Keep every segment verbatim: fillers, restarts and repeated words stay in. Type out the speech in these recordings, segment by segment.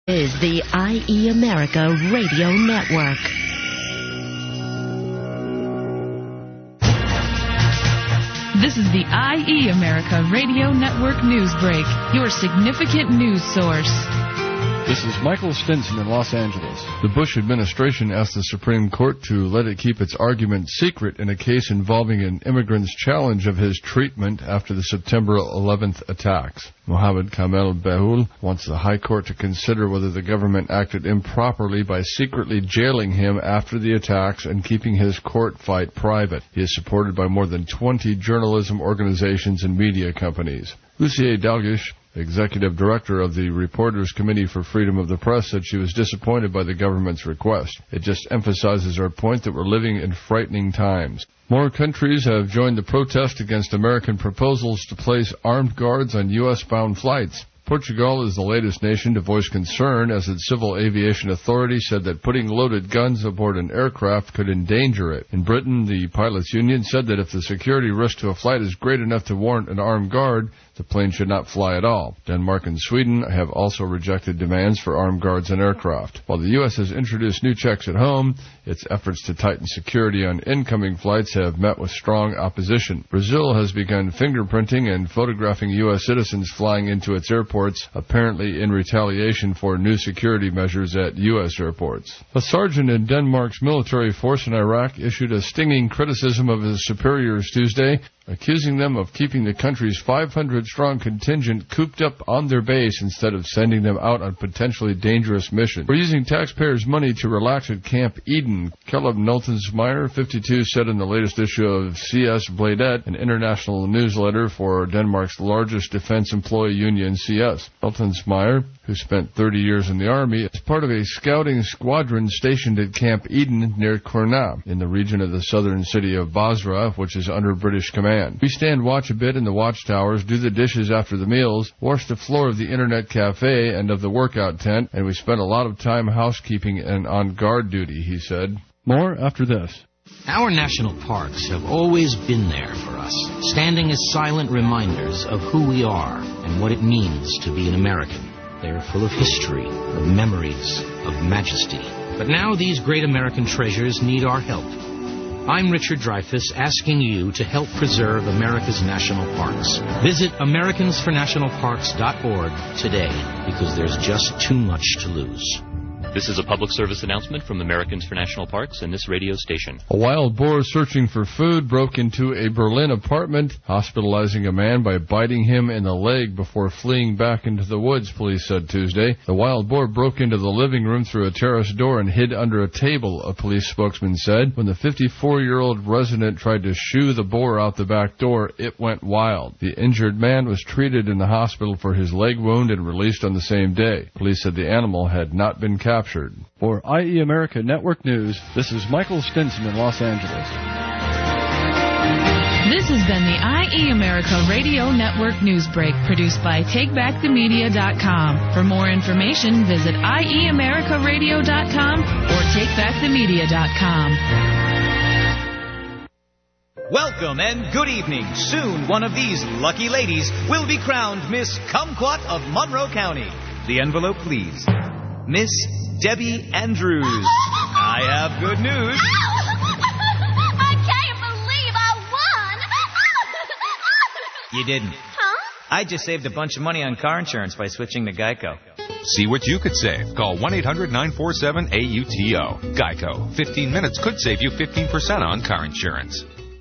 Is the I E America Radio Network. This is the I E America Radio Network News Break, your significant news source. This is Michael Stinson in Los Angeles. The Bush administration asked the Supreme Court to let it keep its argument secret in a case involving an immigrant's challenge of his treatment after the September eleventh attacks. Mohammed Kamel Behoul wants the High Court to consider whether the government acted improperly by secretly jailing him after the attacks and keeping his court fight private. He is supported by more than twenty journalism organizations and media companies. Lucia Dalgish, executive director of the Reporters Committee for Freedom of the Press, said she was disappointed by the government's request. It just emphasizes our point that we're living in frightening times. More countries have joined the protest against American proposals to place armed guards on U S-bound flights. Portugal is the latest nation to voice concern as its civil aviation authority said that putting loaded guns aboard an aircraft could endanger it. In Britain, the pilots' union said that if the security risk to a flight is great enough to warrant an armed guard, the plane should not fly at all. Denmark and Sweden have also rejected demands for armed guards on aircraft. While the U S has introduced new checks at home, its efforts to tighten security on incoming flights have met with strong opposition. Brazil has begun fingerprinting and photographing U S citizens flying into its airports, apparently in retaliation for new security measures at U S airports. A sergeant in Denmark's military force in Iraq issued a stinging criticism of his superiors Tuesday, accusing them of keeping the country's five hundred strong contingent cooped up on their base instead of sending them out on potentially dangerous missions. We're using taxpayers' money to relax at Camp Eden, Caleb Noltensmeyer, fifty-two, said in the latest issue of C S Bladet, an international newsletter for Denmark's largest defense employee union, C S. Noltensmeyer, who spent thirty years in the Army, is part of a scouting squadron stationed at Camp Eden near Kurna, in the region of the southern city of Basra, which is under British command. We stand watch a bit in the watchtowers, do the dishes after the meals, wash the floor of the internet cafe and of the workout tent, and we spend a lot of time housekeeping and on guard duty, he said. More after this. Our national parks have always been there for us, standing as silent reminders of who we are and what it means to be an American. They're full of history, of memories, of majesty. But now these great American treasures need our help. I'm Richard Dreyfuss, asking you to help preserve America's national parks. Visit Americans for National Parks dot org today, because there's just too much to lose. This is a public service announcement from Americans for National Parks and this radio station. A wild boar searching for food broke into a Berlin apartment, hospitalizing a man by biting him in the leg before fleeing back into the woods, police said Tuesday. The wild boar broke into the living room through a terrace door and hid under a table, a police spokesman said. When the fifty-four-year-old resident tried to shoo the boar out the back door, it went wild. The injured man was treated in the hospital for his leg wound and released on the same day. Police said the animal had not been captured. For I E America Network News, this is Michael Stinson in Los Angeles. This has been the I E America Radio Network News Break, produced by take back the media dot com. For more information, visit I E America Radio dot com or take back the media dot com. Welcome and good evening. Soon one of these lucky ladies will be crowned Miss Kumquat of Monroe County. The envelope, please. Miss Debbie Andrews. I have good news. I can't believe I won. You didn't. Huh? I just saved a bunch of money on car insurance by switching to Geico. See what you could save. Call one eight hundred nine four seven A U T O. Geico. fifteen minutes could save you fifteen percent on car insurance.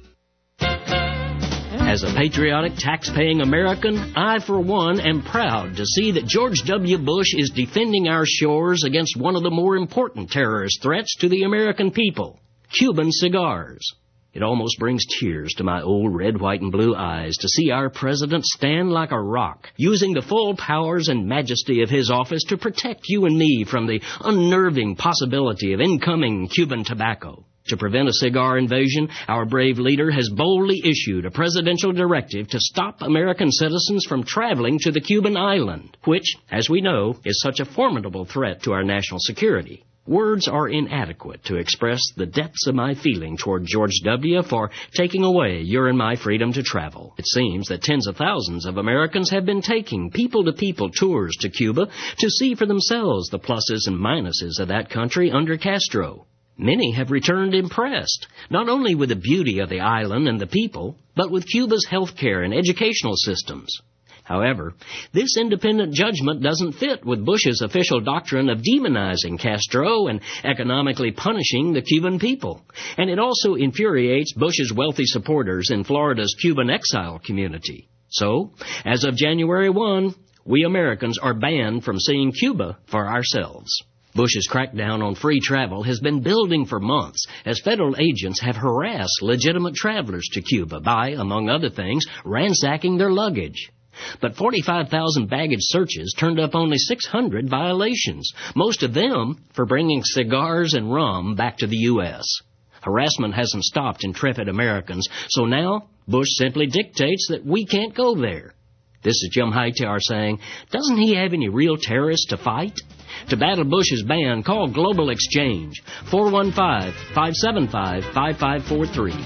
As a patriotic, tax-paying American, I, for one, am proud to see that George W. Bush is defending our shores against one of the more important terrorist threats to the American people, Cuban cigars. It almost brings tears to my old red, white, and blue eyes to see our president stand like a rock, using the full powers and majesty of his office to protect you and me from the unnerving possibility of incoming Cuban tobacco. To prevent a cigar invasion, our brave leader has boldly issued a presidential directive to stop American citizens from traveling to the Cuban island, which, as we know, is such a formidable threat to our national security. Words are inadequate to express the depths of my feeling toward George W. for taking away your and my freedom to travel. It seems that tens of thousands of Americans have been taking people-to-people tours to Cuba to see for themselves the pluses and minuses of that country under Castro. Many have returned impressed, not only with the beauty of the island and the people, but with Cuba's health care and educational systems. However, this independent judgment doesn't fit with Bush's official doctrine of demonizing Castro and economically punishing the Cuban people. And it also infuriates Bush's wealthy supporters in Florida's Cuban exile community. So, as of January first, we Americans are banned from seeing Cuba for ourselves. Bush's crackdown on free travel has been building for months as federal agents have harassed legitimate travelers to Cuba by, among other things, ransacking their luggage. But forty-five thousand baggage searches turned up only six hundred violations, most of them for bringing cigars and rum back to the U S Harassment hasn't stopped intrepid Americans, so now Bush simply dictates that we can't go there. This is Jim Hightower saying, doesn't he have any real terrorists to fight? To battle Bush's ban, call Global Exchange, four one five, five seven five, five five four three.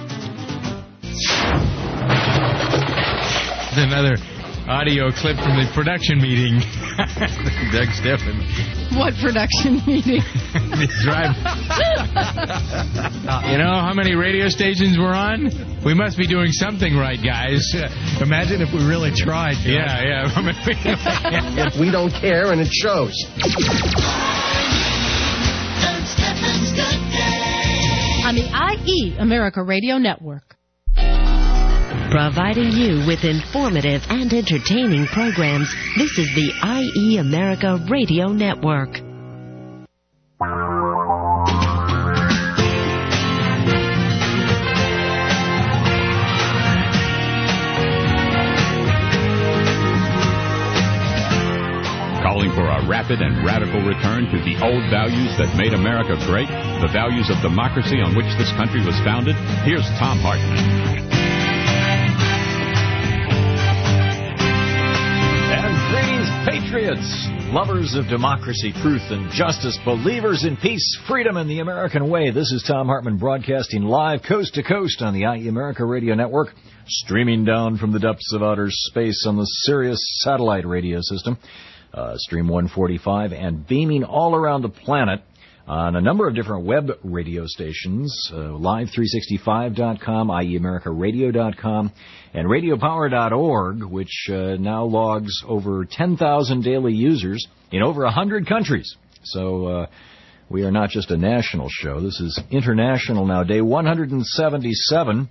Another audio clip from the production meeting. Doug Steffen. What production meeting? Drive. You know how many radio stations we're on? We must be doing something right, guys. Imagine if we really tried. Guys. Yeah, yeah. If we don't care, and it shows. On the I E America Radio Network. Providing you with informative and entertaining programs, this is the I E America Radio Network. Calling for a rapid and radical return to the old values that made America great, the values of democracy on which this country was founded, here's Thom Hartmann. Patriots, lovers of democracy, truth, and justice, believers in peace, freedom, and the American way. This is Thom Hartmann broadcasting live coast to coast on the I E America Radio Network, streaming down from the depths of outer space on the Sirius satellite radio system, uh, Stream one forty-five, and beaming all around the planet on a number of different web radio stations, uh, live three sixty-five dot com, I E America Radio dot com, and radio power dot org, which uh, now logs over ten thousand daily users in over one hundred countries. So uh, we are not just a national show. This is international now. Day one hundred seventy-seven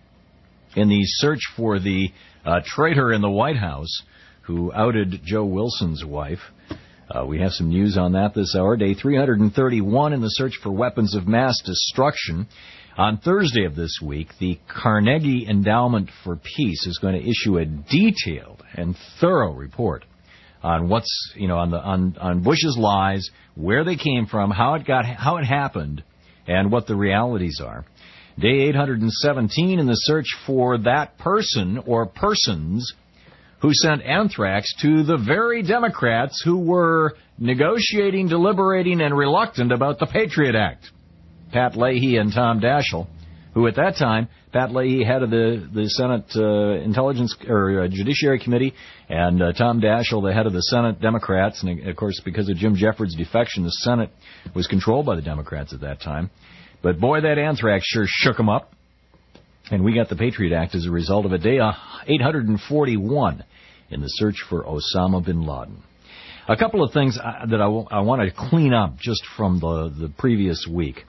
in the search for the uh, traitor in the White House who outed Joe Wilson's wife. Uh, we have some news on that this hour. Day three hundred thirty-one in the search for weapons of mass destruction. On Thursday of this week, the Carnegie Endowment for Peace is going to issue a detailed and thorough report on what's, you know, on the on, on Bush's lies, where they came from, how it got, how it happened, and what the realities are. Day eight hundred seventeen in the search for that person or persons who sent anthrax to the very Democrats who were negotiating, deliberating, and reluctant about the Patriot Act. Pat Leahy and Tom Daschle, who at that time, Pat Leahy, head of the, the Senate uh, Intelligence or uh, Judiciary Committee, and uh, Tom Daschle, the head of the Senate Democrats. And, of course, because of Jim Jeffords' defection, the Senate was controlled by the Democrats at that time. But, boy, that anthrax sure shook them up. And we got the Patriot Act as a result of it. Day eight hundred forty-one in the search for Osama bin Laden. A couple of things that I, w- I want to clean up just from the, the previous week.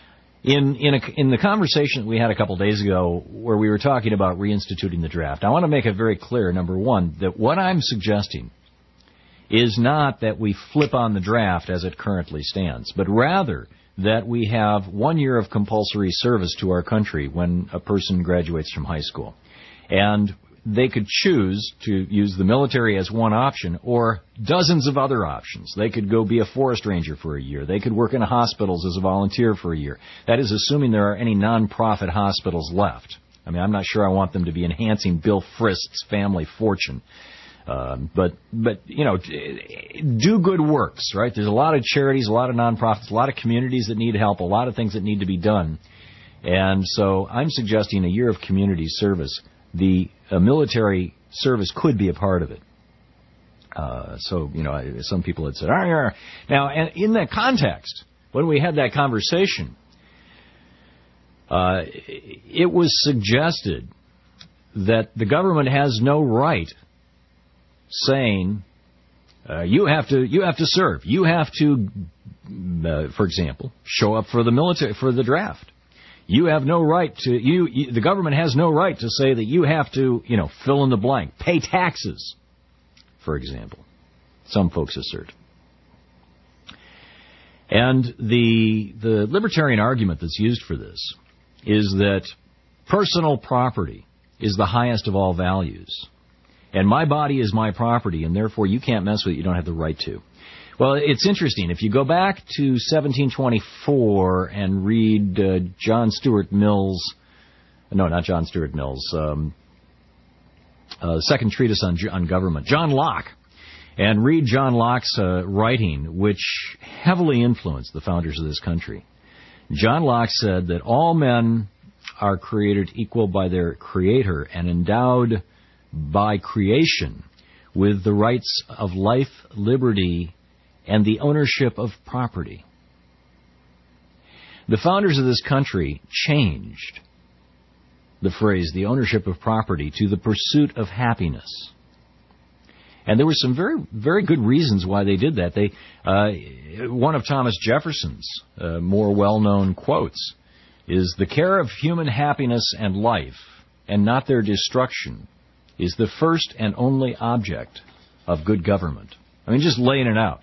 In in, a, in the conversation that we had a couple days ago where we were talking about reinstituting the draft, I want to make it very clear, number one, that what I'm suggesting is not that we flip on the draft as it currently stands, but rather that we have one year of compulsory service to our country when a person graduates from high school. And they could choose to use the military as one option or dozens of other options. They could go be a forest ranger for a year. They could work in hospitals as a volunteer for a year. That is assuming there are any nonprofit hospitals left. I mean, I'm not sure I want them to be enhancing Bill Frist's family fortune. Um, but, but you know, do good works, right? There's a lot of charities, a lot of nonprofits, a lot of communities that need help, a lot of things that need to be done. And so I'm suggesting a year of community service. The uh, military service could be a part of it. Uh, so, you know, some people had said, ah, yeah. Now, and in that context, when we had that conversation, uh, it was suggested that the government has no right saying, uh, you have to, you have to serve. You have to, uh, for example, show up for the military, for the draft. You have no right to, you, you, the government has no right to say that you have to, you know, fill in the blank, pay taxes, for example. Some folks assert. And the, the libertarian argument that's used for this is that personal property is the highest of all values. And my body is my property, and therefore you can't mess with it, you don't have the right to. Well, it's interesting. If you go back to seventeen twenty-four and read uh, John Stuart Mill's, no, not John Stuart Mill's, um, uh, second treatise on, on government, John Locke, and read John Locke's uh, writing, which heavily influenced the founders of this country. John Locke said that all men are created equal by their Creator and endowed by creation with the rights of life, liberty, and the ownership of property. The founders of this country changed the phrase, the ownership of property, to the pursuit of happiness. And there were some very, very good reasons why they did that. They, uh, one of Thomas Jefferson's uh, more well-known quotes is, "The care of human happiness and life, and not their destruction, is the first and only object of good government." I mean, just laying it out.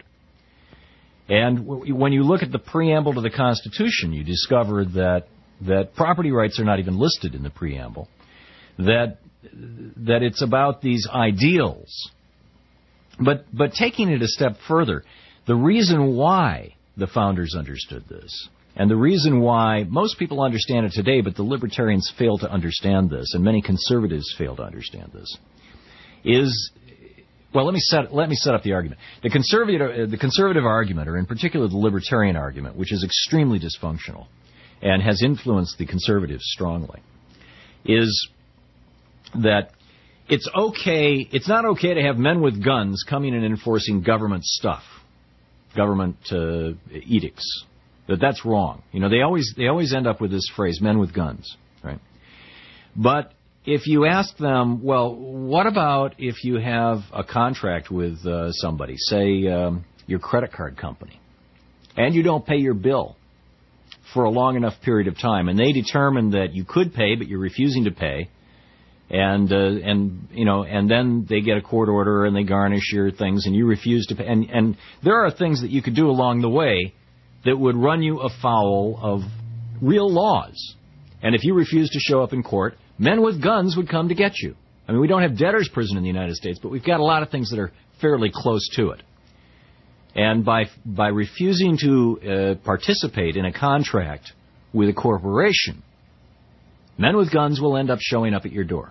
And w- when you look at the preamble to the Constitution, you discover that that property rights are not even listed in the preamble, that that it's about these ideals. But but taking it a step further, the reason why the founders understood this, and the reason why most people understand it today, but the libertarians fail to understand this, and many conservatives fail to understand this, is, well, let me set let me set up the argument. The conservative the conservative argument, or in particular the libertarian argument, which is extremely dysfunctional and has influenced the conservatives strongly, is that it's okay, it's not okay to have men with guns coming and enforcing government stuff, government uh, edicts. That that's wrong. You know, they always they always end up with this phrase, men with guns, right? But if you ask them, well, what about if you have a contract with uh, somebody, say um, your credit card company, and you don't pay your bill for a long enough period of time, and they determine that you could pay, but you're refusing to pay, and uh, and you know, and then they get a court order and they garnish your things, and you refuse to pay, and and there are things that you could do along the way that would run you afoul of real laws. And if you refuse to show up in court, men with guns would come to get you. I mean, we don't have debtor's prison in the United States, but we've got a lot of things that are fairly close to it. And by by refusing to uh, participate in a contract with a corporation, men with guns will end up showing up at your door.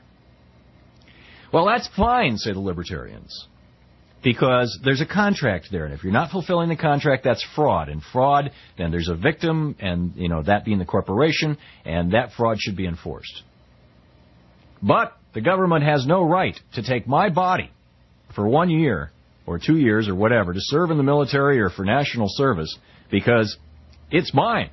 Well, that's fine, say the libertarians, because there's a contract there, and if you're not fulfilling the contract, that's fraud. And fraud, then there's a victim, and you know that being the corporation, and that fraud should be enforced. But the government has no right to take my body for one year or two years or whatever to serve in the military or for national service because it's mine.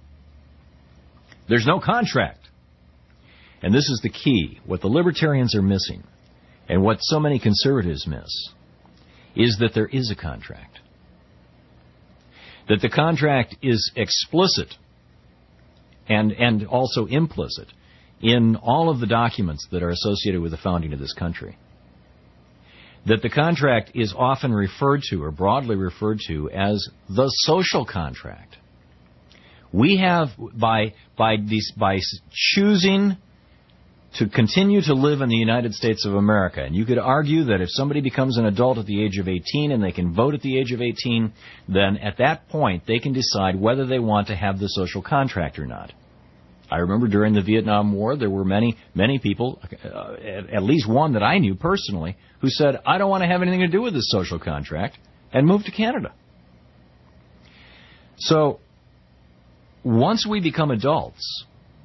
There's no contract. And this is the key. What the libertarians are missing, and what so many conservatives miss, is that there is a contract. That the contract is explicit and, and also implicit in all of the documents that are associated with the founding of this country. That the contract is often referred to, or broadly referred to, as the social contract. We have, by, by, these, by choosing to continue to live in the United States of America. And you could argue that if somebody becomes an adult at the age of eighteen and they can vote at the age of eighteen, then at that point they can decide whether they want to have the social contract or not. I remember during the Vietnam War, there were many, many people, uh, at least one that I knew personally, who said, I don't want to have anything to do with this social contract, and moved to Canada. So, once we become adults,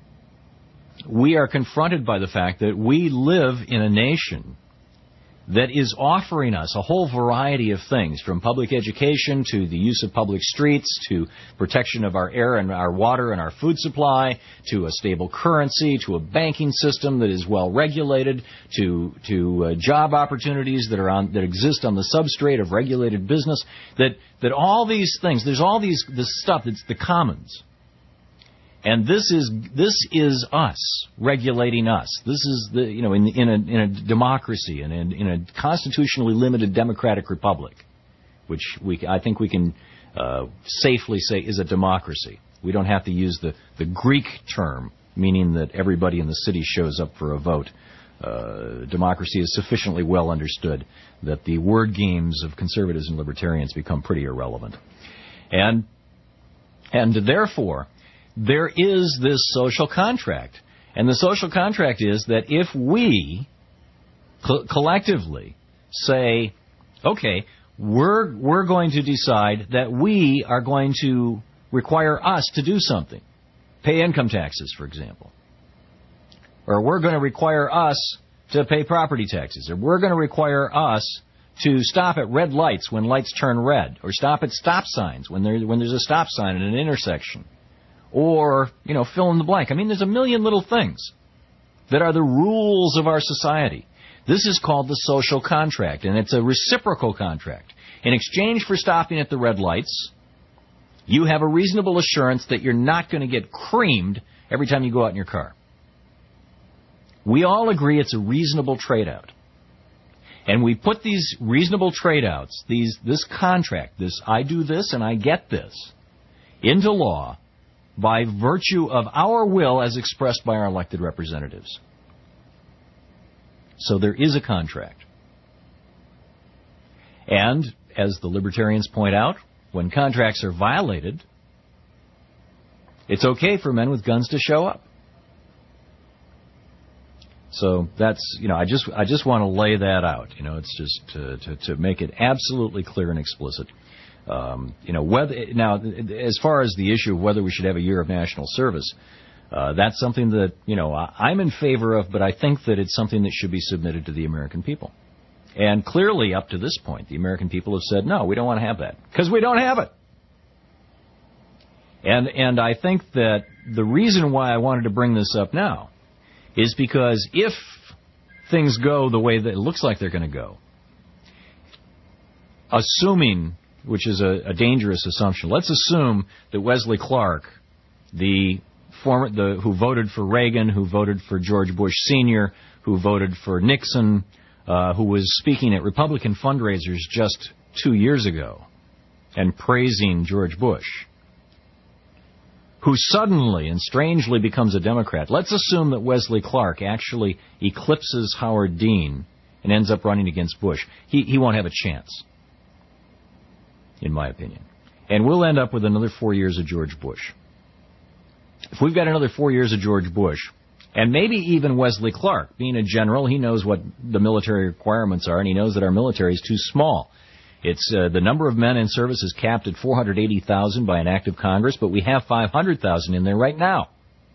we are confronted by the fact that we live in a nation that is offering us a whole variety of things, from public education to the use of public streets to protection of our air and our water and our food supply, to a stable currency, to a banking system that is well regulated, to to uh, job opportunities that are on that exist on the substrate of regulated business. That that all these things, there's all these this stuff that's the commons. And this is this is us regulating us. This is the you know in in a in a democracy and in, in a constitutionally limited democratic republic, which we I think we can uh, safely say is a democracy. We don't have to use the the Greek term, meaning that everybody in the city shows up for a vote. Uh, democracy is sufficiently well understood that the word games of conservatives and libertarians become pretty irrelevant, and and therefore. There is this social contract. And the social contract is that if we co- collectively say, okay, we're we're going to decide that we are going to require us to do something. Pay income taxes, for example. Or we're going to require us to pay property taxes. Or we're going to require us to stop at red lights when lights turn red. Or stop at stop signs when there when there's a stop sign at an intersection. Or, you know, fill in the blank. I mean, there's a million little things that are the rules of our society. This is called the social contract, and it's a reciprocal contract. In exchange for stopping at the red lights, you have a reasonable assurance that you're not going to get creamed every time you go out in your car. We all agree it's a reasonable trade-out. And we put these reasonable trade-outs, these, this contract, this I do this and I get this, into law by virtue of our will as expressed by our elected representatives. So there is a contract. And, as the libertarians point out, when contracts are violated, it's okay for men with guns to show up. So that's, you know, I just I just want to lay that out. You know, it's just to, to, to make it absolutely clear and explicit. Um, you know, whether now, as far as the issue of whether we should have a year of national service, uh, that's something that, you know, I'm in favor of, but I think that it's something that should be submitted to the American people. And clearly, up to this point, the American people have said, no, we don't want to have that, because we don't have it. And and I think that the reason why I wanted to bring this up now is because if things go the way that it looks like they're going to go, assuming, which is a, a dangerous assumption, let's assume that Wesley Clark, the former, the who voted for Reagan, who voted for George Bush Senior, who voted for Nixon, uh, who was speaking at Republican fundraisers just two years ago and praising George Bush, who suddenly and strangely becomes a Democrat. Let's assume that Wesley Clark actually eclipses Howard Dean and ends up running against Bush. He, he won't have a chance, in my opinion. And we'll end up with another four years of George Bush. If we've got another four years of George Bush, and maybe even Wesley Clark, being a general, he knows what the military requirements are, and he knows that our military is too small. It's uh, the number of men in service is capped at four hundred eighty thousand by an act of Congress, but we have five hundred thousand in there right now.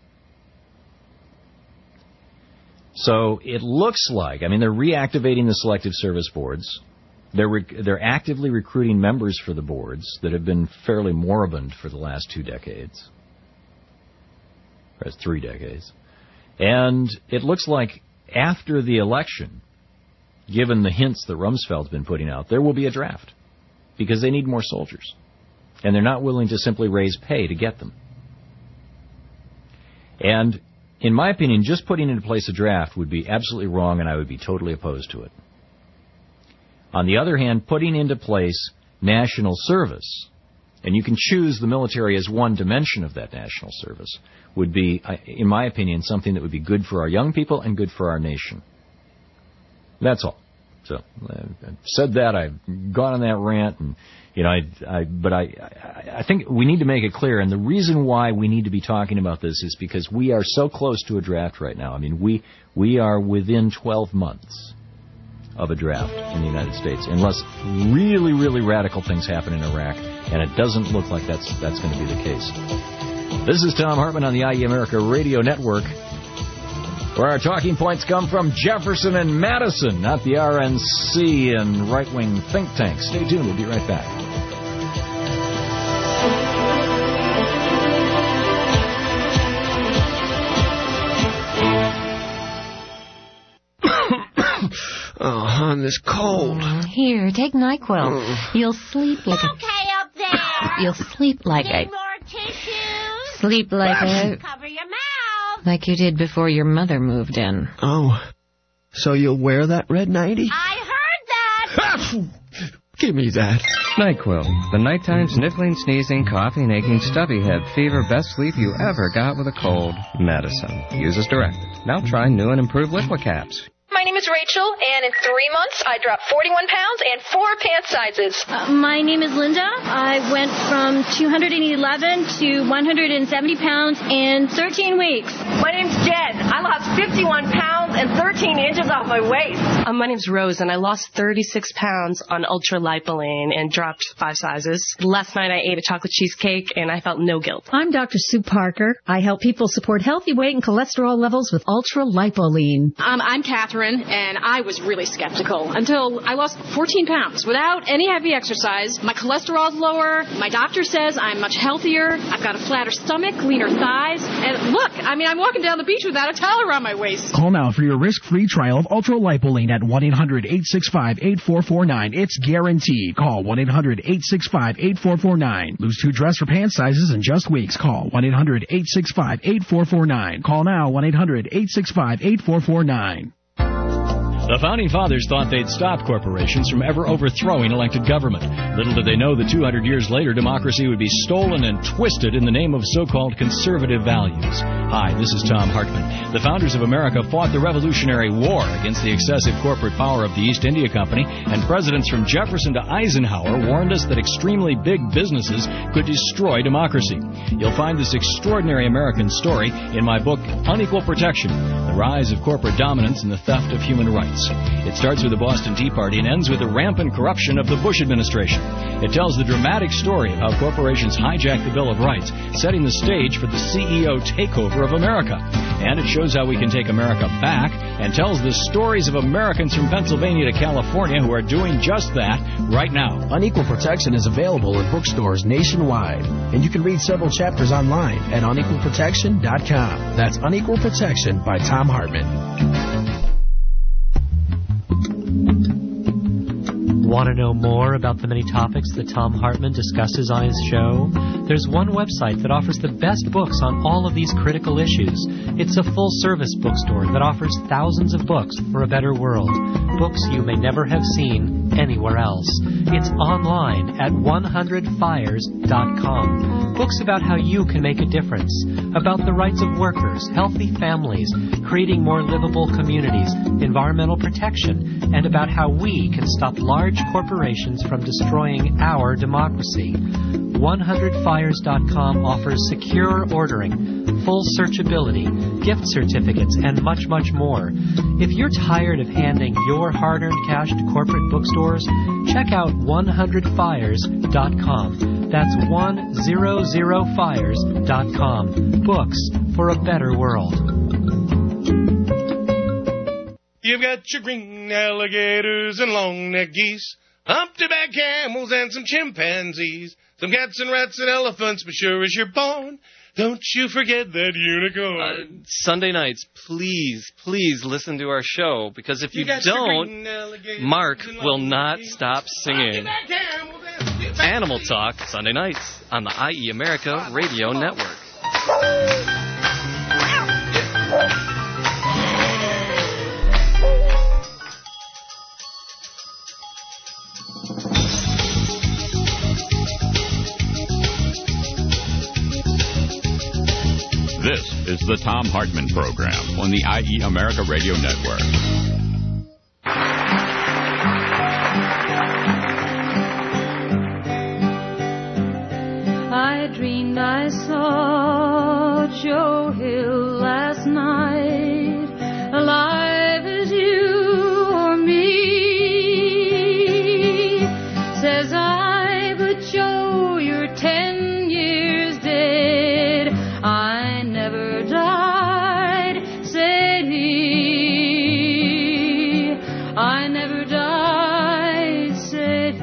So it looks like, I mean, they're reactivating the selective service boards. They're re- they're actively recruiting members for the boards that have been fairly moribund for the last two decades. Or three decades. And it looks like after the election, given the hints that Rumsfeld's been putting out, there will be a draft. Because they need more soldiers. And they're not willing to simply raise pay to get them. And, in my opinion, just putting into place a draft would be absolutely wrong, and I would be totally opposed to it. On the other hand, putting into place national service, and you can choose the military as one dimension of that national service, would be, in my opinion, something that would be good for our young people and good for our nation. That's all. So, I've said that, I've gone on that rant, and You know, I, I, but I, I, I think we need to make it clear, and the reason why we need to be talking about this is because we are so close to a draft right now. I mean, we we are within twelve months of a draft in the United States, unless really, really radical things happen in Iraq, and it doesn't look like that's that's going to be the case. This is Tom Hartman on the I E America Radio Network, where our talking points come from Jefferson and Madison, not the R N C and right-wing think tanks. Stay tuned. We'll be right back. Oh, hon, this cold. Mm, here, take NyQuil. Mm. You'll sleep like a... Okay up there. You'll sleep like Need a... more tissues? Sleep like a... Cover your mouth. Like you did before your mother moved in. Oh, so you'll wear that red nightie? I heard that. Give me that. NyQuil, the nighttime sniffling, sneezing, coughing, aching, stuffy head, fever, best sleep you ever got with a cold. Medicine. Use as directed. Now try new and improved Liqua Caps. My name is Rachel, and in three months, I dropped forty-one pounds and four pant sizes. Uh, my name is Linda. I went from two hundred eleven to one hundred seventy pounds in thirteen weeks. My name's Jen. I lost fifty-one pounds and thirteen inches off my waist. Uh, my name's Rose, and I lost thirty-six pounds on Ultra Lipoline and dropped five sizes. Last night, I ate a chocolate cheesecake, and I felt no guilt. I'm Doctor Sue Parker. I help people support healthy weight and cholesterol levels with Ultra Lipoline. Um, I'm Catherine. And I was really skeptical until I lost fourteen pounds without any heavy exercise. My cholesterol's lower. My doctor says I'm much healthier. I've got a flatter stomach, leaner thighs. And look, I mean, I'm walking down the beach without a towel around my waist. Call now for your risk-free trial of Ultra Lipoline at one eight hundred eight six five eight four four nine. It's guaranteed. Call one eight hundred eight six five eight four four nine. Lose two dress or pant sizes in just weeks. Call one eight hundred eight six five eight four four nine. Call now one eight hundred eight six five eight four four nine. The Founding Fathers thought they'd stop corporations from ever overthrowing elected government. Little did they know that two hundred years later, democracy would be stolen and twisted in the name of so-called conservative values. Hi, this is Tom Hartman. The founders of America fought the Revolutionary War against the excessive corporate power of the East India Company, and presidents from Jefferson to Eisenhower warned us that extremely big businesses could destroy democracy. You'll find this extraordinary American story in my book, Unequal Protection, The Rise of Corporate Dominance and the Theft of Human Rights. It starts with the Boston Tea Party and ends with the rampant corruption of the Bush administration. It tells the dramatic story of how corporations hijacked the Bill of Rights, setting the stage for the C E O takeover of America. And it shows how we can take America back and tells the stories of Americans from Pennsylvania to California who are doing just that right now. Unequal Protection is available in bookstores nationwide, and you can read several chapters online at unequal protection dot com. That's Unequal Protection by Tom Hartman. Want to know more about the many topics that Tom Hartman discusses on his show? There's one website that offers the best books on all of these critical issues. It's a full-service bookstore that offers thousands of books for a better world. Books you may never have seen anywhere else. It's online at one hundred fires dot com. Books about how you can make a difference, about the rights of workers, healthy families, creating more livable communities, environmental protection, and about how we can stop large corporations from destroying our democracy. one hundred fires dot com offers secure ordering, full searchability, gift certificates, and much, much more. If you're tired of handing your hard-earned cash to corporate bookstores, check out one hundred fires dot com. That's one hundred fires dot com. Books for a better world. You've got your green alligators and long-necked geese, humpty-back camels and some chimpanzees, some cats and rats and elephants, but sure as you're born, don't you forget that unicorn. Uh, Sunday nights, please, please listen to our show, because if you, you don't, Mark will not stop singing. Animal Talk, Sunday nights on the I E America Radio Network. This is the Tom Hartman Program on the I E America Radio Network. I dreamed I saw Joe Hill last night, alive as you or me. Says I, but Joe, you're ten years dead. I never died, said he. I never died, said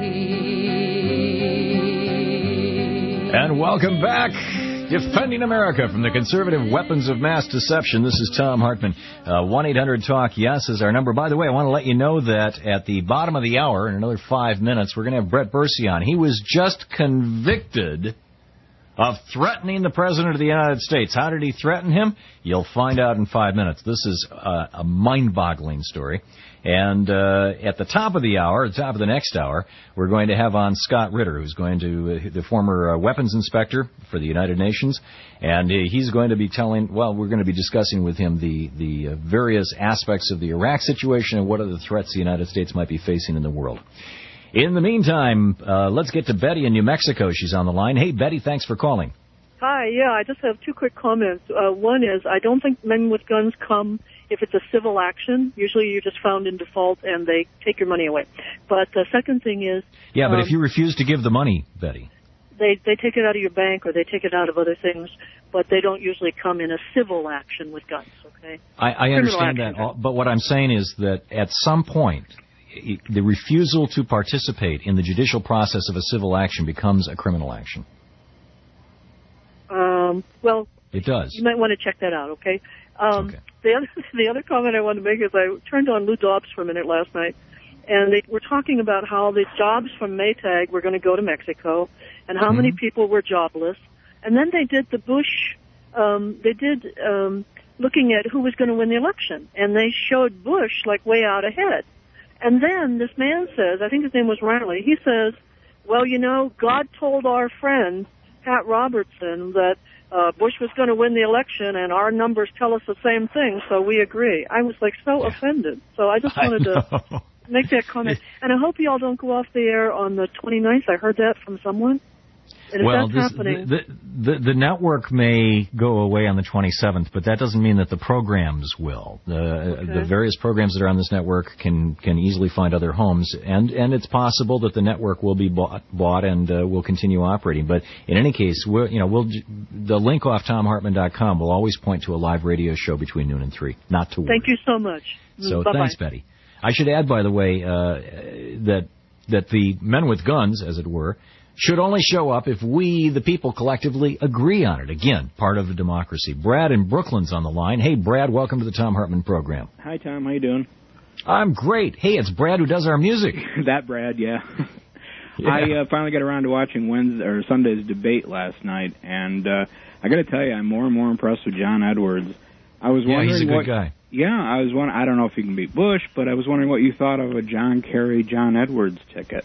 he. And welcome back. Defending America from the conservative weapons of mass deception. This is Tom Hartman. Uh, one eight hundred talk yes is our number. By the way, I want to let you know that at the bottom of the hour, in another five minutes, we're going to have Brett Bursey on. He was just convicted of threatening the President of the United States. How did he threaten him? You'll find out in five minutes. This is uh, a mind-boggling story. And uh, at the top of the hour, at the top of the next hour, we're going to have on Scott Ritter, who's going to, uh, the former uh, weapons inspector for the United Nations. And uh, he's going to be telling, well, we're going to be discussing with him the, the uh, various aspects of the Iraq situation and what other threats the United States might be facing in the world. In the meantime, uh, let's get to Betty in New Mexico. She's on the line. Hey, Betty, thanks for calling. Hi, yeah, I just have two quick comments. Uh, one is I don't think men with guns come if it's a civil action. Usually you're just found in default and they take your money away. But the second thing is... Yeah, but um, if you refuse to give the money, Betty... They, they take it out of your bank or they take it out of other things, but they don't usually come in a civil action with guns, okay? I, I understand that, but what I'm saying is that at some point... the refusal to participate in the judicial process of a civil action becomes a criminal action. Um, well, it does. You might want to check that out, okay? Um, okay. The other the other comment I wanted to make is I turned on Lou Dobbs for a minute last night, and they were talking about how the jobs from Maytag were going to go to Mexico, and how mm-hmm. many people were jobless. And then they did the Bush, um, they did um, looking at who was going to win the election, and they showed Bush like way out ahead. And then this man says, I think his name was Riley, he says, well, you know, God told our friend, Pat Robertson, that uh, Bush was going to win the election, and our numbers tell us the same thing, so we agree. I was, like, so yeah. offended. So I just wanted I to make that comment. And I hope you all don't go off the air on the twenty-ninth. I heard that from someone. And if well, that's this, happening... the, the, the network may go away on the twenty-seventh, but that doesn't mean that the programs will. The, okay. the various programs that are on this network can, can easily find other homes, and, and it's possible that the network will be bought, bought and uh, will continue operating. But in any case, we're, you know, we'll, the link off tom hartman dot com will always point to a live radio show between noon and three. Not to worry. Thank you so much. So Bye-bye. Thanks, Betty. I should add, by the way, uh, that that the men with guns, as it were, should only show up if we, the people, collectively agree on it. Again, part of a democracy. Brad in Brooklyn's on the line. Hey, Brad, welcome to the Tom Hartman program. Hi, Tom. How you doing? I'm great. Hey, it's Brad who does our music. That Brad, yeah. yeah. I uh, finally got around to watching Wednesday or Sunday's debate last night, and uh, I got to tell you, I'm more and more impressed with John Edwards. I was wondering yeah, he's a good what, guy. Yeah, I was wondering. I don't know if he can beat Bush, but I was wondering what you thought of a John Kerry, John Edwards ticket.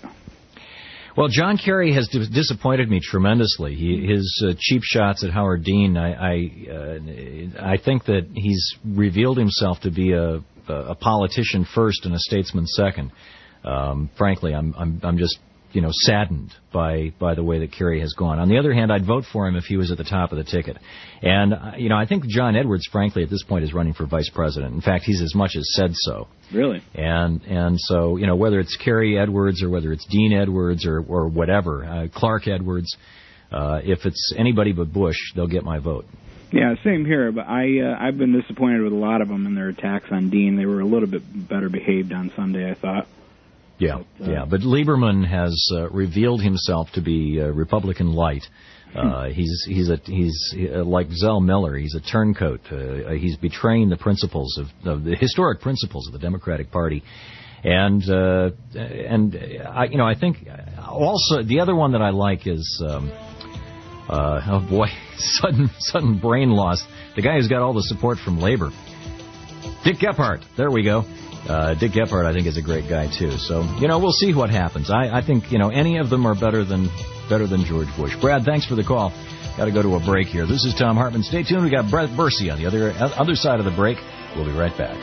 Well, John Kerry has dis- disappointed me tremendously. He, his uh, cheap shots at Howard Dean, I I, uh, I think that he's revealed himself to be a, a politician first and a statesman second. Um, frankly, I'm I'm I'm just you know saddened by by the way that Kerry has gone. On the other hand, I'd vote for him if he was at the top of the ticket. And uh, you know, I think John Edwards, frankly, at this point, is running for vice president. In fact, he's as much as said so. Really? And and so, you know, whether it's Kerry Edwards or whether it's Dean Edwards or, or whatever, uh, Clark Edwards, uh, if it's anybody but Bush, they'll get my vote. Yeah, same here. But I, uh, I've been disappointed with a lot of them in their attacks on Dean. They were a little bit better behaved on Sunday, I thought. Yeah, but, uh, yeah. But Lieberman has uh, revealed himself to be uh, Republican light. Uh, he's he's a he's uh, like Zell Miller. He's a turncoat. Uh, he's betraying the principles of, of the historic principles of the Democratic Party, and uh, and I you know I think also the other one that I like is um, uh, oh boy sudden sudden brain loss. The guy who's got all the support from labor, Dick Gephardt. There we go. Uh, Dick Gephardt, I think, is a great guy too. So you know we'll see what happens. I, I think you know any of them are better than. Better than George Bush. Brad, thanks for the call. Got to go to a break here. This is Tom Hartman. Stay tuned. We got Brett Bursey on the other other side of the break. We'll be right back.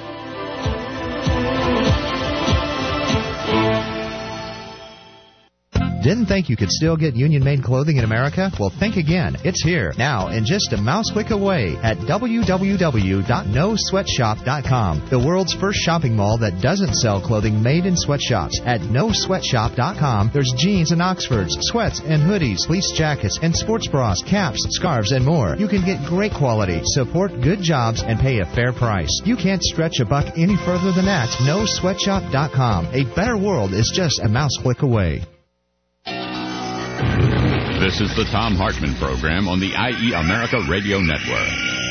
Didn't think you could still get union-made clothing in America? Well, think again. It's here, now, and just a mouse click away at w w w dot no sweatshop dot com, the world's first shopping mall that doesn't sell clothing made in sweatshops. At no sweatshop dot com, there's jeans and oxfords, sweats and hoodies, fleece jackets, and sports bras, caps, scarves, and more. You can get great quality, support good jobs, and pay a fair price. You can't stretch a buck any further than that. no sweatshop dot com. A better world is just a mouse click away. This is the Thom Hartmann Program on the I E America Radio Network.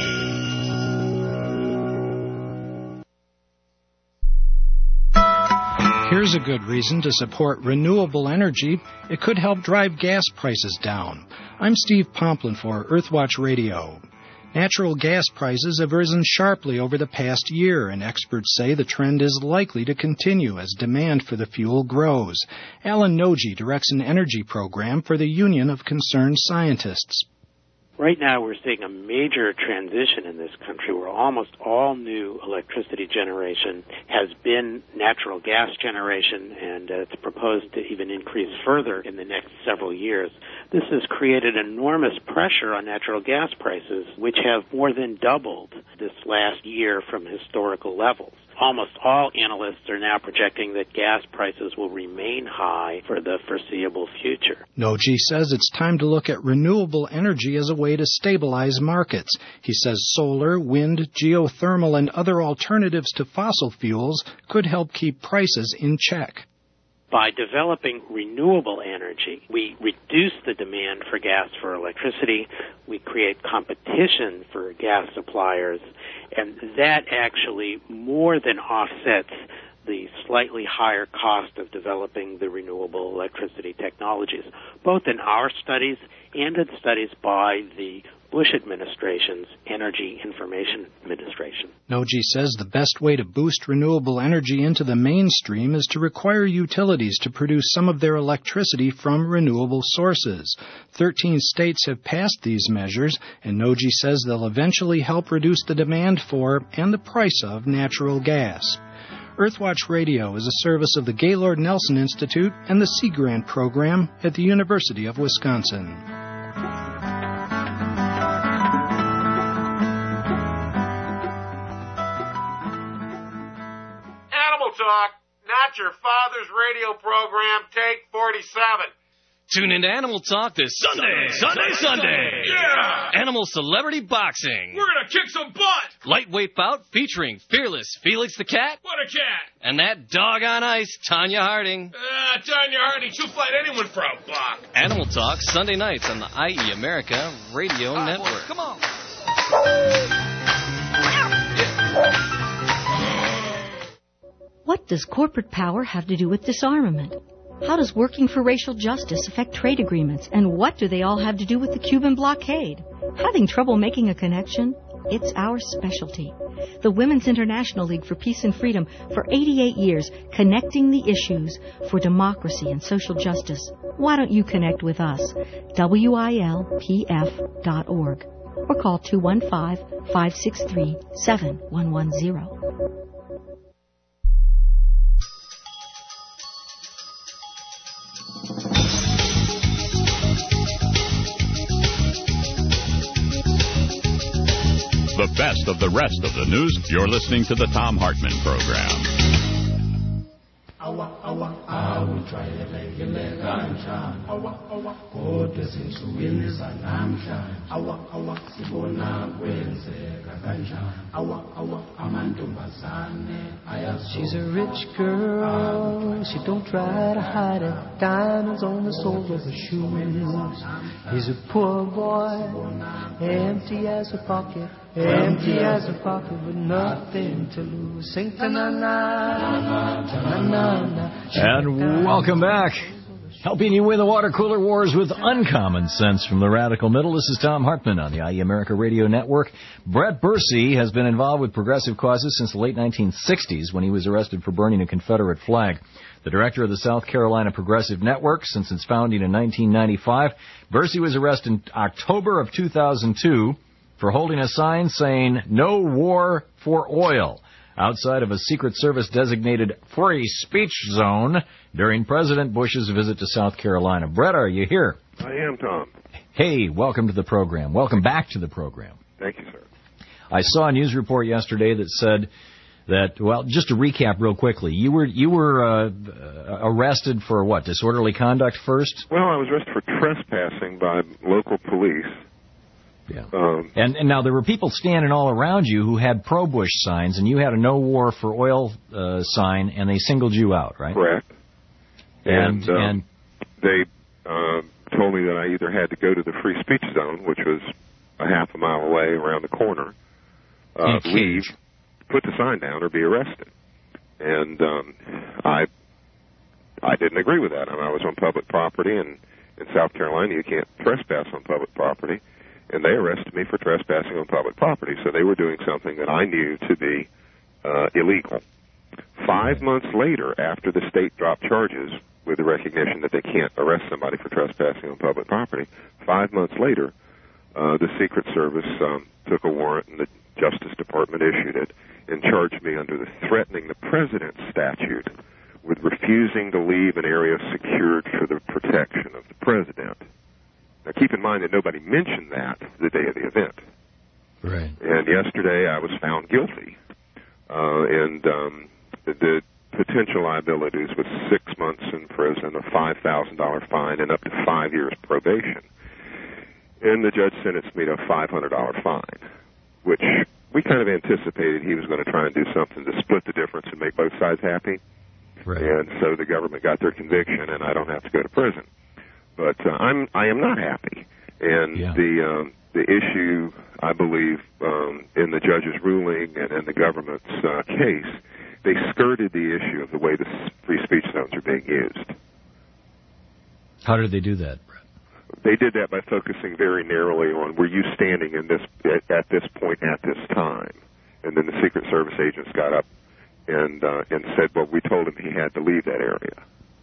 Here's a good reason to support renewable energy. It could help drive gas prices down. I'm Steve Pomplin for Earthwatch Radio. Natural gas prices have risen sharply over the past year, and experts say the trend is likely to continue as demand for the fuel grows. Alan Noji directs an energy program for the Union of Concerned Scientists. Right now we're seeing a major transition in this country where almost all new electricity generation has been natural gas generation, and uh, it's proposed to even increase further in the next several years. This has created enormous pressure on natural gas prices, which have more than doubled this last year from historical levels. Almost all analysts are now projecting that gas prices will remain high for the foreseeable future. Noji says it's time to look at renewable energy as a way to stabilize markets. He says solar, wind, geothermal, and other alternatives to fossil fuels could help keep prices in check. By developing renewable energy, we reduce the demand for gas for electricity, we create competition for gas suppliers, and that actually more than offsets the slightly higher cost of developing the renewable electricity technologies, both in our studies and in studies by the Bush administration's Energy Information Administration. Noji says the best way to boost renewable energy into the mainstream is to require utilities to produce some of their electricity from renewable sources. Thirteen states have passed these measures, and Noji says they'll eventually help reduce the demand for and the price of natural gas. Earthwatch Radio is a service of the Gaylord Nelson Institute and the Sea Grant Program at the University of Wisconsin. Talk, not your father's radio program, take forty-seven. Tune into Animal Talk this Sunday, Sunday, Sunday. Sunday. Yeah! Animal Celebrity Boxing. We're gonna kick some butt. Lightweight bout featuring fearless Felix the Cat. What a cat. And that dog on ice, Tanya Harding. Uh, Tanya Harding, she'll fight anyone for a buck. Animal Talk, Sunday nights on the I E America Radio right, Network. Boys, come on. Yeah. What does corporate power have to do with disarmament? How does working for racial justice affect trade agreements? And what do they all have to do with the Cuban blockade? Having trouble making a connection? It's our specialty. The Women's International League for Peace and Freedom for eighty-eight years, connecting the issues for democracy and social justice. Why don't you connect with us? W I L P F dot org or call two one five, five six three, seven one one zero. The best of the rest of the news. You're listening to the Thom Hartmann Program. Awa awa awu jwayelekile kanjani awa awa kodwa zinsukwini zanamhlanje awa awa sibona kwenzeka kanjani awa awa amantombazane ayazo. She's a rich girl, she don't try to hide it. Diamonds on the soles of her shoes. He's a poor boy, empty as a pocket, empty as a pocket with nothing to lose. Sing ta-na-na, ta-na-na. And welcome back. Helping you win the water cooler wars with uncommon sense from the radical middle. This is Thom Hartmann on the I E America Radio Network. Brett Bursey has been involved with progressive causes since the late nineteen sixties when he was arrested for burning a Confederate flag. The director of the South Carolina Progressive Network since its founding in nineteen ninety-five. Bursey was arrested in October of two thousand two for holding a sign saying, "No war for oil." outside of a Secret Service-designated free speech zone during President Bush's visit to South Carolina. Brett, are you here? I am, Tom. Hey, welcome to the program. Welcome back to the program. Thank you, sir. I saw a news report yesterday that said that, well, just to recap real quickly, you were you were uh, arrested for what, disorderly conduct first? Well, I was arrested for trespassing by local police. Yeah. Um, and, and now there were people standing all around you who had pro-Bush signs, and you had a no war for oil uh, sign, and they singled you out, right? Correct. And And, um, and they uh, told me that I either had to go to the free speech zone, which was a half a mile away around the corner, uh, leave, put the sign down, or be arrested. And um, I I didn't agree with that. I mean, I was on public property, and in South Carolina you can't trespass on public property. And they arrested me for trespassing on public property. So they were doing something that I knew to be uh, illegal. Five months later, after the state dropped charges with the recognition that they can't arrest somebody for trespassing on public property, five months later, uh, the Secret Service um, took a warrant, and the Justice Department issued it, and charged me under the threatening the president statute with refusing to leave an area secured for the protection of the president. Now, keep in mind that nobody mentioned that the day of the event. Right. And yesterday I was found guilty. Uh, and um, the, the potential liabilities was six months in prison, a five thousand dollars fine, and up to five years probation. And the judge sentenced me to a five hundred dollars fine, which we kind of anticipated he was going to try and do something to split the difference and make both sides happy. Right. And so the government got their conviction, and I don't have to go to prison. But uh, I'm I am not happy, and yeah. the um, the issue I believe um, in the judge's ruling and in the government's uh, case, they skirted the issue of the way the free speech zones are being used. How did they do that, Brett? They did that by focusing very narrowly on were you standing in this at, at this point at this time, and then the Secret Service agents got up and uh, and said, well, we told him he had to leave that area.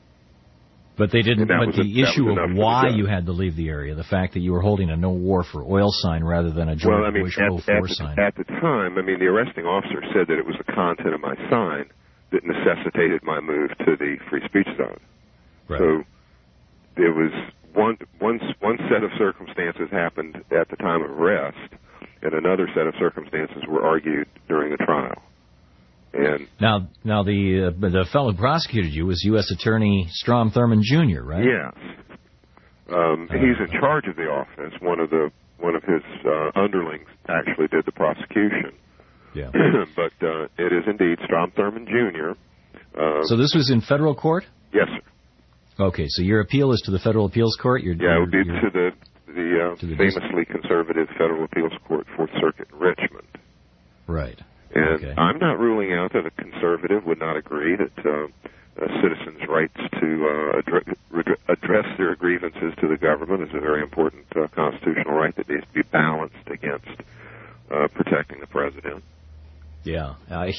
But they didn't. But the a, issue of why you had to leave the area, the fact that you were holding a no war for oil sign rather than a George well, I mean, Bush at, oh four at, sign. At the time, I mean, the arresting officer said that it was the content of my sign that necessitated my move to the free speech zone. Right. So there was one one one set of circumstances happened at the time of arrest, and another set of circumstances were argued during the trial. And now, now the uh, the fellow who prosecuted you was U S Attorney Strom Thurmond Junior, right? Yes. Um, uh, he's in charge of the office. One of the one of his uh, underlings actually did the prosecution. Yeah. But uh, it is indeed Strom Thurmond Junior Uh, so this was in federal court? Yes, sir. Okay, so your appeal is to the Federal Appeals Court? You're, yeah, it would be you're, to the the, uh, to the famously conservative Federal Appeals Court, Fourth Circuit in Richmond. Right. And okay. I'm not ruling out that a conservative would not agree that uh, uh, citizens' rights to uh, address, address their grievances to the government is a very important uh, constitutional right that needs to be balanced against uh, protecting the president. Yeah, I,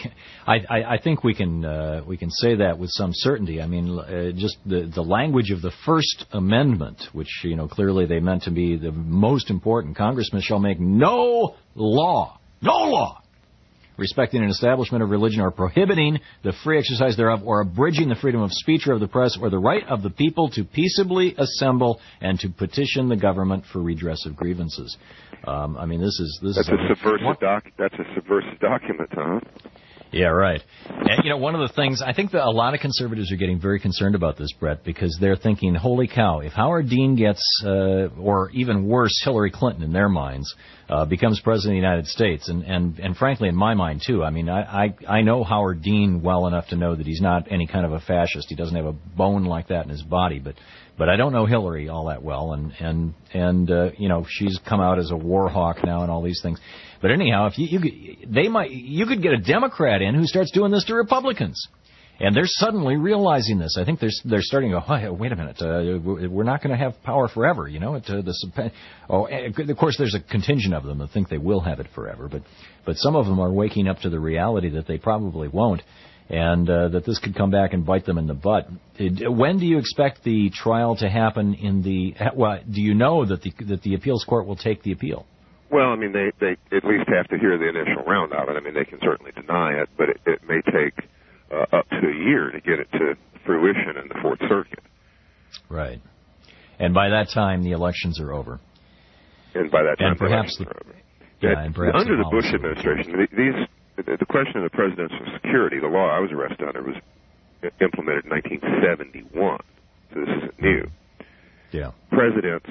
I, I think we can uh, we can say that with some certainty. I mean, uh, just the the language of the First Amendment, which you know clearly they meant to be the most important. Congressmen shall make no law, no law, respecting an establishment of religion or prohibiting the free exercise thereof or abridging the freedom of speech or of the press or the right of the people to peaceably assemble and to petition the government for redress of grievances. Um, I mean, this is this that's is a subversive doc. That's a subversive document, Tom. Yeah, right. And, you know, one of the things, I think that a lot of conservatives are getting very concerned about this, Brett, because they're thinking, holy cow, if Howard Dean gets, uh, or even worse, Hillary Clinton in their minds, uh, becomes president of the United States, and, and, and frankly, in my mind, too, I mean, I, I, I know Howard Dean well enough to know that he's not any kind of a fascist. He doesn't have a bone like that in his body, but but I don't know Hillary all that well, and, and, and uh, you know, she's come out as a war hawk now and all these things. But anyhow, if you, you could, they might, you could get a Democrat in who starts doing this to Republicans, and they're suddenly realizing this. I think they're they're starting to go, oh, wait a minute, uh, we're not going to have power forever, you know. It, uh, the, oh, of course, there's a contingent of them that think they will have it forever, but but some of them are waking up to the reality that they probably won't, and uh, that this could come back and bite them in the butt. When do you expect the trial to happen? In the well, do you know that the that the appeals court will take the appeal? Well, I mean, they, they at least have to hear the initial round of it. I mean, they can certainly deny it, but it, it may take uh, up to a year to get it to fruition in the Fourth Circuit. Right. And by that time, the elections are over. And by that time, and perhaps the the, are over. Yeah, and perhaps under the, the Bush administration, these the question of the presidential security, the law I was arrested under, was implemented in nineteen seventy-one, so this isn't new. Yeah. Presidents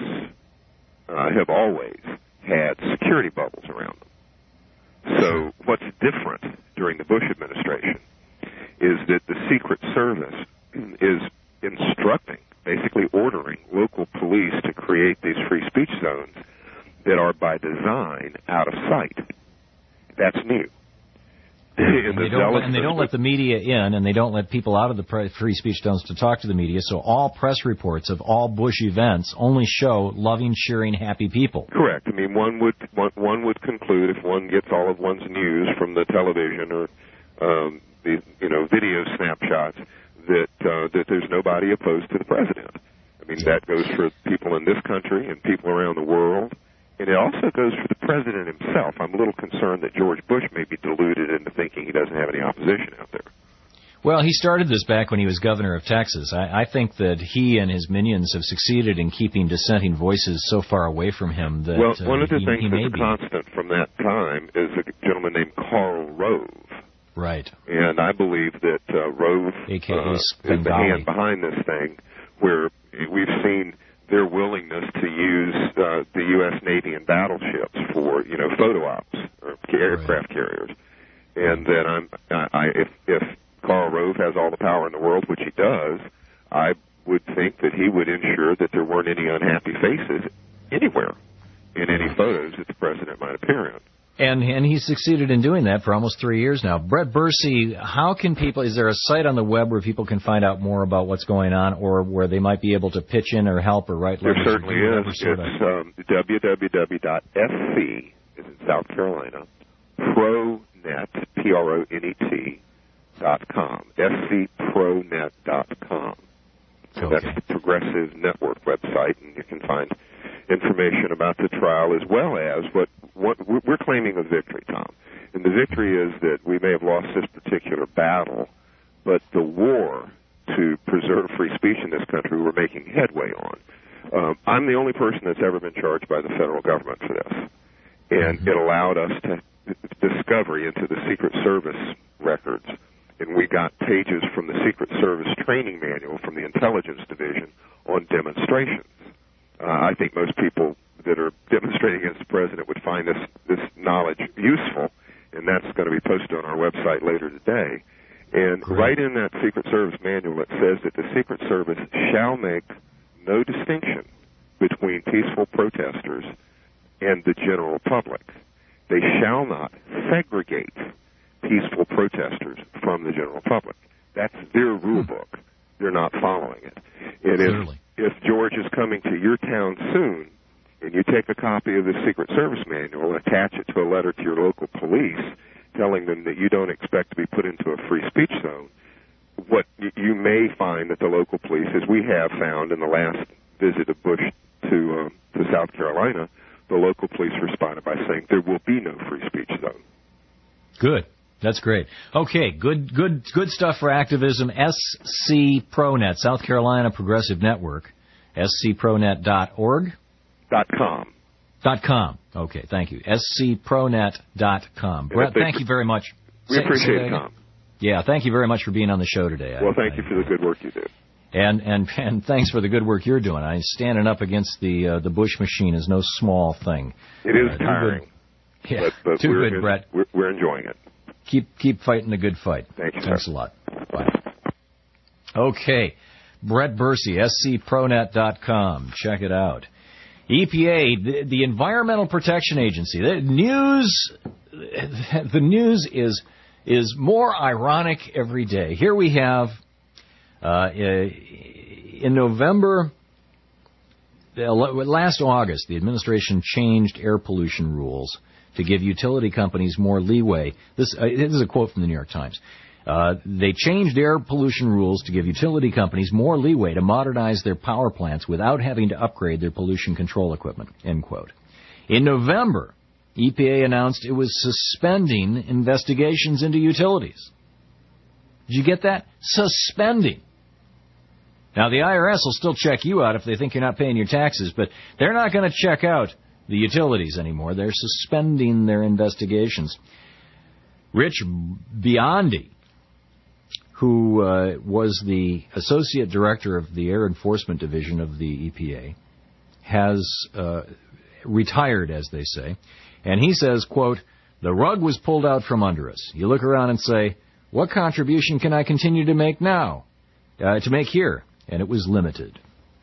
uh, have always had security bubbles around them. So what's different during the Bush administration is that the Secret Service is instructing, basically ordering local police to create these free speech zones that are by design out of sight. That's new. And they, don't let, and they don't let the media in, and they don't let people out of the pre- free speech zones to talk to the media, so all press reports of all Bush events only show loving, cheering, happy people. Correct. I mean, one would one, one would conclude, if one gets all of one's news from the television or um, the you know video snapshots, that uh, that there's nobody opposed to the president. I mean, that goes for people in this country and people around the world. And it also goes for the president himself. I'm a little concerned that George Bush may be deluded into thinking he doesn't have any opposition out there. Well, he started this back when he was governor of Texas. I, I think that he and his minions have succeeded in keeping dissenting voices so far away from him that well, one uh, of the he, things he that's may a be. constant from that time is a gentleman named Karl Rove. Right. And I believe that uh, Rove A K A uh, is the hand behind this thing, where we've seen their willingness to use uh, the U S Navy and battleships for, you know, photo ops or aircraft carriers, and that I'm, I, if if Karl Rove has all the power in the world, which he does, I would think that he would ensure that there weren't any unhappy faces anywhere in any photos that the president might appear in. And and he's succeeded in doing that for almost three years now. Brett Bursey, how can people, is there a site on the web where people can find out more about what's going on, or where they might be able to pitch in or help or write letters? There certainly is. It's um, w w w dot s c, is in South Carolina, pronet, P R O N E T, dot com, s c pronet dot com. So okay. That's the Progressive Network website, and you can find information about the trial, as well as what, what we're claiming a victory, Tom. And the victory is that we may have lost this particular battle, but the war to preserve free speech in this country we're making headway on. Um, I'm the only person that's ever been charged by the federal government for this. And mm-hmm. it allowed us to discovery into the Secret Service records. And we got pages from the Secret Service training manual from the Intelligence Division on demonstrations. Uh, I think most people that are demonstrating against the president would find this, this knowledge useful, and that's going to be posted on our website later today. And Great. Right in that Secret Service manual, it says that the Secret Service shall make no distinction between peaceful protesters and the general public. They shall not segregate peaceful protesters from the general public. That's their rule book. They're not following it. And if, if George is coming to your town soon, and you take a copy of the Secret Service manual and attach it to a letter to your local police telling them that you don't expect to be put into a free speech zone, what you may find that the local police, as we have found in the last visit of Bush to, um, to South Carolina, the local police responded by saying there will be no free speech zone. Good. That's great. Okay, good good, good stuff for activism. S C Pronet, South Carolina Progressive Network, s c pronet dot org? Dot com. Dot com. Okay, thank you. s c pronet dot com. Brett, thank you very much. We say, appreciate say it, Tom. Yeah, thank you very much for being on the show today. Well, I, thank I, you for the good work you do. And and and thanks for the good work you're doing. I standing up against the uh, the Bush machine is no small thing. It is uh, tiring. Good. Yeah, but, but too we're good, in, Brett. We're, we're enjoying it. Keep keep fighting the good fight. Thank you, Thanks sir. a lot. Bye. Okay, Brett Bursey, s c pronet dot com. Check it out. E P A, the, the Environmental Protection Agency. The news, the news is is more ironic every day. Here we have, uh, in November, last August, the administration changed air pollution rules to give utility companies more leeway. This, uh, this is a quote from the New York Times. Uh, they changed air pollution rules to give utility companies more leeway to modernize their power plants without having to upgrade their pollution control equipment, end quote. In November, E P A announced it was suspending investigations into utilities. Did you get that? Suspending. Now, the I R S will still check you out if they think you're not paying your taxes, but they're not going to check out the utilities anymore. They're suspending their investigations. Rich Biondi, who uh, was the Associate Director of the Air Enforcement Division of the E P A, has uh, retired, as they say. And he says, quote, "The rug was pulled out from under us. You look around and say, what contribution can I continue to make now, uh, to make here? And it was limited."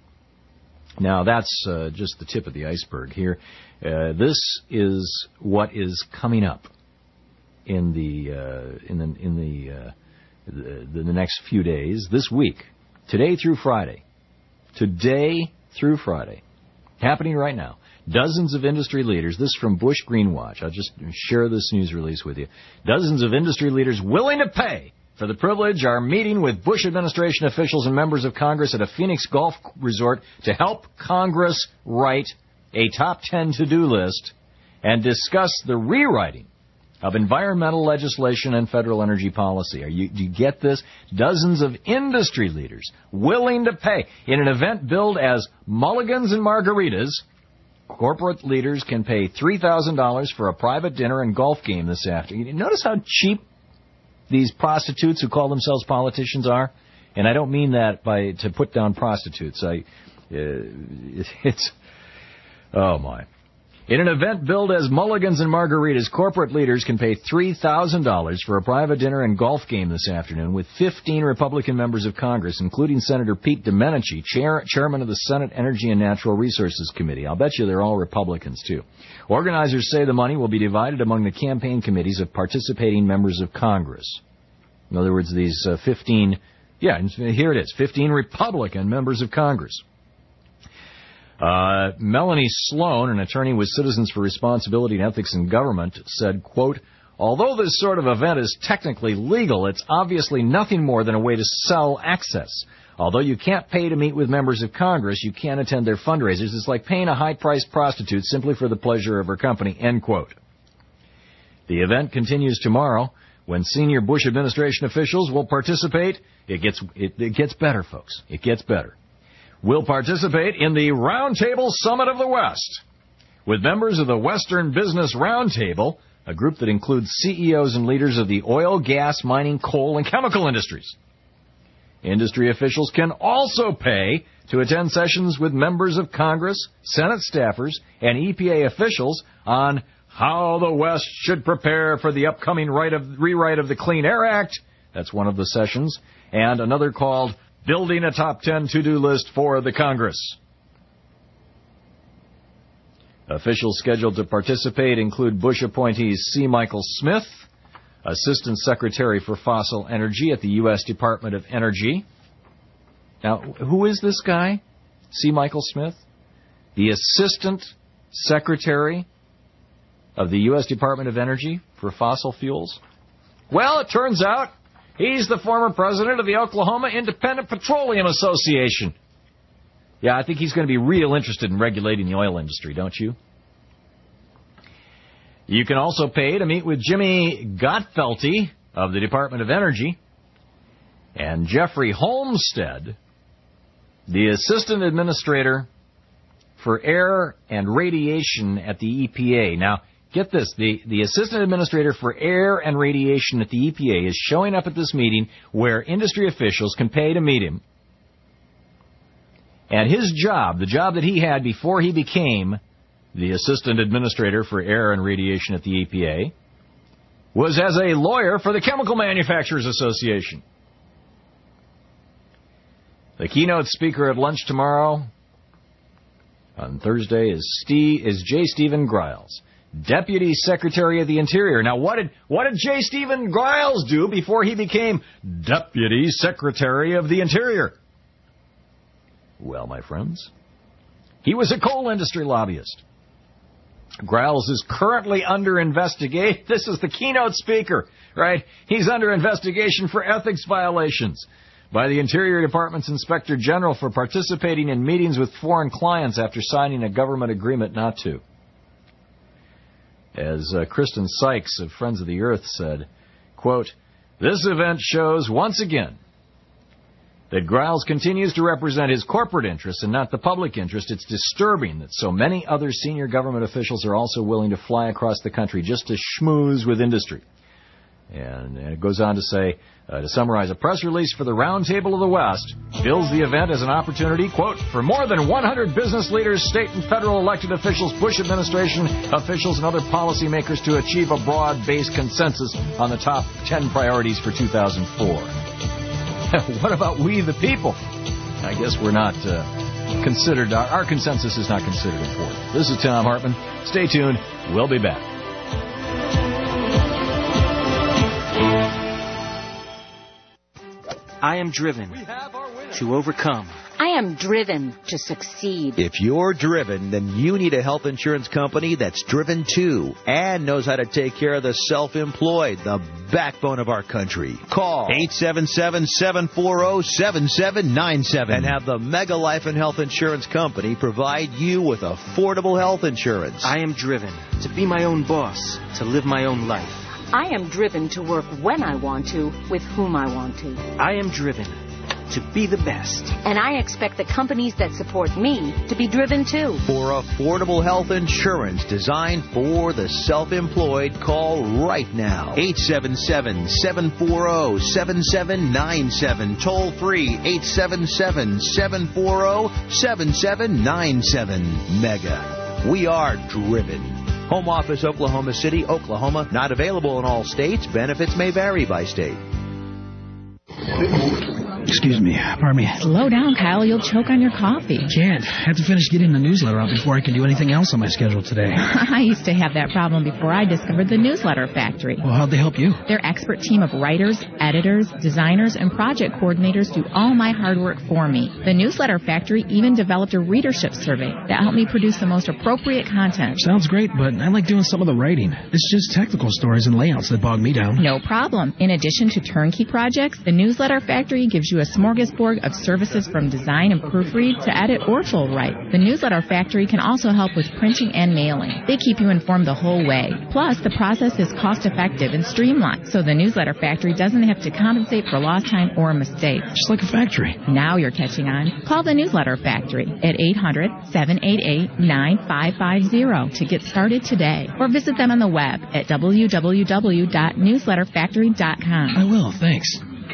Now, that's uh, just the tip of the iceberg here. Uh, this is what is coming up in the uh, in the in the, uh, the the next few days, this week, today through Friday, today through Friday, happening right now. Dozens of industry leaders, this is from Bush Green Watch, I'll just share this news release with you. Dozens of industry leaders willing to pay for the privilege are meeting with Bush administration officials and members of Congress at a Phoenix golf resort to help Congress write a top ten to-do list and discuss the rewriting of environmental legislation and federal energy policy. Are you, do you get this? Dozens of industry leaders willing to pay in an event billed as Mulligans and Margaritas. Corporate leaders can pay three thousand dollars for a private dinner and golf game this afternoon. Notice how cheap these prostitutes who call themselves politicians are? And I don't mean that by to put down prostitutes. I, uh, it's, oh my. In an event billed as Mulligans and Margaritas, corporate leaders can pay three thousand dollars for a private dinner and golf game this afternoon with fifteen Republican members of Congress, including Senator Pete Domenici, chair, chairman of the Senate Energy and Natural Resources Committee. I'll bet you they're all Republicans, too. Organizers say the money will be divided among the campaign committees of participating members of Congress. In other words, these uh, fifteen, yeah, here it is, fifteen Republican members of Congress. Uh, Melanie Sloan, an attorney with Citizens for Responsibility and Ethics in Government, said, quote, "Although this sort of event is technically legal, it's obviously nothing more than a way to sell access. Although you can't pay to meet with members of Congress, you can attend their fundraisers. It's like paying a high-priced prostitute simply for the pleasure of her company," end quote. The event continues tomorrow when senior Bush administration officials will participate. It gets, it, it gets better, folks. It gets better. Will participate in the Roundtable Summit of the West with members of the Western Business Roundtable, a group that includes C E Os and leaders of the oil, gas, mining, coal, and chemical industries. Industry officials can also pay to attend sessions with members of Congress, Senate staffers, and E P A officials on how the West should prepare for the upcoming right of, rewrite of the Clean Air Act. That's one of the sessions. And another called Building a Top ten To-Do List for the Congress. Officials scheduled to participate include Bush appointees C. Michael Smith, Assistant Secretary for Fossil Energy at the U S Department of Energy. Now, who is this guy? C. Michael Smith? The Assistant Secretary of the U S Department of Energy for Fossil Fuels? Well, it turns out he's the former president of the Oklahoma Independent Petroleum Association. Yeah, I think he's going to be real interested in regulating the oil industry, don't you? You can also pay to meet with Jimmy Gotfelty of the Department of Energy and Jeffrey Holmstead, the Assistant Administrator for Air and Radiation at the E P A. Now, get this, the, the Assistant Administrator for Air and Radiation at the E P A is showing up at this meeting where industry officials can pay to meet him. And his job, the job that he had before he became the Assistant Administrator for Air and Radiation at the E P A, was as a lawyer for the Chemical Manufacturers Association. The keynote speaker at lunch tomorrow, on Thursday, is, Steve, is J. Stephen Griles, Deputy Secretary of the Interior. Now, what did what did J. Stephen Griles do before he became Deputy Secretary of the Interior? Well, my friends, he was a coal industry lobbyist. Griles is currently under investigation. This is the keynote speaker, right? He's under investigation for ethics violations by the Interior Department's Inspector General for participating in meetings with foreign clients after signing a government agreement not to. As uh, Kristen Sykes of Friends of the Earth said, quote, "This event shows once again that Griles continues to represent his corporate interests and not the public interest. It's disturbing that so many other senior government officials are also willing to fly across the country just to schmooze with industry." And it goes on to say, uh, to summarize, a press release for the Roundtable of the West bills the event as an opportunity, quote, "for more than one hundred business leaders, state and federal elected officials, Bush administration officials, and other policymakers to achieve a broad-based consensus on the top ten priorities for two thousand four. What about we, the people? I guess we're not uh, considered, our, our consensus is not considered important. This is Tom Hartman. Stay tuned. We'll be back. I am driven to overcome. I am driven to succeed. If you're driven, then you need a health insurance company that's driven too and knows how to take care of the self-employed, the backbone of our country. Call eight seven seven, seven four zero, seven seven nine seven and have the Mega Life and Health Insurance Company provide you with affordable health insurance. I am driven to be my own boss, to live my own life. I am driven to work when I want to, with whom I want to. I am driven to be the best. And I expect the companies that support me to be driven too. For affordable health insurance designed for the self-employed, call right now. eight seven seven, seven four zero, seven seven nine seven. Toll free, eight seven seven, seven four zero, seven seven nine seven. Mega. We are driven. Home office, Oklahoma City, Oklahoma. Not available in all states. Benefits may vary by state. Excuse me. Pardon me. Slow down, Kyle. You'll choke on your coffee. Can't. I have to finish getting the newsletter out before I can do anything else on my schedule today. I used to have that problem before I discovered the Newsletter Factory. Well, how'd they help you? Their expert team of writers, editors, designers, and project coordinators do all my hard work for me. The Newsletter Factory even developed a readership survey that helped me produce the most appropriate content. Sounds great, but I like doing some of the writing. It's just technical stories and layouts that bog me down. No problem. In addition to turnkey projects, the Newsletter Factory gives you a smorgasbord of services from design and proofread to edit or full write. The Newsletter Factory can also help with printing and mailing. They keep you informed the whole way. Plus, the process is cost-effective and streamlined, so the Newsletter Factory doesn't have to compensate for lost time or mistakes. Just like a factory. Now you're catching on. Call the Newsletter Factory at eight hundred, seven eight eight, nine five five zero to get started today, or visit them on the web at w w w dot newsletter factory dot com. I will, thanks.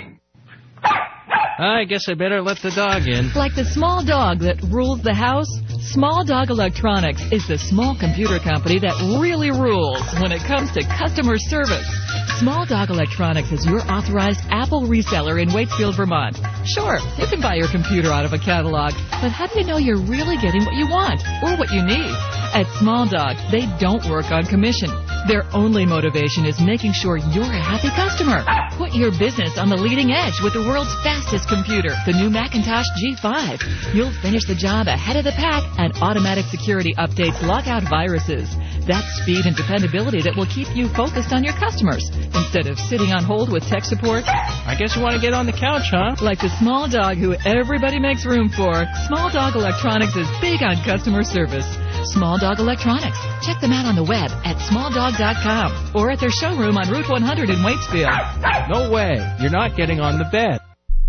I guess I better let the dog in. Like the small dog that rules the house, Small Dog Electronics is the small computer company that really rules when it comes to customer service. Small Dog Electronics is your authorized Apple reseller in Waitsfield, Vermont. Sure, you can buy your computer out of a catalog, but how do you know you're really getting what you want or what you need? At Small Dog, they don't work on commission. Their only motivation is making sure you're a happy customer. Put your business on the leading edge with the world's fastest computer, the new Macintosh G five. You'll finish the job ahead of the pack, and automatic security updates lock out viruses. That's speed and dependability that will keep you focused on your customers instead of sitting on hold with tech support. I guess you want to get on the couch, huh? Like the small dog who everybody makes room for, Small Dog Electronics is big on customer service. Small Dog Electronics. Check them out on the web at small dog dot com or at their showroom on Route one hundred in Waitsfield. No way. You're not getting on the bed.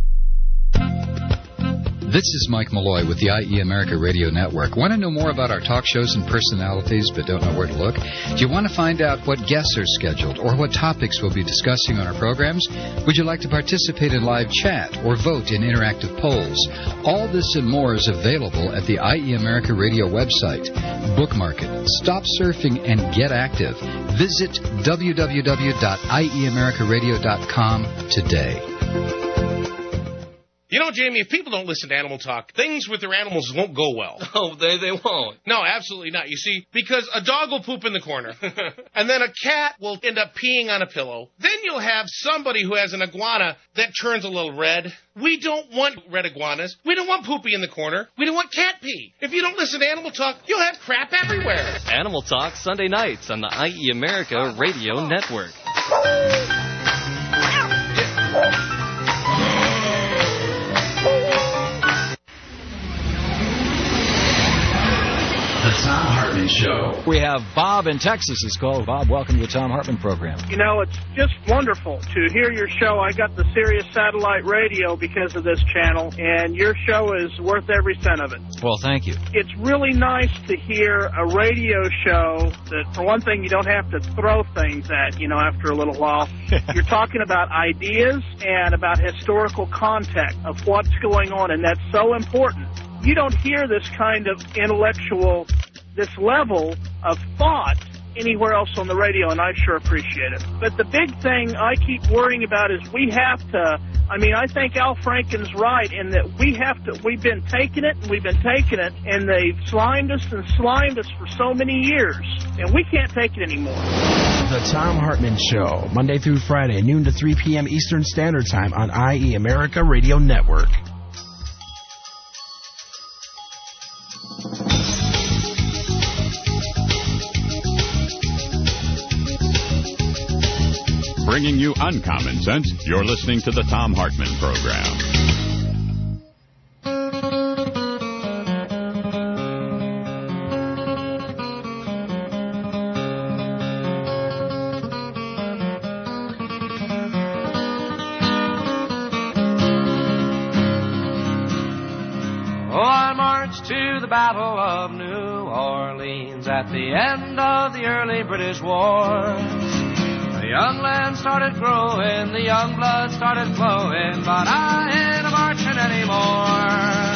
This is Mike Malloy with the I E America Radio Network. Want to know more about our talk shows and personalities but don't know where to look? Do you want to find out what guests are scheduled or what topics we'll be discussing on our programs? Would you like to participate in live chat or vote in interactive polls? All this and more is available at the I E America Radio website. Bookmark it, stop surfing, and get active. Visit w w w dot i e america radio dot com today. You know, Jamie, if people don't listen to Animal Talk, things with their animals won't go well. Oh, they they won't. No, absolutely not. You see, because a dog will poop in the corner, and then a cat will end up peeing on a pillow. Then you'll have somebody who has an iguana that turns a little red. We don't want red iguanas. We don't want poopy in the corner. We don't want cat pee. If you don't listen to Animal Talk, you'll have crap everywhere. Animal Talk, Sunday nights on the I E America Radio Network. The Thom Hartmann Show. We have Bob in Texas is called. Bob, welcome to the Thom Hartmann program. You know, it's just wonderful to hear your show. I got the Sirius satellite radio because of this channel, and your show is worth every cent of it. Well, thank you. It's really nice to hear a radio show that, for one thing, you don't have to throw things at, you know, after a little while. You're talking about ideas and about historical context of what's going on, and that's so important. You don't hear this kind of intellectual, this level of thought anywhere else on the radio, and I sure appreciate it. But the big thing I keep worrying about is we have to, I mean, I think Al Franken's right in that we have to, we've been taking it and we've been taking it, and they've slimed us and slimed us for so many years, and we can't take it anymore. The Thom Hartmann Show, Monday through Friday, noon to three p.m. Eastern Standard Time on I E America Radio Network. Bringing you uncommon sense, you're listening to the Thom Hartmann program. Oh, I marched to the Battle of New Orleans at the end of the early British wars. The young land started growing, the young blood started flowing, but I ain't a marching anymore.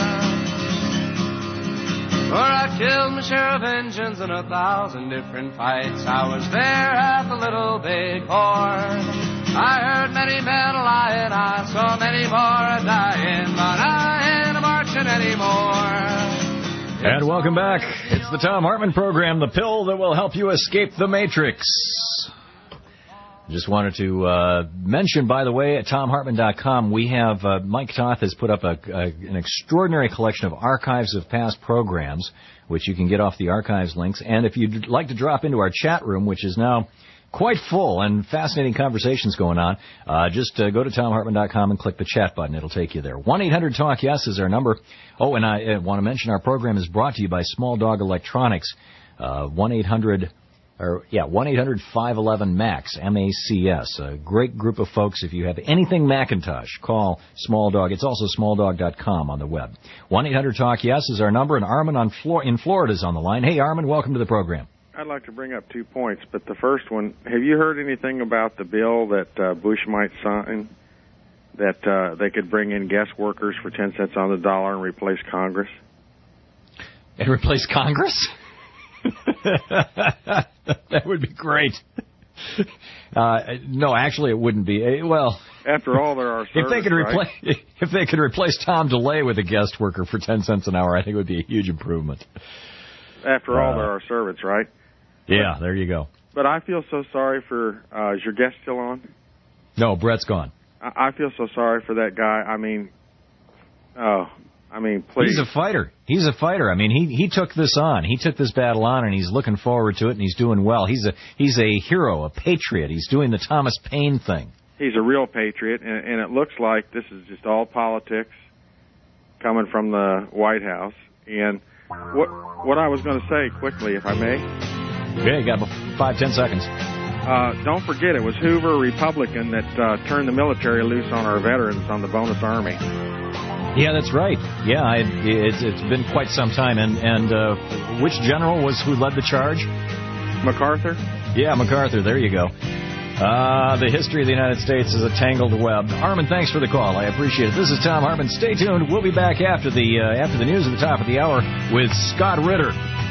For I killed my share of Injuns in a thousand different fights. I was there at the Little Big Horn. I heard many men lying, I saw many more a-dying, but I ain't a marching anymore. And welcome back. It's the Thom Hartmann program, the pill that will help you escape the Matrix. Just wanted to uh, mention, by the way, at Thom Hartmann dot com, we have, uh, Mike Toth has put up a, a, an extraordinary collection of archives of past programs, which you can get off the archives links. And if you'd like to drop into our chat room, which is now quite full and fascinating conversations going on, uh, just uh, go to Thom Hartmann dot com and click the chat button. It'll take you there. one eight hundred talk yes is our number. Oh, and I uh, want to mention our program is brought to you by Small Dog Electronics, uh, one eight hundred Or, yeah, one eight hundred five eleven MAX, M A C S. A great group of folks. If you have anything Macintosh, call Small Dog. It's also small dog dot com on the web. one eight hundred talk yes is our number, and Armin on Flor- in Florida is on the line. Hey, Armin, welcome to the program. I'd like to bring up two points, but the first one, have you heard anything about the bill that uh, Bush might sign, that uh, they could bring in guest workers for ten cents on the dollar and replace Congress? And replace Congress? That would be great. Uh, no, actually, it wouldn't be. Well, after all, there are if they could right? replace if they could replace Tom DeLay with a guest worker for ten cents an hour, I think it would be a huge improvement. After all, uh, there are servants, right? Yeah, there you go. But I feel so sorry for. Uh, is your guest still on? No, Brett's gone. I, I feel so sorry for that guy. I mean, oh. I mean, please. He's a fighter. He's a fighter. I mean, he he took this on. He took this battle on, and he's looking forward to it, and he's doing well. He's a he's a hero, a patriot. He's doing the Thomas Paine thing. He's a real patriot, and, and it looks like this is just all politics coming from the White House. And what what I was going to say quickly, if I may. Yeah, you got about five, ten seconds. Uh, don't forget, it was Hoover, Republican, that uh, turned the military loose on our veterans on the bonus army. Yeah, that's right. Yeah, I, it's it's been quite some time. And and uh, which general was who led the charge? MacArthur. Yeah, MacArthur. There you go. Uh, the history of the United States is a tangled web. Armin, thanks for the call. I appreciate it. This is Thom Hartmann. Stay tuned. We'll be back after the uh, after the news at the top of the hour with Scott Ritter.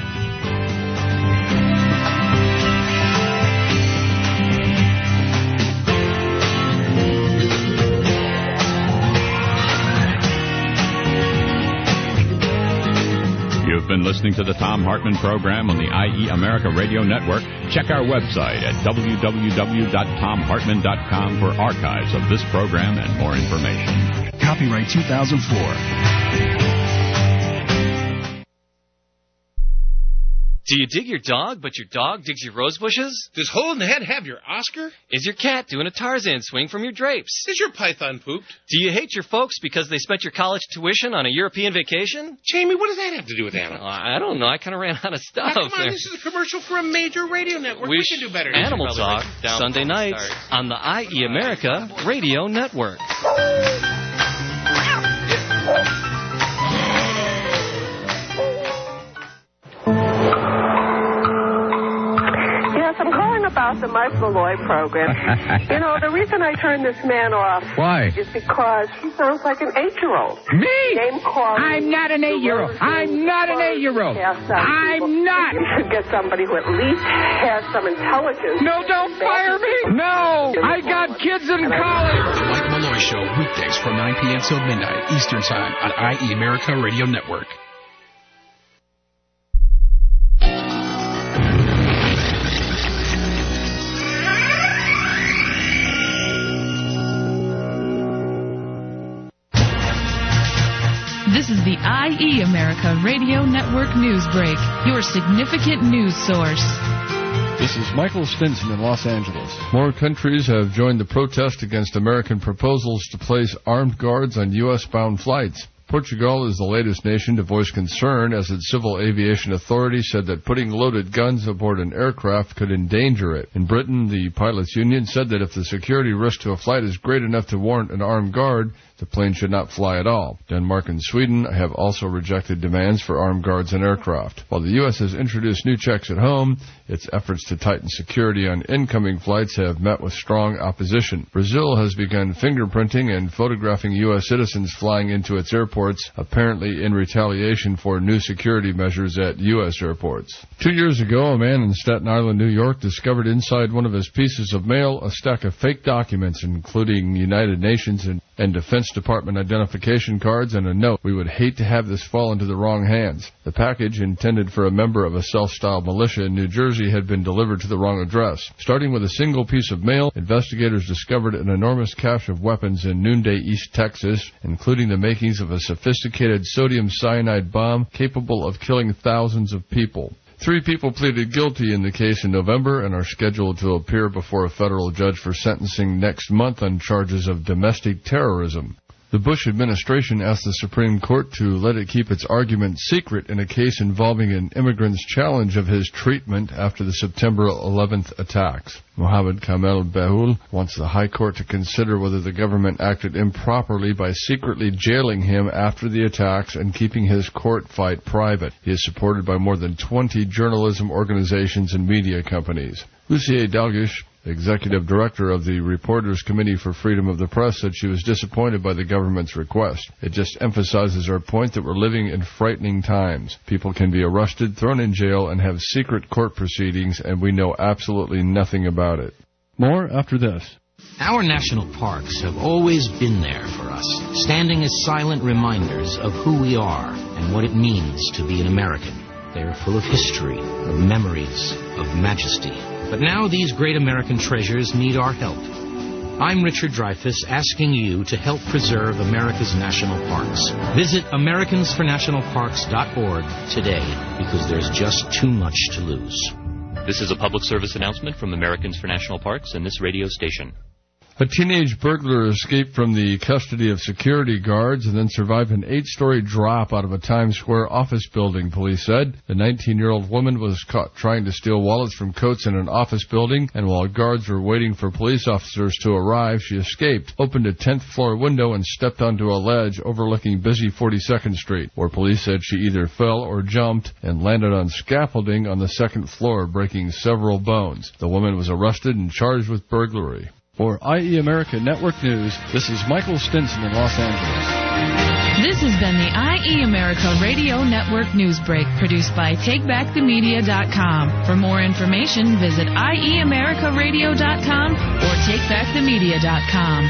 You've been listening to the Thom Hartmann program on the I E America Radio Network. Check our website at w w w dot thom hartmann dot com for archives of this program and more information. Copyright two thousand four. Do you dig your dog, but your dog digs your rose bushes? Does Hole in the Head have your Oscar? Is your cat doing a Tarzan swing from your drapes? Is your python pooped? Do you hate your folks because they spent your college tuition on a European vacation? Jamie, what does that have to do with animals? Uh, I don't know. I kind of ran out of stuff. Now, come on, there. this is a commercial for a major radio network. We, we can do better. Animal Talk, Sunday nights on the I E America Radio Network. Yes, I'm calling about the Mike Malloy program. You know, the reason I turned this man off Why? is because he sounds like an eight-year-old. Me? Name calling. I'm not an eight-year-old. I'm not an eight-year-old. I'm not. You should get somebody who at least has some intelligence. No, don't fire me. No, I got kids in college. The Mike Malloy Show, weekdays from nine p.m. till midnight Eastern Time on I E America Radio Network. This is the I E America Radio Network News Break, your significant news source. This is Michael Stinson in Los Angeles. More countries have joined the protest against American proposals to place armed guards on U S-bound flights. Portugal is the latest nation to voice concern as its civil aviation authority said that putting loaded guns aboard an aircraft could endanger it. In Britain, the pilots' union said that if the security risk to a flight is great enough to warrant an armed guard, the plane should not fly at all. Denmark and Sweden have also rejected demands for armed guards in aircraft. While the U S has introduced new checks at home, its efforts to tighten security on incoming flights have met with strong opposition. Brazil has begun fingerprinting and photographing U S citizens flying into its airports, apparently in retaliation for new security measures at U S airports. Two years ago, a man in Staten Island, New York, discovered inside one of his pieces of mail a stack of fake documents, including United Nations and, and Defense Department identification cards and a note. We would hate to have this fall into the wrong hands. The package, intended for a member of a self-styled militia in New Jersey, had been delivered to the wrong address. Starting with a single piece of mail, investigators discovered an enormous cache of weapons in Noonday, East Texas, including the makings of a sophisticated sodium cyanide bomb capable of killing thousands of people. Three people pleaded guilty in the case in November and are scheduled to appear before a federal judge for sentencing next month on charges of domestic terrorism. The Bush administration asked the Supreme Court to let it keep its argument secret in a case involving an immigrant's challenge of his treatment after the September eleventh attacks. Mohammed Kamel Behul wants the High Court to consider whether the government acted improperly by secretly jailing him after the attacks and keeping his court fight private. He is supported by more than twenty journalism organizations and media companies. Lucia Dalgish, executive director of the Reporters Committee for Freedom of the Press, said she was disappointed by the government's request. It just emphasizes our point that we're living in frightening times. People can be arrested, thrown in jail, and have secret court proceedings, and we know absolutely nothing about it. More after this. Our national parks have always been there for us, standing as silent reminders of who we are and what it means to be an American. They are full of history, of memories, of majesty. But now these great American treasures need our help. I'm Richard Dreyfuss, asking you to help preserve America's national parks. Visit Americans for National Parks dot org today, because there's just too much to lose. This is a public service announcement from Americans for National Parks and this radio station. A teenage burglar escaped from the custody of security guards and then survived an eight-story drop out of a Times Square office building, police said. The nineteen-year-old woman was caught trying to steal wallets from coats in an office building, and while guards were waiting for police officers to arrive, she escaped, opened a tenth-floor window, and stepped onto a ledge overlooking busy forty-second Street, where police said she either fell or jumped and landed on scaffolding on the second floor, breaking several bones. The woman was arrested and charged with burglary. For I E America Network News, this is Michael Stinson in Los Angeles. This has been the I E America Radio Network News Break, produced by take back the media dot com. For more information, visit I E America Radio dot com or take back the media dot com.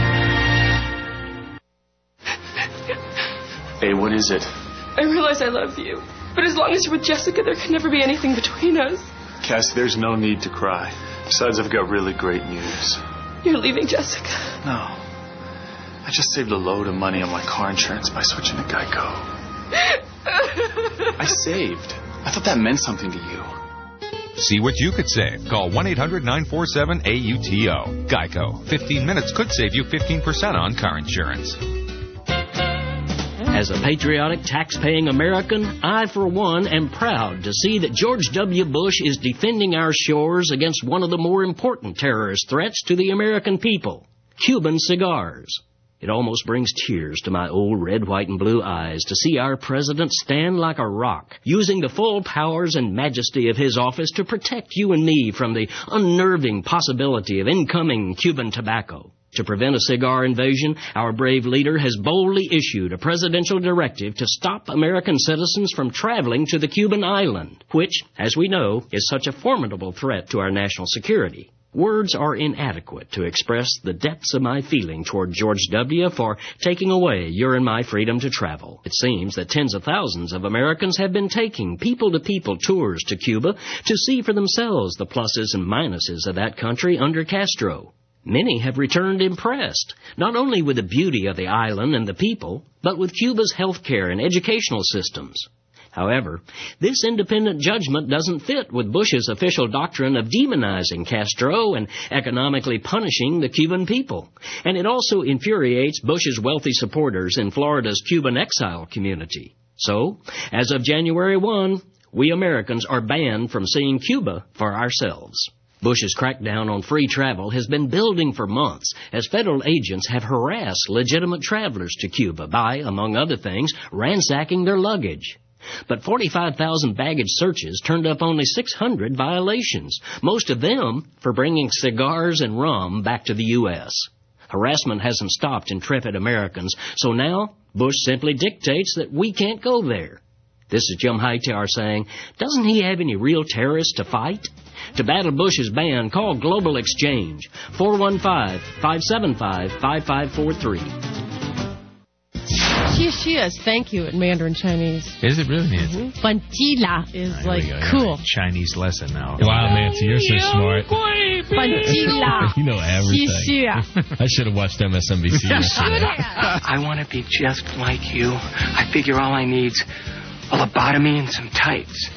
Hey, what is it? I realize I love you, but as long as you're with Jessica, there can never be anything between us. Cassie, there's no need to cry. Besides, I've got really great news. You're leaving Jessica. No. I just saved a load of money on my car insurance by switching to Geico. I saved. I thought that meant something to you. See what you could save. Call one eight hundred nine four seven A U T O. Geico. fifteen minutes could save you fifteen percent on car insurance. As a patriotic, tax-paying American, I, for one, am proud to see that George W. Bush is defending our shores against one of the more important terrorist threats to the American people, Cuban cigars. It almost brings tears to my old red, white, and blue eyes to see our president stand like a rock, using the full powers and majesty of his office to protect you and me from the unnerving possibility of incoming Cuban tobacco. To prevent a cigar invasion, our brave leader has boldly issued a presidential directive to stop American citizens from traveling to the Cuban island, which, as we know, is such a formidable threat to our national security. Words are inadequate to express the depths of my feeling toward George W. for taking away your and my freedom to travel. It seems that tens of thousands of Americans have been taking people-to-people tours to Cuba to see for themselves the pluses and minuses of that country under Castro. Many have returned impressed, not only with the beauty of the island and the people, but with Cuba's healthcare and educational systems. However, this independent judgment doesn't fit with Bush's official doctrine of demonizing Castro and economically punishing the Cuban people. And it also infuriates Bush's wealthy supporters in Florida's Cuban exile community. So, as of January first, we Americans are banned from seeing Cuba for ourselves. Bush's crackdown on free travel has been building for months as federal agents have harassed legitimate travelers to Cuba by, among other things, ransacking their luggage. But forty-five thousand baggage searches turned up only six hundred violations, most of them for bringing cigars and rum back to the U S Harassment hasn't stopped intrepid Americans, so now Bush simply dictates that we can't go there. This is Jim Hightower saying, doesn't he have any real terrorists to fight? To battle Bush's ban, call Global Exchange, four one five, five seven five, five five four three. Xie xie is thank you in Mandarin Chinese. Is it really, Nancy? Mm-hmm. Fanjila is right, like go, cool. Chinese lesson now. Wow, Nancy, you're so smart. Fanjila. You know everything. Xie xie. I should have watched M S N B C. You should have. I want to be just like you. I figure all I need's a lobotomy and some tights.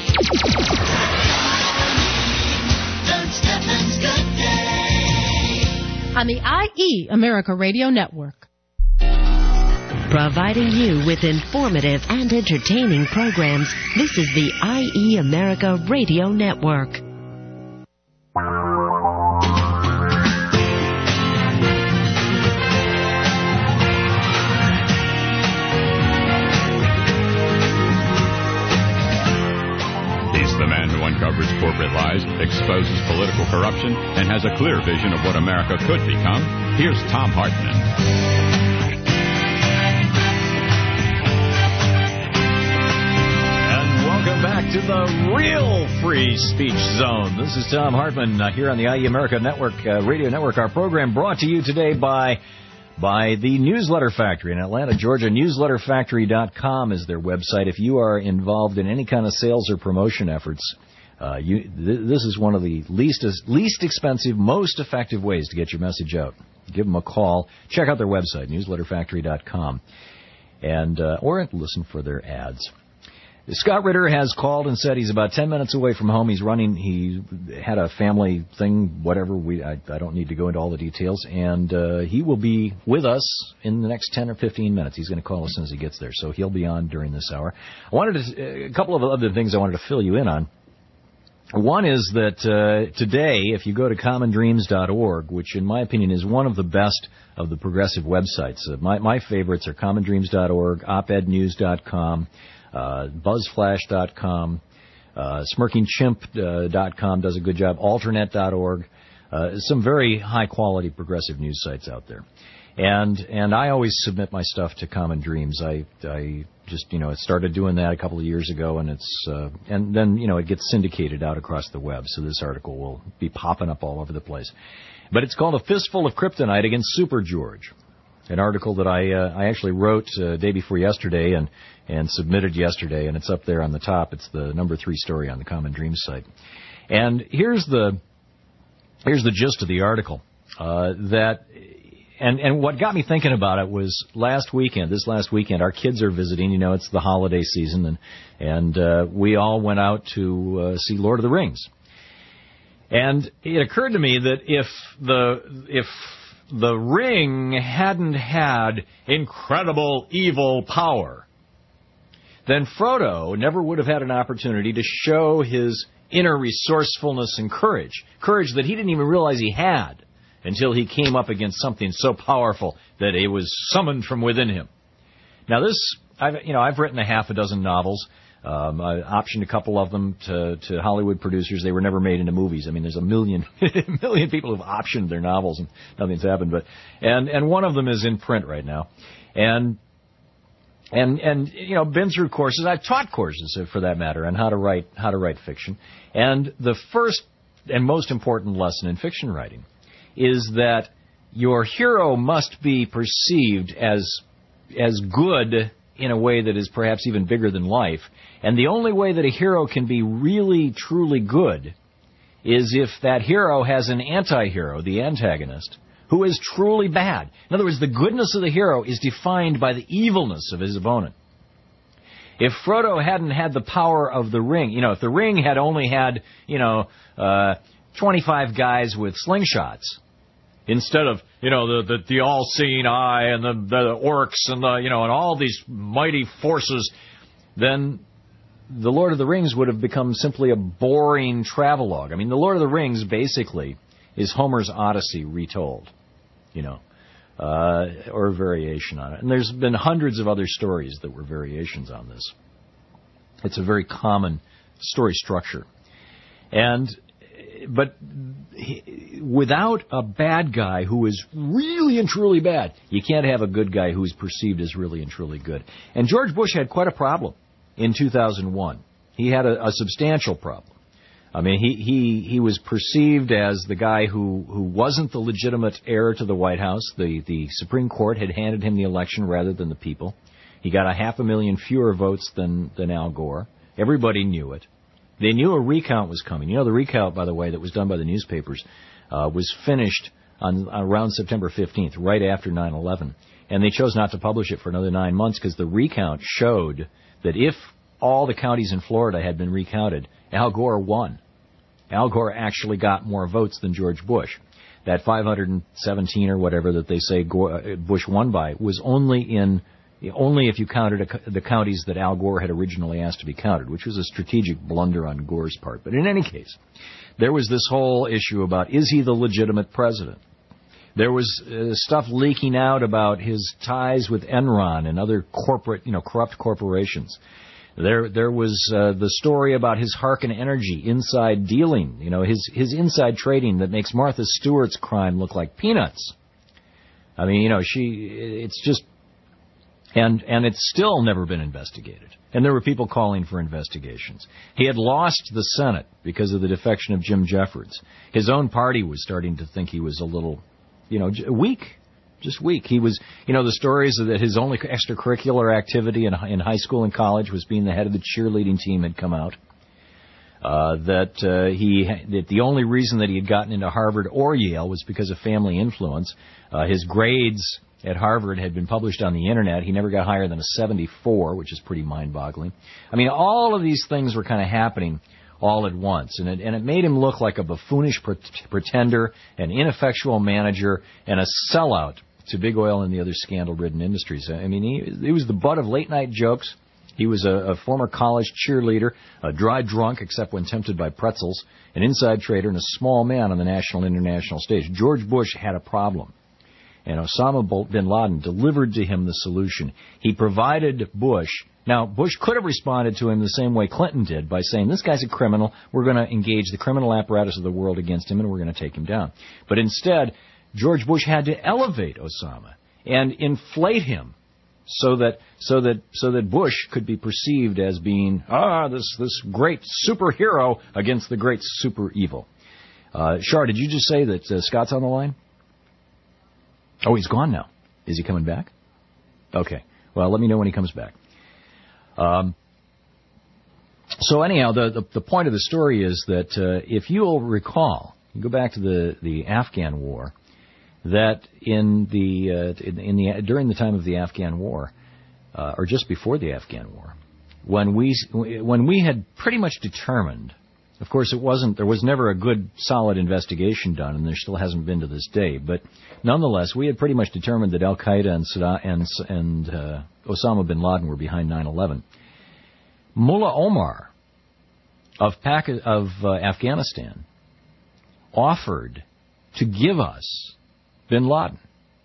On the I E America Radio Network. Providing you with informative and entertaining programs, this is the I E America Radio Network. He's the man who uncovers corporate lies, exposes political corruption, and has a clear vision of what America could become. Here's Thom Hartmann. Welcome back to the real free speech zone. This is Thom Hartmann uh, here on the I E America Network, uh, Radio Network. Our program brought to you today by by the Newsletter Factory in Atlanta, Georgia. newsletter factory dot com is their website. If you are involved in any kind of sales or promotion efforts, uh, you, th- this is one of the least least expensive, most effective ways to get your message out. Give them a call. Check out their website, newsletter factory dot com, and uh, or listen for their ads. Scott Ritter has called and said he's about ten minutes away from home. He's running. He had a family thing, whatever. We I, I don't need to go into all the details. And uh, he will be with us in the next ten or fifteen minutes. He's going to call as soon as he gets there. So he'll be on during this hour. I wanted to, a couple of other things I wanted to fill you in on. One is that uh, today, if you go to common dreams dot org, which in my opinion is one of the best of the progressive websites, uh, my, my favorites are common dreams dot org, op ed news dot com, Uh, buzz flash dot com, uh, smirking chimp dot com does a good job, alternet dot org, uh, some very high-quality progressive news sites out there. And and I always submit my stuff to Common Dreams. I I just, you know, started doing that a couple of years ago, and it's uh, and then, you know, it gets syndicated out across the web, so this article will be popping up all over the place. But it's called A Fistful of Kryptonite Against Super George. An article that I uh, I actually wrote uh, day before yesterday and, and submitted yesterday, and it's up there on the top. It's the number three story on the Common Dreams site. And here's the here's the gist of the article. Uh, that and, and what got me thinking about it was last weekend, this last weekend, our kids are visiting. You know, it's the holiday season, and, and uh, we all went out to uh, see Lord of the Rings. And it occurred to me that if the if the ring hadn't had incredible evil power, then Frodo never would have had an opportunity to show his inner resourcefulness and courage, courage that he didn't even realize he had until he came up against something so powerful that it was summoned from within him. Now, this, I've, you know, I've written a half a dozen novels. Um, I optioned a couple of them to, to Hollywood producers. They were never made into movies. I mean, there's a million, million people who've optioned their novels and nothing's happened. But and and one of them is in print right now, and and and you know, been through courses. I've taught courses, for that matter, on how to write how to write fiction. And the first and most important lesson in fiction writing is that your hero must be perceived as as good in a way that is perhaps even bigger than life. And the only way that a hero can be really, truly good is if that hero has an anti-hero, the antagonist, who is truly bad. In other words, the goodness of the hero is defined by the evilness of his opponent. If Frodo hadn't had the power of the ring, you know, if the ring had only had, you know, uh, twenty-five guys with slingshots, instead of, you know, the, the, the all-seeing eye and the, the orcs and the, you know, and all these mighty forces, then the Lord of the Rings would have become simply a boring travelogue. I mean, the Lord of the Rings basically is Homer's Odyssey retold, you know, uh, or a variation on it. And there's been hundreds of other stories that were variations on this. It's a very common story structure. And But he, without a bad guy who is really and truly bad, you can't have a good guy who is perceived as really and truly good. And George Bush had quite a problem in two thousand one. He had a, a substantial problem. I mean, he, he, he was perceived as the guy who, who wasn't the legitimate heir to the White House. The, the Supreme Court had handed him the election rather than the people. He got a half a million fewer votes than, than Al Gore. Everybody knew it. They knew a recount was coming. You know, the recount, by the way, that was done by the newspapers uh, was finished on around September fifteenth, right after nine eleven. And they chose not to publish it for another nine months because the recount showed that if all the counties in Florida had been recounted, Al Gore won. Al Gore actually got more votes than George Bush. That five hundred seventeen or whatever that they say Gore, Bush won by was only in only if you counted a, the counties that Al Gore had originally asked to be counted, which was a strategic blunder on Gore's part. But in any case, there was this whole issue about, is he the legitimate president? There was uh, stuff leaking out about his ties with Enron and other corporate, you know, corrupt corporations. There, there was uh, the story about his Harken Energy inside dealing, you know, his his inside trading that makes Martha Stewart's crime look like peanuts. I mean, you know, she, it's just. And and it's still never been investigated. And there were people calling for investigations. He had lost the Senate because of the defection of Jim Jeffords. His own party was starting to think he was a little, you know, weak, just weak. He was, you know, the stories that his only extracurricular activity in, in high school and college was being the head of the cheerleading team had come out. Uh, that uh, he that the only reason that he had gotten into Harvard or Yale was because of family influence. Uh, his grades at Harvard had been published on the Internet. He never got higher than a seventy-four, which is pretty mind-boggling. I mean, all of these things were kind of happening all at once, and it, and it made him look like a buffoonish pretender, an ineffectual manager, and a sellout to big oil and the other scandal-ridden industries. I mean, he, he was the butt of late-night jokes. He was a, a former college cheerleader, a dry drunk except when tempted by pretzels, an inside trader, and a small man on the national and international stage. George Bush had a problem. And Osama bin Laden delivered to him the solution. He provided Bush. Now, Bush could have responded to him the same way Clinton did by saying, this guy's a criminal. We're going to engage the criminal apparatus of the world against him, and we're going to take him down. But instead, George Bush had to elevate Osama and inflate him so that so that so that Bush could be perceived as being ah this this great superhero against the great super evil. Uh, Shar, did you just say that uh, Scott's on the line? Oh, he's gone now. Is he coming back? Okay. Well, let me know when he comes back. Um, so anyhow, the, the the point of the story is that uh, if you'll recall, you go back to the, the Afghan war, that in the, uh, in, in the during the time of the Afghan War, uh, or just before the Afghan War, when we when we had pretty much determined, of course, it wasn't there was never a good solid investigation done, and there still hasn't been to this day. But nonetheless, we had pretty much determined that Al Qaeda and Saddam, and, and uh, Osama bin Laden were behind nine eleven. Mullah Omar of Pak- of uh, Afghanistan offered to give us bin Laden.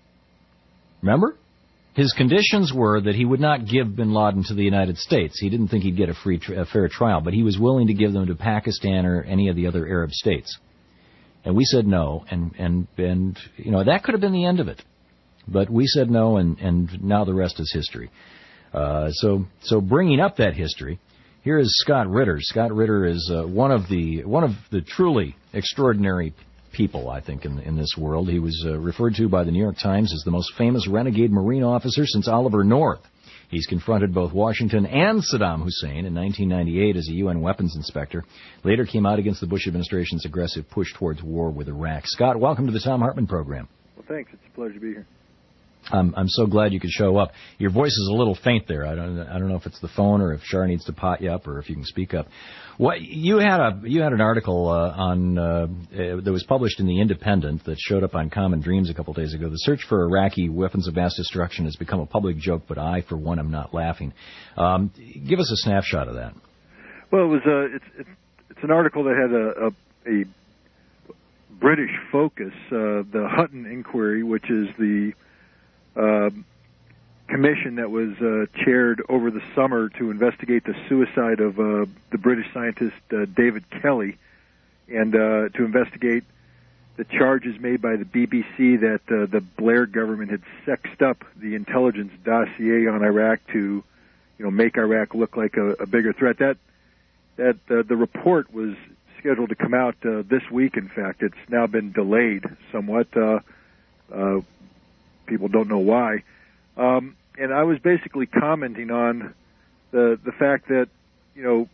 Remember? His conditions were that he would not give bin Laden to the United States. He didn't think he'd get a free, a fair trial, but he was willing to give them to Pakistan or any of the other Arab states. And we said no, and, and, and you know, that could have been the end of it. But we said no, and, and now the rest is history. Uh, so, so bringing up that history, here is Scott Ritter. Scott Ritter is uh, one of the one of the truly extraordinary people, I think, in, in this world. He was uh, referred to by the New York Times as the most famous renegade Marine officer since Oliver North. He's confronted both Washington and Saddam Hussein in nineteen ninety-eight as a U N weapons inspector. Later came out against the Bush administration's aggressive push towards war with Iraq. Scott, welcome to the Thom Hartmann program. Well, thanks. It's a pleasure to be here. I'm, I'm so glad you could show up. Your voice is a little faint there. I don't I don't know if it's the phone or if Shar needs to pot you up or if you can speak up. What you had a you had an article uh, on uh, that was published in the Independent that showed up on Common Dreams a couple of days ago. The search for Iraqi weapons of mass destruction has become a public joke, but I, for one, am not laughing. Um, give us a snapshot of that. Well, it was a it's it's, it's an article that had a a, a British focus, uh, the Hutton Inquiry, which is the Uh, commission that was uh, chaired over the summer to investigate the suicide of uh, the British scientist uh, David Kelly, and uh, to investigate the charges made by the B B C that uh, the Blair government had sexed up the intelligence dossier on Iraq to, you know, make Iraq look like a, a bigger threat. That that uh, the report was scheduled to come out uh, this week. In fact, it's now been delayed somewhat. Uh, uh, People don't know why. Um, and I was basically commenting on the the fact that, you know,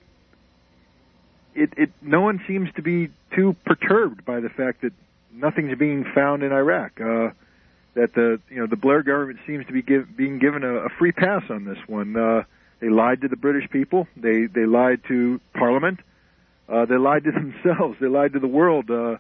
it, it no one seems to be too perturbed by the fact that nothing's being found in Iraq. Uh, that the you know the Blair government seems to be give, being given a, a free pass on this one. Uh, they lied to the British people. They they lied to Parliament. Uh, they lied to themselves. They lied to the world. Uh,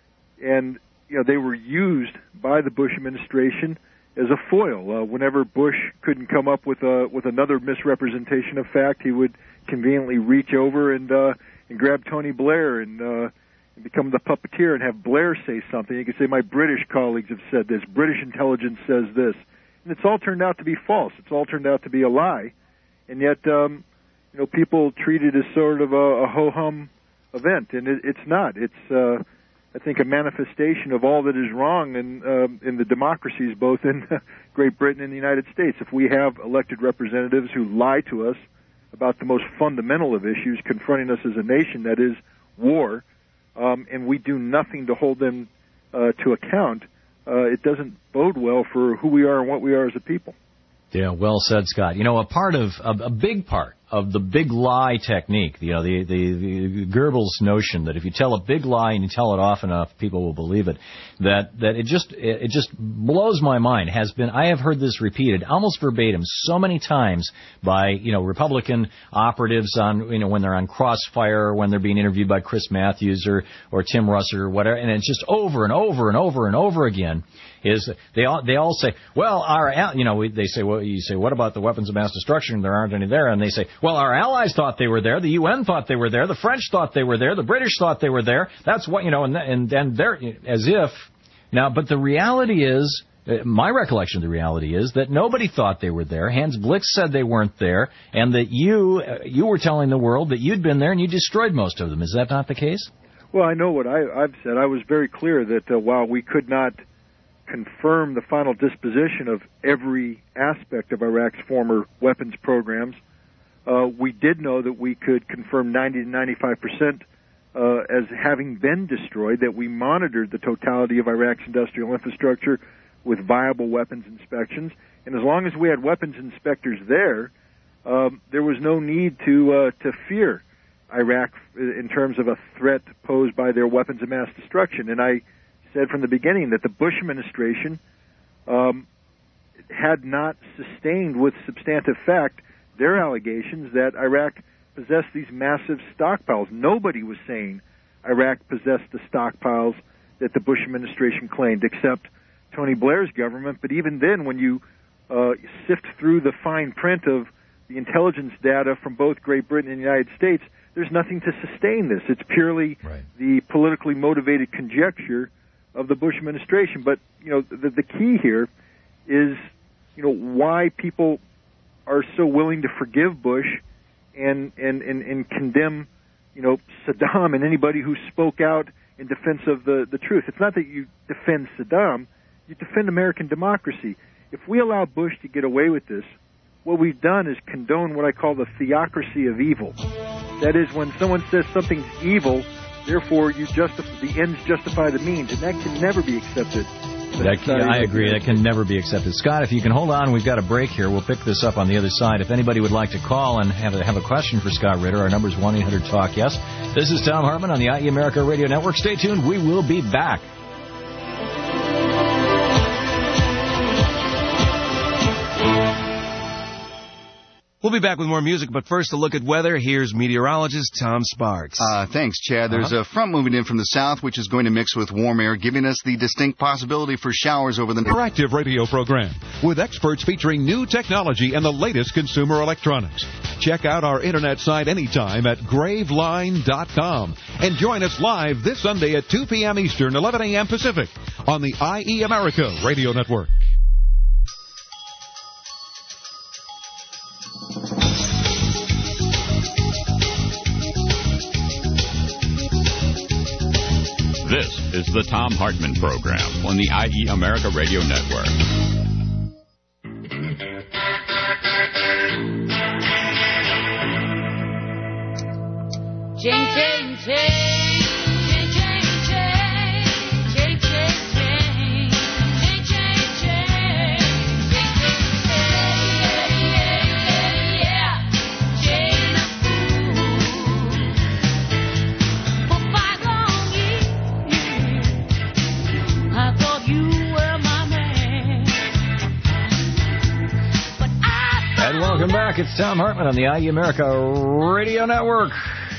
and You know, they were used by the Bush administration as a foil. Uh, whenever Bush couldn't come up with a with another misrepresentation of fact, he would conveniently reach over and uh, and grab Tony Blair and, uh, and become the puppeteer and have Blair say something. He could say, "My British colleagues have said this. British intelligence says this," and it's all turned out to be false. It's all turned out to be a lie, and yet um, you know people treat it as sort of a, a ho hum event, and it, it's not. It's uh, I think a manifestation of all that is wrong in um, in the democracies, both in Great Britain and the United States. If we have elected representatives who lie to us about the most fundamental of issues confronting us as a nation, that is war, um, and we do nothing to hold them uh, to account, uh, it doesn't bode well for who we are and what we are as a people. Yeah, well said, Scott. You know, a part of, a, a big part of the big lie technique, you know, the, the, the Goebbels notion that if you tell a big lie and you tell it often enough, people will believe it, that, that it just, it just blows my mind, has been, I have heard this repeated almost verbatim so many times by, you know, Republican operatives on, you know, when they're on Crossfire, when they're being interviewed by Chris Matthews or, or Tim Russ or whatever, and it's just over and over and over and over again. Is they all they all say, well, our you know we, they say, well, you say, what about the weapons of mass destruction? There aren't any there, and they say, well, our allies thought they were there, the U N thought they were there, the French thought they were there, the British thought they were there. That's what you know, and and then they're as if now, but the reality is, my recollection of the reality is that nobody thought they were there. Hans Blix said they weren't there, and that you you were telling the world that you'd been there and you destroyed most of them. Is that not the case? Well, I know what I, I've said. I was very clear that uh, while we could not confirm the final disposition of every aspect of Iraq's former weapons programs, uh, we did know that we could confirm ninety to ninety-five percent uh, as having been destroyed, that we monitored the totality of Iraq's industrial infrastructure with viable weapons inspections. And as long as we had weapons inspectors there, um, there was no need to uh, to fear Iraq in terms of a threat posed by their weapons of mass destruction. And I said from the beginning that the Bush administration um, had not sustained with substantive fact their allegations that Iraq possessed these massive stockpiles. Nobody was saying Iraq possessed the stockpiles that the Bush administration claimed, except Tony Blair's government. But even then, when you uh, sift through the fine print of the intelligence data from both Great Britain and the United States, there's nothing to sustain this. It's purely right. the politically motivated conjecture of the Bush administration. But, you know, the, the key here is, you know, why people are so willing to forgive Bush and, and, and, and condemn, you know, Saddam and anybody who spoke out in defense of the, the truth. It's not that you defend Saddam, you defend American democracy. If we allow Bush to get away with this, what we've done is condone what I call the theocracy of evil. That is, when someone says something's evil, therefore you justify, the ends justify the means, and that can never be accepted. That can, I agree. That can never be accepted. Scott, if you can hold on, we've got a break here. We'll pick this up on the other side. If anybody would like to call and have a, have a question for Scott Ritter, our number is one eight hundred talk yes. This is Tom Hartman on the I E America Radio Network. Stay tuned. We will be back. We'll be back with more music, but first a look at weather. Here's meteorologist Tom Sparks. Uh, thanks, Chad. There's uh-huh. a front moving in from the south, which is going to mix with warm air, giving us the distinct possibility for showers over the... Interactive radio program with experts featuring new technology and the latest consumer electronics. Check out our internet site anytime at graveline dot com. And join us live this Sunday at two p.m. Eastern, eleven a.m. Pacific on the I E America Radio Network. This is the Tom Hartman Program on the I E America Radio Network. Ching, ching, ching. Ching, ching, ching. Ching, ching, ching. Ching, ching, ching. Ching, ching, ching. Yeah, yeah, yeah. Chain of food. For bygone years, I thought you were my man. But I And welcome back. It's Tom Hartman on the I E America Radio Network.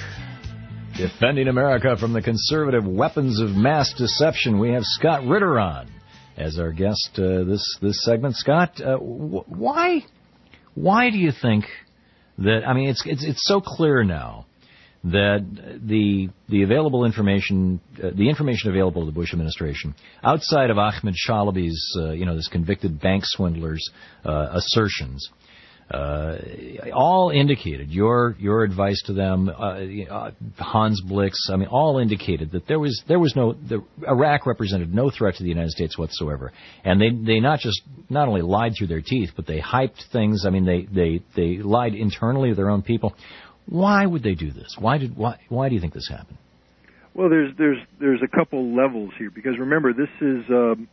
Defending America from the conservative weapons of mass deception. We have Scott Ritter on as our guest uh, this this segment. Scott, uh, wh- why why do you think that? I mean, it's it's it's so clear now that the the available information, uh, the information available to the Bush administration, outside of Ahmed Shalaby's, uh, you know, this convicted bank swindler's uh, assertions. Uh, all indicated, your your advice to them, uh, uh, Hans Blix, I mean, all indicated that there was there was no, the, Iraq represented no threat to the United States whatsoever. And they they not just, not only lied through their teeth, but they hyped things. I mean, they, they, they lied internally to their own people. Why would they do this? Why did why why do you think this happened? Well, there's there's there's a couple levels here, because remember, this is um,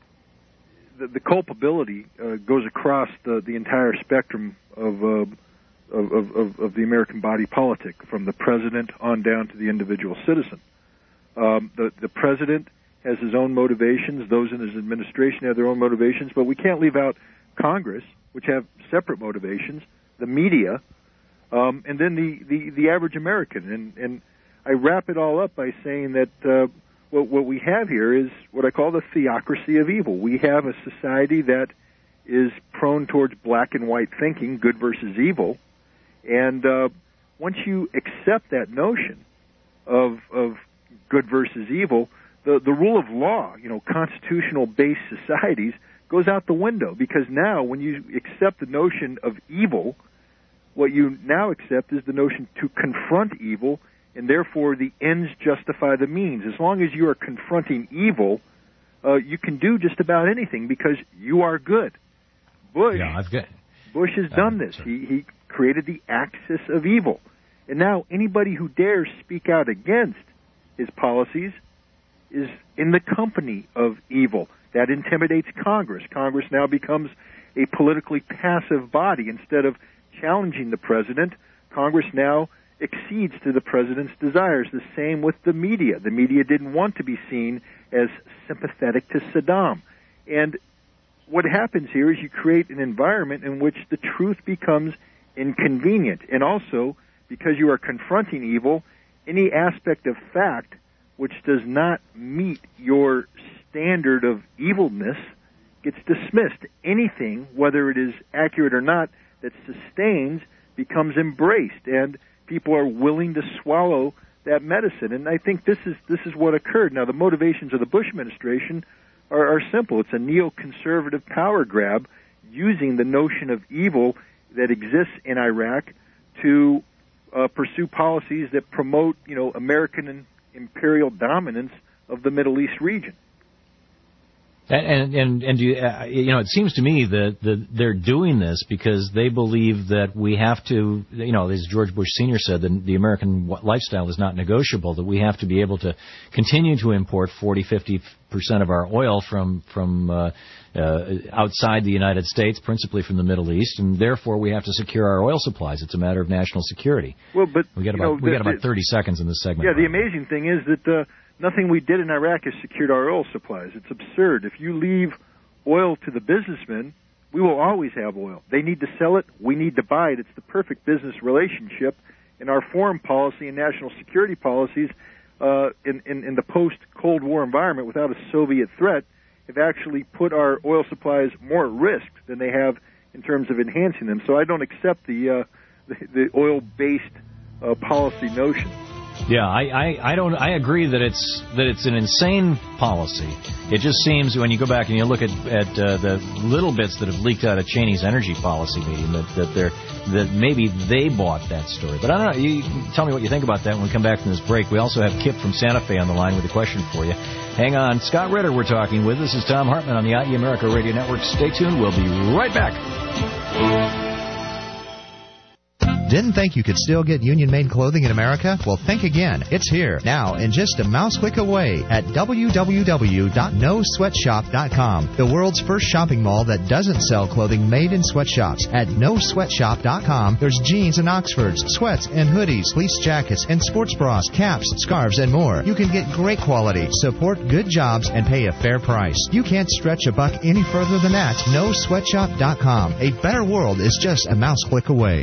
the, the culpability uh, goes across the, the entire spectrum of, uh, of, of of the American body politic, from the president on down to the individual citizen. Um, the the president has his own motivations; those in his administration have their own motivations. But we can't leave out Congress, which have separate motivations. The media, um, and then the, the, the average American. And, and I wrap it all up by saying that uh, what, what we have here is what I call the theocracy of evil. We have a society that is prone towards black and white thinking, good versus evil. And uh, once you accept that notion of, of good versus evil, the, the rule of law, you know, constitutional-based societies, goes out the window, because now when you accept the notion of evil, what you now accept is the notion to confront evil, and therefore the ends justify the means. As long as you are confronting evil, uh, you can do just about anything because you are good. Bush, yeah, I've got, Bush has done this. He, he created the axis of evil. And now anybody who dares speak out against his policies is in the company of evil. That intimidates Congress. Congress now becomes a politically passive body. Instead of challenging the president, Congress now exceeds to the president's desires. The same with the media. The media didn't want to be seen as sympathetic to Saddam. And what happens here is you create an environment in which the truth becomes inconvenient. And also, because you are confronting evil, any aspect of fact which does not meet your standard of evilness gets dismissed. Anything, whether it is accurate or not, that sustains becomes embraced, and people are willing to swallow that medicine. And I think this is this is what occurred. Now, the motivations of the Bush administration are, are simple. It's a neoconservative power grab using the notion of evil that exists in Iraq to uh, pursue policies that promote, you know, American and imperial dominance of the Middle East region. And and and you, uh, you know, it seems to me that, that they're doing this because they believe that we have to, you know, as George Bush Senior said, the, the American lifestyle is not negotiable. That we have to be able to continue to import forty, fifty percent of our oil from from uh, uh, outside the United States, principally from the Middle East, and therefore we have to secure our oil supplies. It's a matter of national security. Well, but we got you about know, we the, got about thirty seconds in this segment. Yeah, the amazing thing is that. Uh, Nothing we did in Iraq has secured our oil supplies. It's absurd. If you leave oil to the businessmen, we will always have oil. They need to sell it. We need to buy it. It's the perfect business relationship. And our foreign policy and national security policies uh, in, in, in the post-Cold War environment without a Soviet threat have actually put our oil supplies more at risk than they have in terms of enhancing them. So I don't accept the, uh, the, the oil-based uh, policy notion. Yeah, I, I, I don't. I agree that it's that it's an insane policy. It just seems when you go back and you look at at uh, the little bits that have leaked out of Cheney's energy policy meeting, that that they're that maybe they bought that story. But I don't know. You tell me what you think about that when we come back from this break. We also have Kip from Santa Fe on the line with a question for you. Hang on, Scott Ritter, we're talking with. This is Tom Hartman on the I E America Radio Network. Stay tuned. We'll be right back. Didn't think you could still get union-made clothing in America? Well, think again. It's here, now, and just a mouse click away at w w w dot no sweatshop dot com, the world's first shopping mall that doesn't sell clothing made in sweatshops. At no sweatshop dot com, there's jeans and Oxfords, sweats and hoodies, fleece jackets, and sports bras, caps, scarves, and more. You can get great quality, support good jobs, and pay a fair price. You can't stretch a buck any further than that. no sweatshop dot com. A better world is just a mouse click away.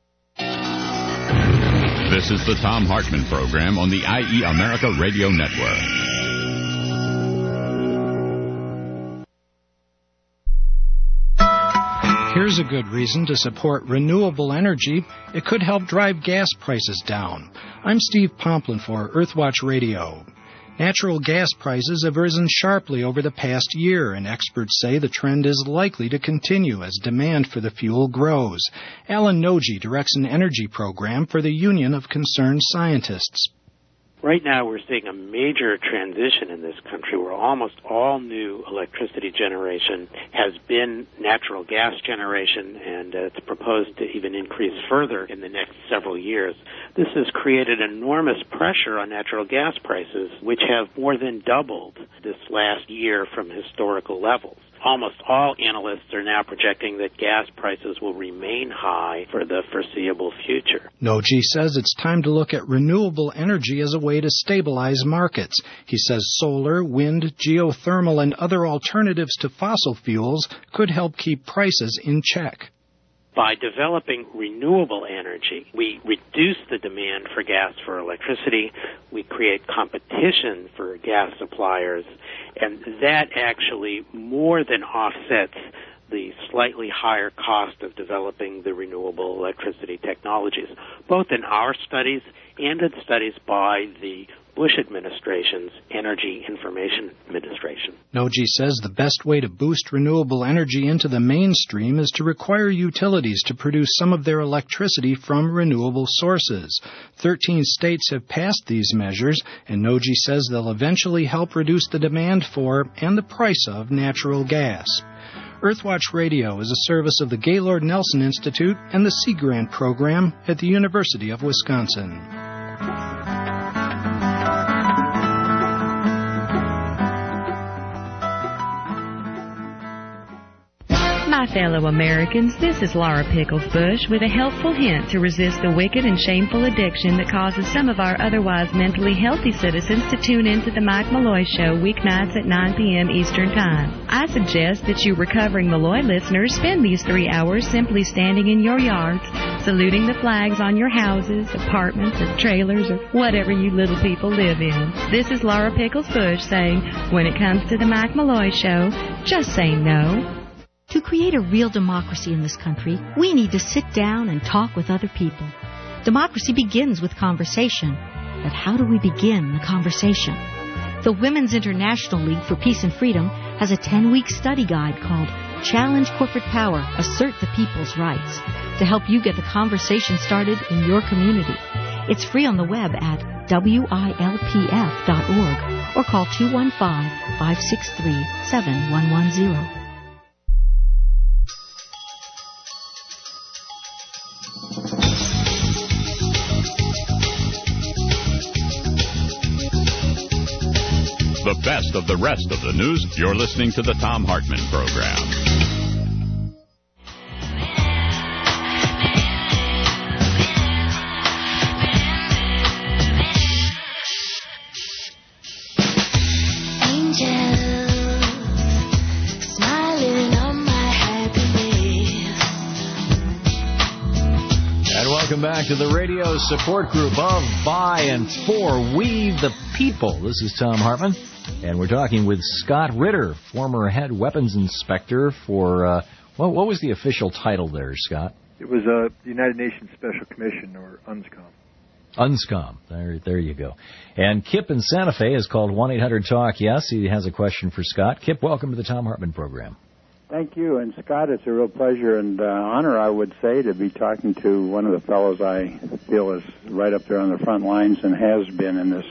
This is the Tom Hartman Program on the I E America Radio Network. Here's a good reason to support renewable energy. It could help drive gas prices down. I'm Steve Pomplin for Earthwatch Radio. Natural gas prices have risen sharply over the past year, and experts say the trend is likely to continue as demand for the fuel grows. Alan Noji directs an energy program for the Union of Concerned Scientists. Right now we're seeing a major transition in this country where almost all new electricity generation has been natural gas generation, and uh, it's proposed to even increase further in the next several years. This has created enormous pressure on natural gas prices, which have more than doubled this last year from historical levels. Almost all analysts are now projecting that gas prices will remain high for the foreseeable future. Noji says it's time to look at renewable energy as a way to stabilize markets. He says solar, wind, geothermal, and other alternatives to fossil fuels could help keep prices in check. By developing renewable energy, we reduce the demand for gas for electricity, we create competition for gas suppliers, and that actually more than offsets the slightly higher cost of developing the renewable electricity technologies, both in our studies and in studies by the Bush administration's Energy Information Administration. Noji says the best way to boost renewable energy into the mainstream is to require utilities to produce some of their electricity from renewable sources. Thirteen states have passed these measures, and Noji says they'll eventually help reduce the demand for and the price of natural gas. Earthwatch Radio is a service of the Gaylord Nelson Institute and the Sea Grant Program at the University of Wisconsin. My fellow Americans, this is Laura Pickles Bush with a helpful hint to resist the wicked and shameful addiction that causes some of our otherwise mentally healthy citizens to tune into the Mike Malloy Show weeknights at nine p.m. Eastern Time. I suggest that you recovering Malloy listeners spend these three hours simply standing in your yards, saluting the flags on your houses, apartments, or trailers, or whatever you little people live in. This is Laura Pickles Bush saying, when it comes to the Mike Malloy Show, just say no. To create a real democracy in this country, we need to sit down and talk with other people. Democracy begins with conversation. But how do we begin the conversation? The Women's International League for Peace and Freedom has a ten-week study guide called Challenge Corporate Power, Assert the People's Rights, to help you get the conversation started in your community. It's free on the web at W I L P F dot org or call two one five, five six three, seven one one zero. The best of the rest of the news. You're listening to the Thom Hartmann Program. Welcome back to the radio support group of, by, and for We the People. This is Thom Hartmann, and we're talking with Scott Ritter, former head weapons inspector for, uh, well, what was the official title there, Scott? It was uh, the United Nations Special Commission, or U N S C O M. U N S C O M. There, there you go. And Kip in Santa Fe has called one eight hundred talk yes. He has a question for Scott. Kip, welcome to the Thom Hartmann Program. Thank you. And, Scott, it's a real pleasure and uh, honor, I would say, to be talking to one of the fellows I feel is right up there on the front lines and has been in this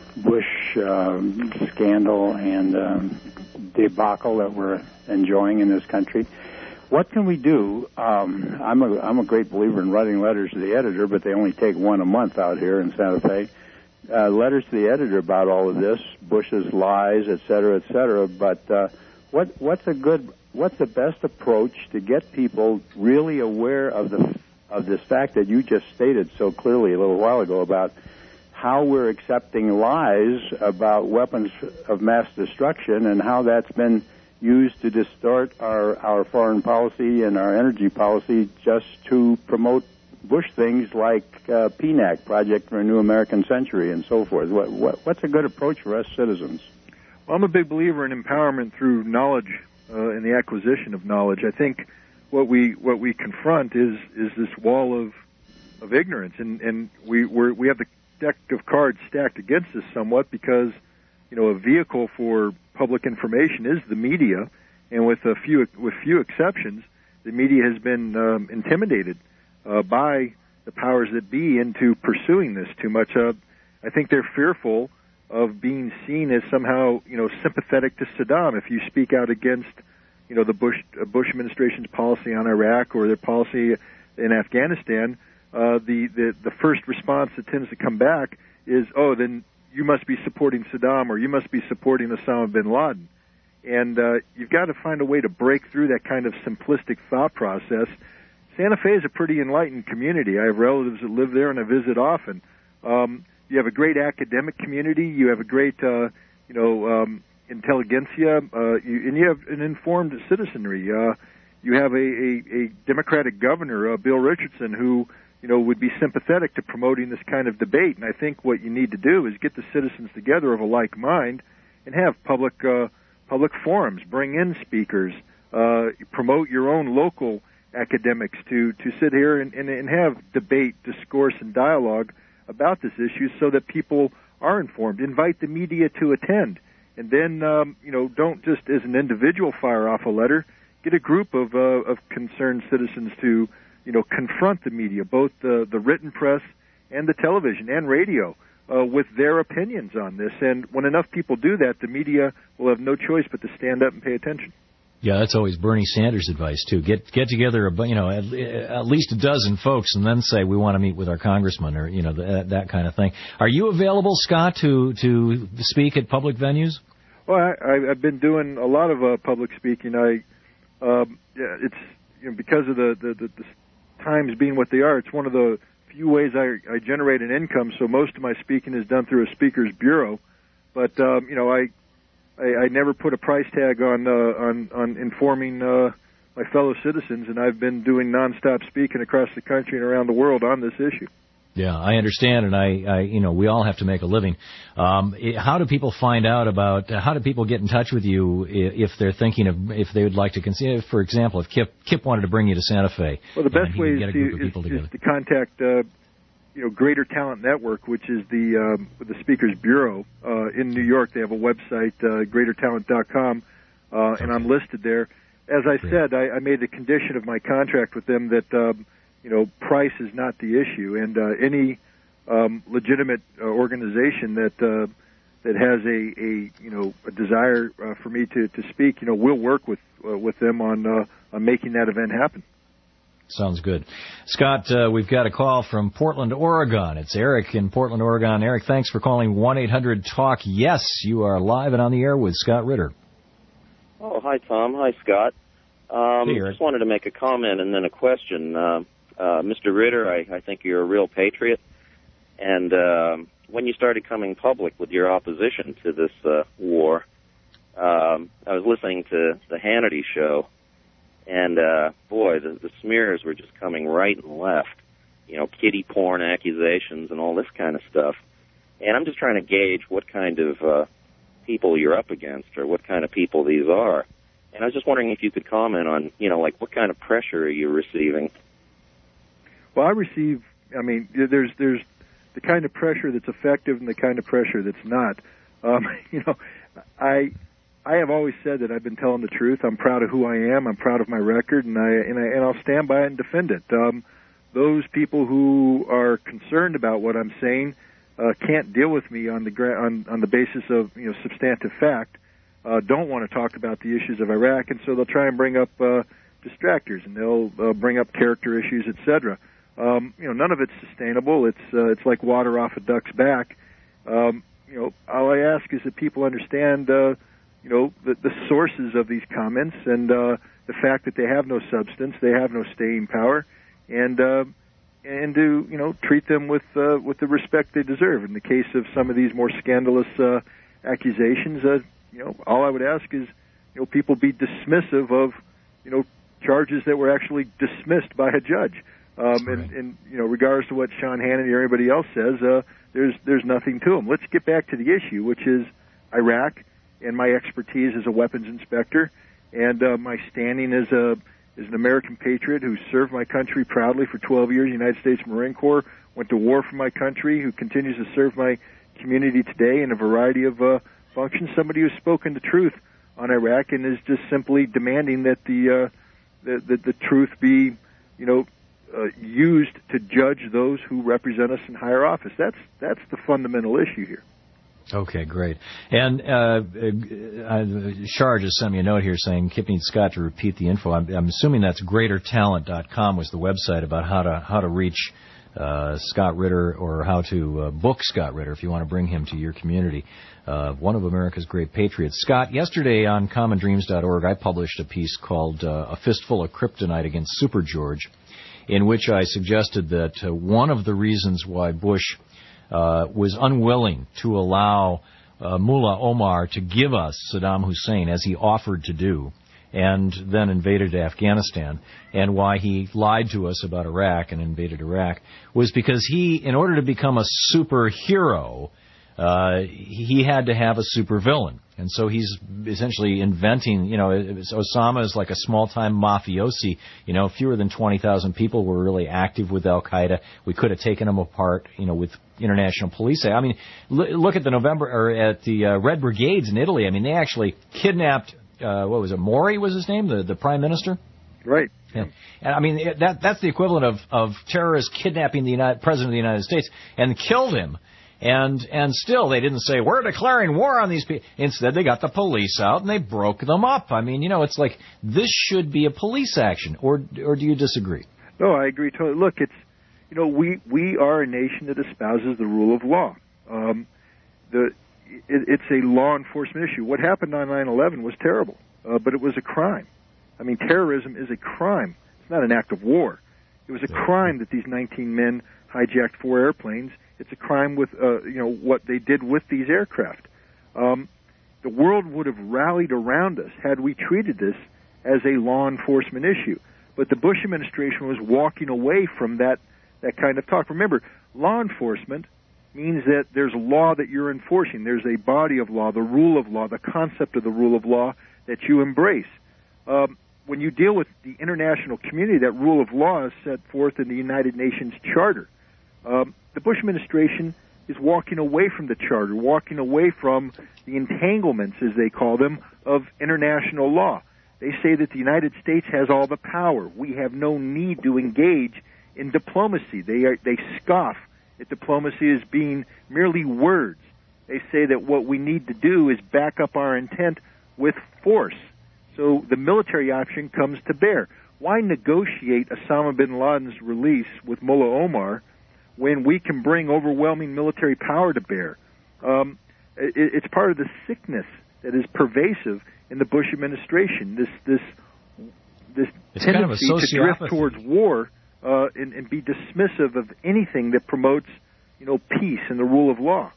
Bush uh, scandal and um, debacle that we're enjoying in this country. What can we do? Um, I'm a I'm a great believer in writing letters to the editor, but they only take one a month out here in Santa Fe. Uh, letters to the editor about all of this, Bush's lies, et cetera, et cetera. But uh, what what's a good what's the best approach to get people really aware of the of this fact that you just stated so clearly a little while ago about how we're accepting lies about weapons of mass destruction and how that's been used to distort our, our foreign policy and our energy policy just to promote Bush things like uh, P N A C, Project for a New American Century, and so forth. What, what, what's a good approach for us citizens? Well, I'm a big believer in empowerment through knowledge uh, and the acquisition of knowledge. I think what we what we confront is is this wall of of ignorance, and and we we're, we have the deck of cards stacked against us somewhat because, you know, a vehicle for public information is the media, and with a few with few exceptions, the media has been um, intimidated uh, by the powers that be into pursuing this too much. Uh, I think they're fearful of being seen as somehow, you know, sympathetic to Saddam. If you speak out against, you know, the Bush uh, Bush administration's policy on Iraq or their policy in Afghanistan, uh, the, the the first response that tends to come back is, oh, then you must be supporting Saddam or you must be supporting Osama bin Laden. And uh, you've got to find a way to break through that kind of simplistic thought process. Santa Fe is a pretty enlightened community. I have relatives that live there and I visit often. Um, you have a great academic community. You have a great, uh, you know, um, intelligentsia, uh, you, and you have an informed citizenry. Uh, you have a, a, a Democratic governor, uh, Bill Richardson, who, you know, would be sympathetic to promoting this kind of debate. And I think what you need to do is get the citizens together of a like mind and have public uh, public forums, bring in speakers, uh, promote your own local academics to, to sit here and, and, and have debate, discourse, and dialogue about this issue so that people are informed. Invite the media to attend. And then, um, you know, don't just as an individual fire off a letter. Get a group of, uh, of concerned citizens to, you know, confront the media, both the, the written press and the television and radio, uh, with their opinions on this. And when enough people do that, the media will have no choice but to stand up and pay attention. Yeah, that's always Bernie Sanders' advice, too. Get get together, a, you know, at, at least a dozen folks and then say we want to meet with our congressman or, you know, that, that kind of thing. Are you available, Scott, to, to speak at public venues? Well, I, I've been doing a lot of uh, public speaking. I um, yeah, it's you know, because of the, the, the, the times being what they are, it's one of the few ways I, I generate an income. So most of my speaking is done through a speaker's bureau. But um, you know, I, I I never put a price tag on uh, on on informing uh, my fellow citizens, and I've been doing nonstop speaking across the country and around the world on this issue. Yeah, I understand, and I, I, you know, we all have to make a living. Um, how do people find out about? How do people get in touch with you if they're thinking of if they would like to consider? For example, if Kip Kip wanted to bring you to Santa Fe, well, the best way is get a to, group of is, people is together. to contact, uh, you know, Greater Talent Network, which is the um, the Speakers Bureau uh, in New York. They have a website, uh, greater talent dot com, uh, okay. and I'm listed there. As I Great. said, I, I made the condition of my contract with them that um, you know, price is not the issue, and uh, any Um, legitimate uh, organization that uh, that has a, a you know a desire uh, for me to, to speak, you know, we'll work with uh, with them on uh, on making that event happen. Sounds good, Scott. Uh, we've got a call from Portland, Oregon. It's Eric in Portland, Oregon. Eric, thanks for calling one eight hundred talk yes. You are live and on the air with Scott Ritter. Oh, hi Tom. Hi Scott. Um, hey, Eric. Just wanted to make a comment and then a question. Uh, uh, Mister Ritter, I, I think you're a real patriot. And um, when you started coming public with your opposition to this uh, war, um, I was listening to the Hannity show, and uh, boy, the, the smears were just coming right and left. You know, kiddie porn accusations and all this kind of stuff. And I'm just trying to gauge what kind of uh, people you're up against or what kind of people these are. And I was just wondering if you could comment on, you know, like what kind of pressure are you receiving? Well, I receive, I mean, there's there's the kind of pressure that's effective and the kind of pressure that's not. Um, you know, I I have always said that I've been telling the truth. I'm proud of who I am. I'm proud of my record, and I and, I, and I'll stand by it and defend it. Um, those people who are concerned about what I'm saying uh, can't deal with me on the gra- on on the basis of you know substantive fact. Uh, don't want to talk about the issues of Iraq, and so they'll try and bring up uh, distractors, and they'll uh, bring up character issues, et cetera. Um, you know, none of it's sustainable. It's uh, it's like water off a duck's back. Um, you know, all I ask is that people understand, uh, you know, the, the sources of these comments and uh, the fact that they have no substance, they have no staying power, and uh, and to you know treat them with uh, with the respect they deserve. In the case of some of these more scandalous uh, accusations, uh, you know, all I would ask is, you know, people be dismissive of, you know, charges that were actually dismissed by a judge. Um, and, and, you know, regardless of what Sean Hannity or anybody else says, uh, there's there's nothing to them. Let's get back to the issue, which is Iraq and my expertise as a weapons inspector and uh, my standing as a as an American patriot who served my country proudly for twelve years, United States Marine Corps, went to war for my country, who continues to serve my community today in a variety of uh, functions. Somebody who's spoken the truth on Iraq and is just simply demanding that the uh, the, the, the truth be, you know, Uh, used to judge those who represent us in higher office. That's that's the fundamental issue here. Okay, great. And uh, uh, Shar just sent me a note here saying Kip needs Scott to repeat the info. I'm, I'm assuming that's greater talent dot com was the website about how to how to reach uh, Scott Ritter or how to uh, book Scott Ritter if you want to bring him to your community. Uh, one of America's great patriots. Scott, yesterday on common dreams dot org I published a piece called uh, A Fistful of Kryptonite Against Super George, in which I suggested that uh, one of the reasons why Bush uh, was unwilling to allow uh, Mullah Omar to give us Saddam Hussein, as he offered to do, and then invaded Afghanistan, and why he lied to us about Iraq and invaded Iraq, was because he, in order to become a superhero, uh, he had to have a supervillain. And so he's essentially inventing, you know, Osama is like a small-time mafiosi. You know, fewer than twenty thousand people were really active with Al-Qaeda. We could have taken them apart, you know, with international police. I mean, look at the November, or at the uh, Red Brigades in Italy. I mean, they actually kidnapped, uh, what was it, Mori was his name, the, the prime minister? Right. Yeah. And I mean, that that's the equivalent of, of terrorists kidnapping the United, President of the United States and killed him. And and still, they didn't say, we're declaring war on these people. Instead, they got the police out and they broke them up. I mean, you know, it's like, this should be a police action. Or or do you disagree? No, I agree totally. Look, it's, you know, we, we are a nation that espouses the rule of law. Um, the it, it's a law enforcement issue. What happened on nine eleven was terrible, uh, but it was a crime. I mean, terrorism is a crime. It's not an act of war. It was a crime that these nineteen men hijacked four airplanes. It's a crime with, uh, you know, what they did with these aircraft. Um, the world would have rallied around us had we treated this as a law enforcement issue. But the Bush administration was walking away from that, that kind of talk. Remember, law enforcement means that there's a law that you're enforcing. There's a body of law, the rule of law, the concept of the rule of law that you embrace. Um, when you deal with the international community, that rule of law is set forth in the United Nations Charter. Um, the Bush administration is walking away from the Charter, walking away from the entanglements, as they call them, of international law. They say that the United States has all the power. We have no need to engage in diplomacy. They are, they scoff at diplomacy as being merely words. They say that what we need to do is back up our intent with force. So the military option comes to bear. Why negotiate Osama bin Laden's release with Mullah Omar when we can bring overwhelming military power to bear? Um, it, it's part of the sickness that is pervasive in the Bush administration. This this this it's tendency kind of a to drift towards war uh, and, and be dismissive of anything that promotes, you know, peace and the rule of law.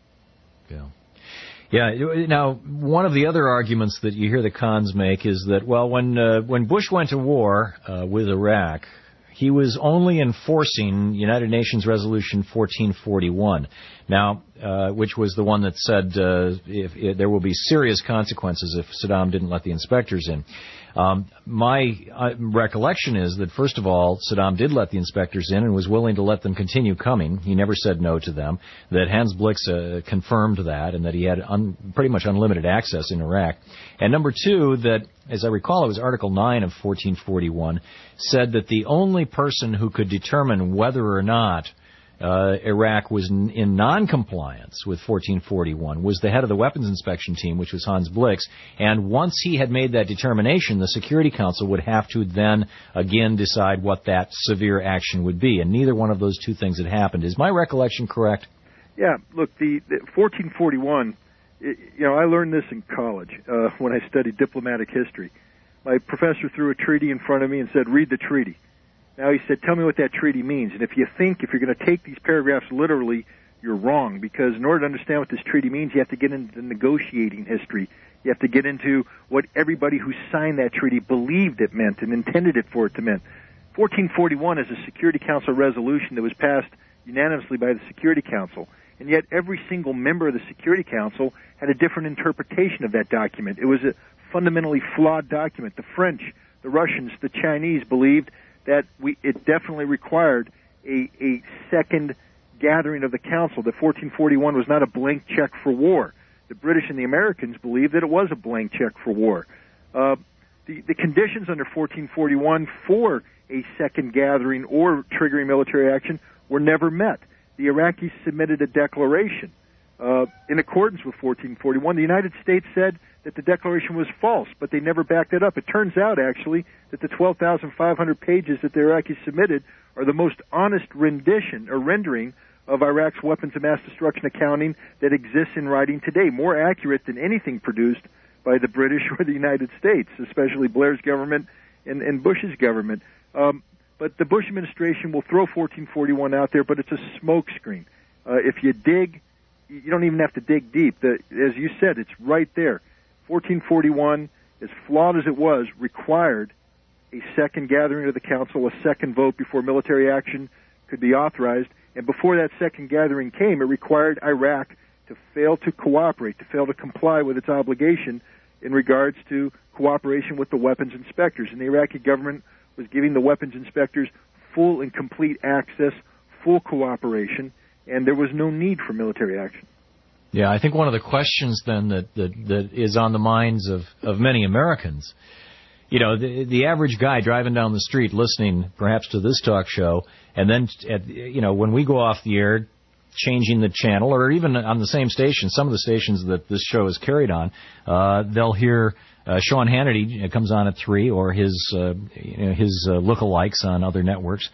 Yeah. Yeah. Now, one of the other arguments that you hear the cons make is that, well, when uh, when Bush went to war uh, with Iraq, he was only enforcing United Nations Resolution fourteen forty-one, now, uh, which was the one that said uh, if, if there will be serious consequences if Saddam didn't let the inspectors in. Um, my uh, recollection is that, first of all, Saddam did let the inspectors in and was willing to let them continue coming. He never said no to them. That Hans Blix uh, confirmed that, and that he had un- pretty much unlimited access in Iraq. And number two, that, as I recall, it was Article nine of fourteen forty-one, said that the only person who could determine whether or not Uh, Iraq was in, in non-compliance with fourteen forty-one was the head of the weapons inspection team, which was Hans Blix. And once he had made that determination, the Security Council would have to then again decide what that severe action would be. And neither one of those two things had happened. Is my recollection correct? Yeah, look, the, the fourteen forty-one, it, you know, I learned this in college uh, when I studied diplomatic history. My professor threw a treaty in front of me and said, read the treaty. Now, he said, tell me what that treaty means. And if you think, if you're going to take these paragraphs literally, you're wrong, because in order to understand what this treaty means, you have to get into the negotiating history. You have to get into what everybody who signed that treaty believed it meant and intended it for it to mean. fourteen forty-one is a Security Council resolution that was passed unanimously by the Security Council. And yet every single member of the Security Council had a different interpretation of that document. It was a fundamentally flawed document. The French, the Russians, the Chinese believed that we, it definitely required a, a second gathering of the Council, that fourteen forty-one was not a blank check for war. The British and the Americans believed that it was a blank check for war. Uh, the, the conditions under fourteen forty-one for a second gathering or triggering military action were never met. The Iraqis submitted a declaration. Uh, in accordance with fourteen forty-one, the United States said that the declaration was false, but they never backed it up. It turns out, actually, that the twelve thousand five hundred pages that the Iraqis submitted are the most honest rendition or rendering of Iraq's weapons of mass destruction accounting that exists in writing today, more accurate than anything produced by the British or the United States, especially Blair's government and, and Bush's government. Um, but the Bush administration will throw fourteen forty-one out there, but it's a smokescreen. Uh, if you dig, you don't even have to dig deep. The, as you said, it's right there. fourteen forty-one, as flawed as it was, required a second gathering of the Council, a second vote before military action could be authorized. And before that second gathering came, it required Iraq to fail to cooperate, to fail to comply with its obligation in regards to cooperation with the weapons inspectors. And the Iraqi government was giving the weapons inspectors full and complete access, full cooperation, and there was no need for military action. Yeah, I think one of the questions then that, that, that is on the minds of, of many Americans, you know, the, the average guy driving down the street listening perhaps to this talk show, and then, at, you know, when we go off the air, changing the channel, or even on the same station, some of the stations that this show is carried on, uh, they'll hear uh, Sean Hannity comes on at three, or his, uh, you know, his uh, lookalikes on other networks.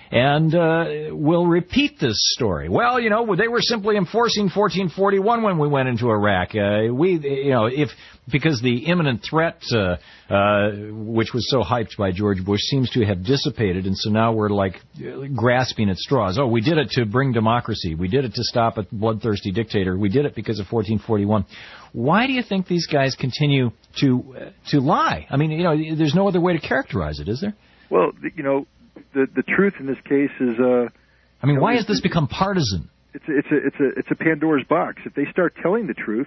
and uh, will repeat this story. Well, you know, they were simply enforcing fourteen forty-one when we went into Iraq. Uh, we, you know, if because the imminent threat, uh, uh, which was so hyped by George Bush, seems to have dissipated, and so now we're like grasping at straws. Oh, we did it to bring democracy. We did it to stop a bloodthirsty dictator. We did it because of fourteen forty-one. Why do you think these guys continue to uh, to lie? I mean, you know, there's no other way to characterize it, is there? Well, you know, the the truth in this case is. Uh, I mean, you know, why has this become partisan? It's a, it's a it's a it's a Pandora's box. If they start telling the truth,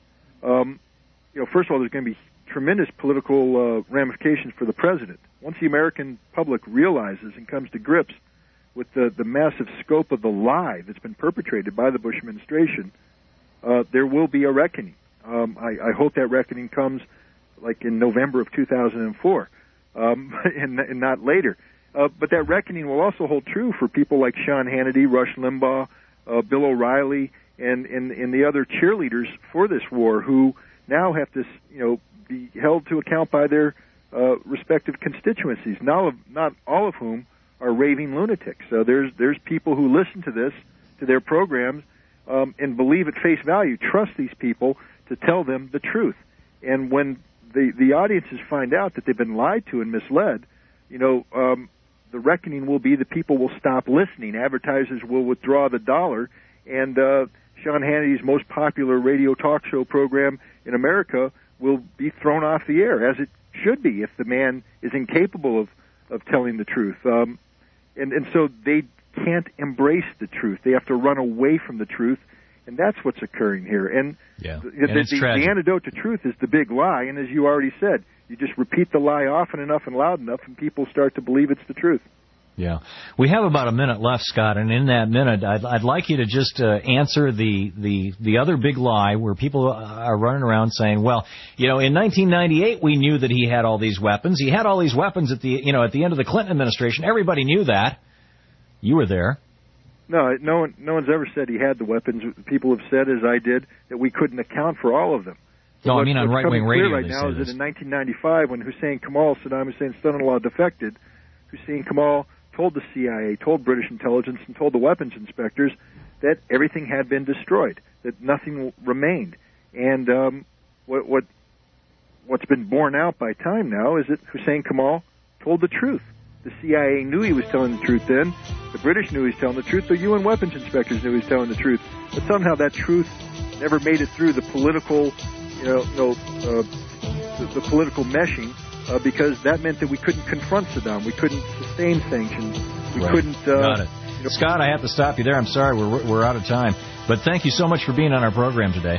um, you know, first of all, there's going to be tremendous political uh, ramifications for the president. Once the American public realizes and comes to grips with the the massive scope of the lie that's been perpetrated by the Bush administration, uh, there will be a reckoning. Um, I, I hope that reckoning comes like in November of two thousand four, um, and, and not later. Uh, but that reckoning will also hold true for people like Sean Hannity, Rush Limbaugh, uh, Bill O'Reilly, and, and, and the other cheerleaders for this war who now have to, you know, be held to account by their uh, respective constituencies, not, of, not all of whom are raving lunatics. So there's, there's people who listen to this, to their programs, um, and believe at face value, trust these people to tell them the truth. And when the, the audiences find out that they've been lied to and misled, you know, um, the reckoning will be that people will stop listening. Advertisers will withdraw the dollar, and uh, Sean Hannity's most popular radio talk show program in America will be thrown off the air, as it should be if the man is incapable of, of telling the truth. Um, and, and so they can't embrace the truth. They have to run away from the truth, and that's what's occurring here. And, yeah. the, and the, it's the, tragic. the antidote to truth is the big lie, and as you already said, you just repeat the lie often enough and loud enough, and people start to believe it's the truth. Yeah. We have about a minute left, Scott, and in that minute, I'd, I'd like you to just uh, answer the, the, the other big lie where people are running around saying, well, you know, in nineteen ninety-eight we knew that he had all these weapons. He had all these weapons at the, you know, at the end of the Clinton administration. Everybody knew that. You were there. No, no one, no one's ever said he had the weapons. People have said, as I did, that we couldn't account for all of them. No, what, I mean on right-wing radio. Right now is that in nineteen ninety-five, when Hussein Kamal, Saddam Hussein's son-in-law, defected, Hussein Kamal told the C I A, told British intelligence, and told the weapons inspectors that everything had been destroyed, that nothing remained. And um, what, what what's been borne out by time now is that Hussein Kamal told the truth. The C I A knew he was telling the truth then. The British knew he was telling the truth. The U N weapons inspectors knew he was telling the truth. But somehow that truth never made it through the political, you know, you know uh, the, the political meshing, uh, because that meant that we couldn't confront Saddam. We couldn't sustain sanctions. We right. couldn't. Uh, Got it. You know, Scott, I have to stop you there. I'm sorry, we're we're out of time. But thank you so much for being on our program today.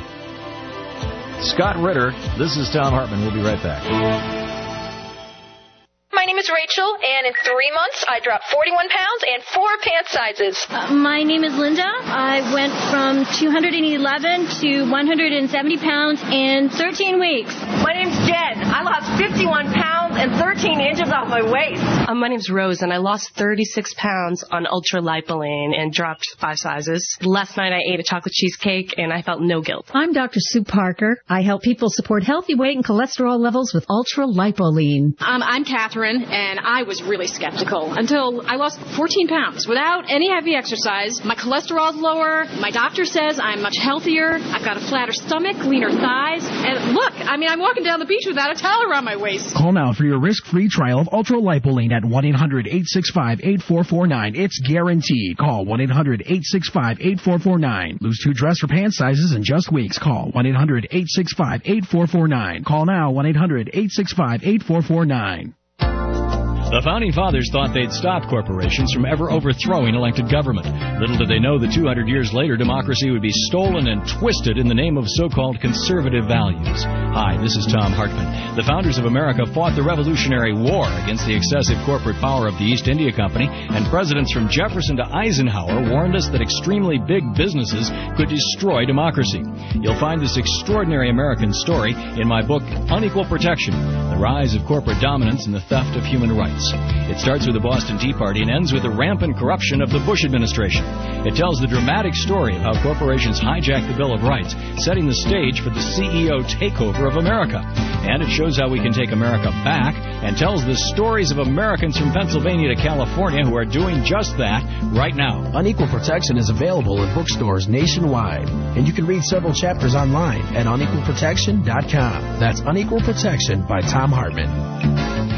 Scott Ritter, this is Tom Hartman. We'll be right back. My name is Rachel, and in three months, I dropped forty-one pounds and four pant sizes. Uh, my name is Linda. I went from two hundred eleven to one hundred seventy pounds in thirteen weeks. My name's Jen. I lost fifty-one pounds and thirteen inches off my waist. Um, my name's Rose, and I lost thirty-six pounds on Ultra Lipoline and dropped five sizes. Last night, I ate a chocolate cheesecake, and I felt no guilt. I'm Doctor Sue Parker. I help people support healthy weight and cholesterol levels with Ultra Lipoline. Um, I'm Catherine, and I was really skeptical until I lost fourteen pounds without any heavy exercise. My cholesterol's lower. My doctor says I'm much healthier. I've got a flatter stomach, leaner thighs. And look, I mean, I'm walking down the beach without a towel around my waist. Call now for your risk-free trial of Ultra Lipoline at one eight hundred eight six five eight four four nine. It's guaranteed. Call one eight hundred eight six five eight four four nine. Lose two dress or pant sizes in just weeks. Call one eight hundred eight six five eight four four nine. Call now one eight hundred eight six five eight four four nine. The Founding Fathers thought they'd stop corporations from ever overthrowing elected government. Little did they know that two hundred years later, democracy would be stolen and twisted in the name of so-called conservative values. Hi, this is Tom Hartman. The founders of America fought the Revolutionary War against the excessive corporate power of the East India Company, and presidents from Jefferson to Eisenhower warned us that extremely big businesses could destroy democracy. You'll find this extraordinary American story in my book, Unequal Protection, The Rise of Corporate Dominance and the Theft of Human Rights. It starts with the Boston Tea Party and ends with the rampant corruption of the Bush administration. It tells the dramatic story of how corporations hijacked the Bill of Rights, setting the stage for the C E O takeover of America. And it shows how we can take America back and tells the stories of Americans from Pennsylvania to California who are doing just that right now. Unequal Protection is available in bookstores nationwide, and you can read several chapters online at unequal protection dot com. That's Unequal Protection by Tom Hartman.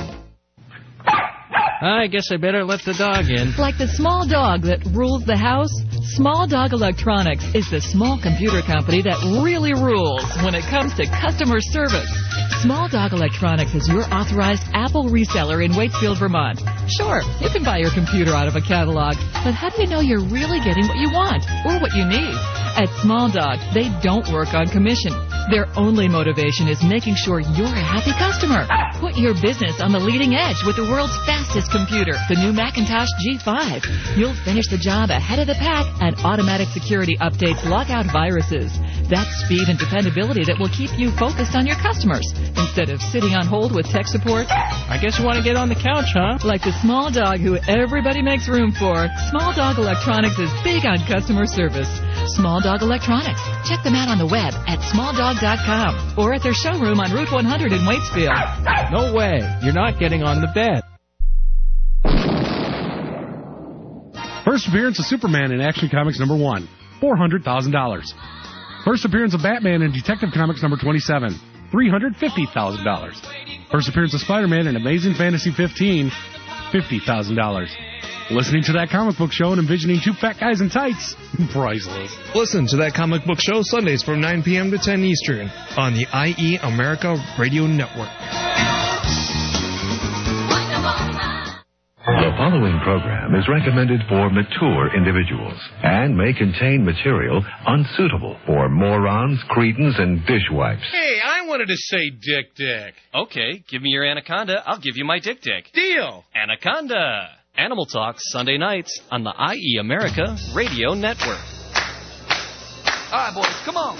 I guess I better let the dog in. Like the small dog that rules the house, Small Dog Electronics is the small computer company that really rules when it comes to customer service. Small Dog Electronics is your authorized Apple reseller in Waitsfield, Vermont. Sure, you can buy your computer out of a catalog, but how do you know you're really getting what you want or what you need? At Small Dog, they don't work on commission. Their only motivation is making sure you're a happy customer. Put your business on the leading edge with the world's fastest computer, the new Macintosh G five. You'll finish the job ahead of the pack, and automatic security updates lock out viruses. That's speed and dependability that will keep you focused on your customers instead of sitting on hold with tech support. I guess you want to get on the couch, huh? Like the small dog who everybody makes room for, Small Dog Electronics is big on customer service. Small Dog Electronics. Check them out on the web at small dog dot com or at their showroom on Route one hundred in Waitsfield. No way. You're not getting on the bed. First appearance of Superman in Action Comics number one, four hundred thousand dollars. First appearance of Batman in Detective Comics number twenty-seven, three hundred fifty thousand dollars. First appearance of Spider-Man in Amazing Fantasy fifteen, fifty thousand dollars. Listening to That Comic Book Show and envisioning two fat guys in tights, priceless. Listen to That Comic Book Show Sundays from nine p.m. to ten Eastern on the I E America Radio Network. The following program is recommended for mature individuals and may contain material unsuitable for morons, cretins, and dishwipes. Hey, I wanted to say Dick Dick. Okay, give me your anaconda. I'll give you my Dick Dick. Deal. Anaconda. Animal Talk, Sunday nights on the I E America Radio Network. All right, boys, come on.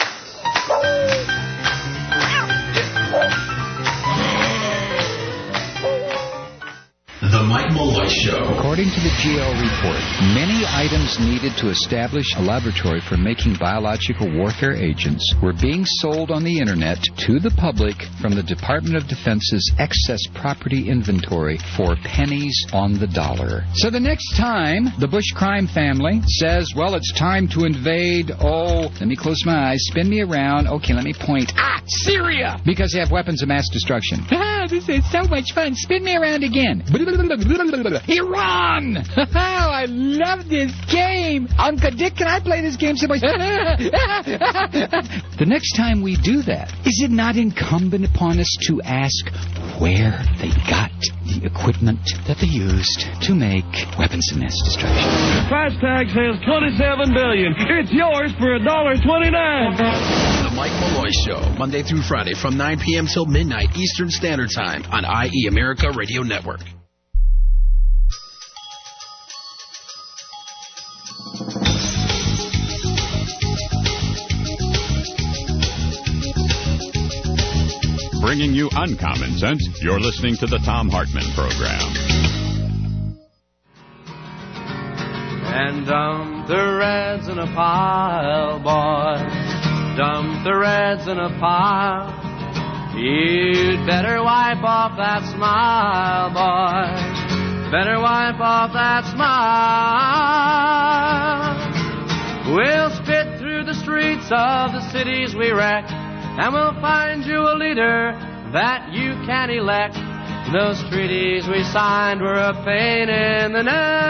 The Mike Malloy Show. According to the G L report, many items needed to establish a laboratory for making biological warfare agents were being sold on the Internet to the public from the Department of Defense's excess property inventory for pennies on the dollar. So the next time the Bush crime family says, well, it's time to invade, oh, let me close my eyes, spin me around, okay, let me point, ah, Syria! Because they have weapons of mass destruction. Ah, this is so much fun, spin me around again. Iran! Oh, I love this game. Uncle Dick, can I play this game so much? The next time we do that, is it not incumbent upon us to ask where they got the equipment that they used to make weapons of mass destruction? Price tag says twenty-seven billion dollars. It's yours for one dollar twenty-nine. The Mike Malloy Show, Monday through Friday from nine p.m. till midnight Eastern Standard Time on I E America Radio Network. Bringing you uncommon sense, you're listening to the Tom Hartman Program. And dump the reds in a pile, boys. Dump the reds in a pile. You'd better wipe off that smile, boys. Better wipe off that smile. We'll spit through the streets of the cities we wreck, and we'll find you a leader that you can elect. Those treaties we signed were a pain in the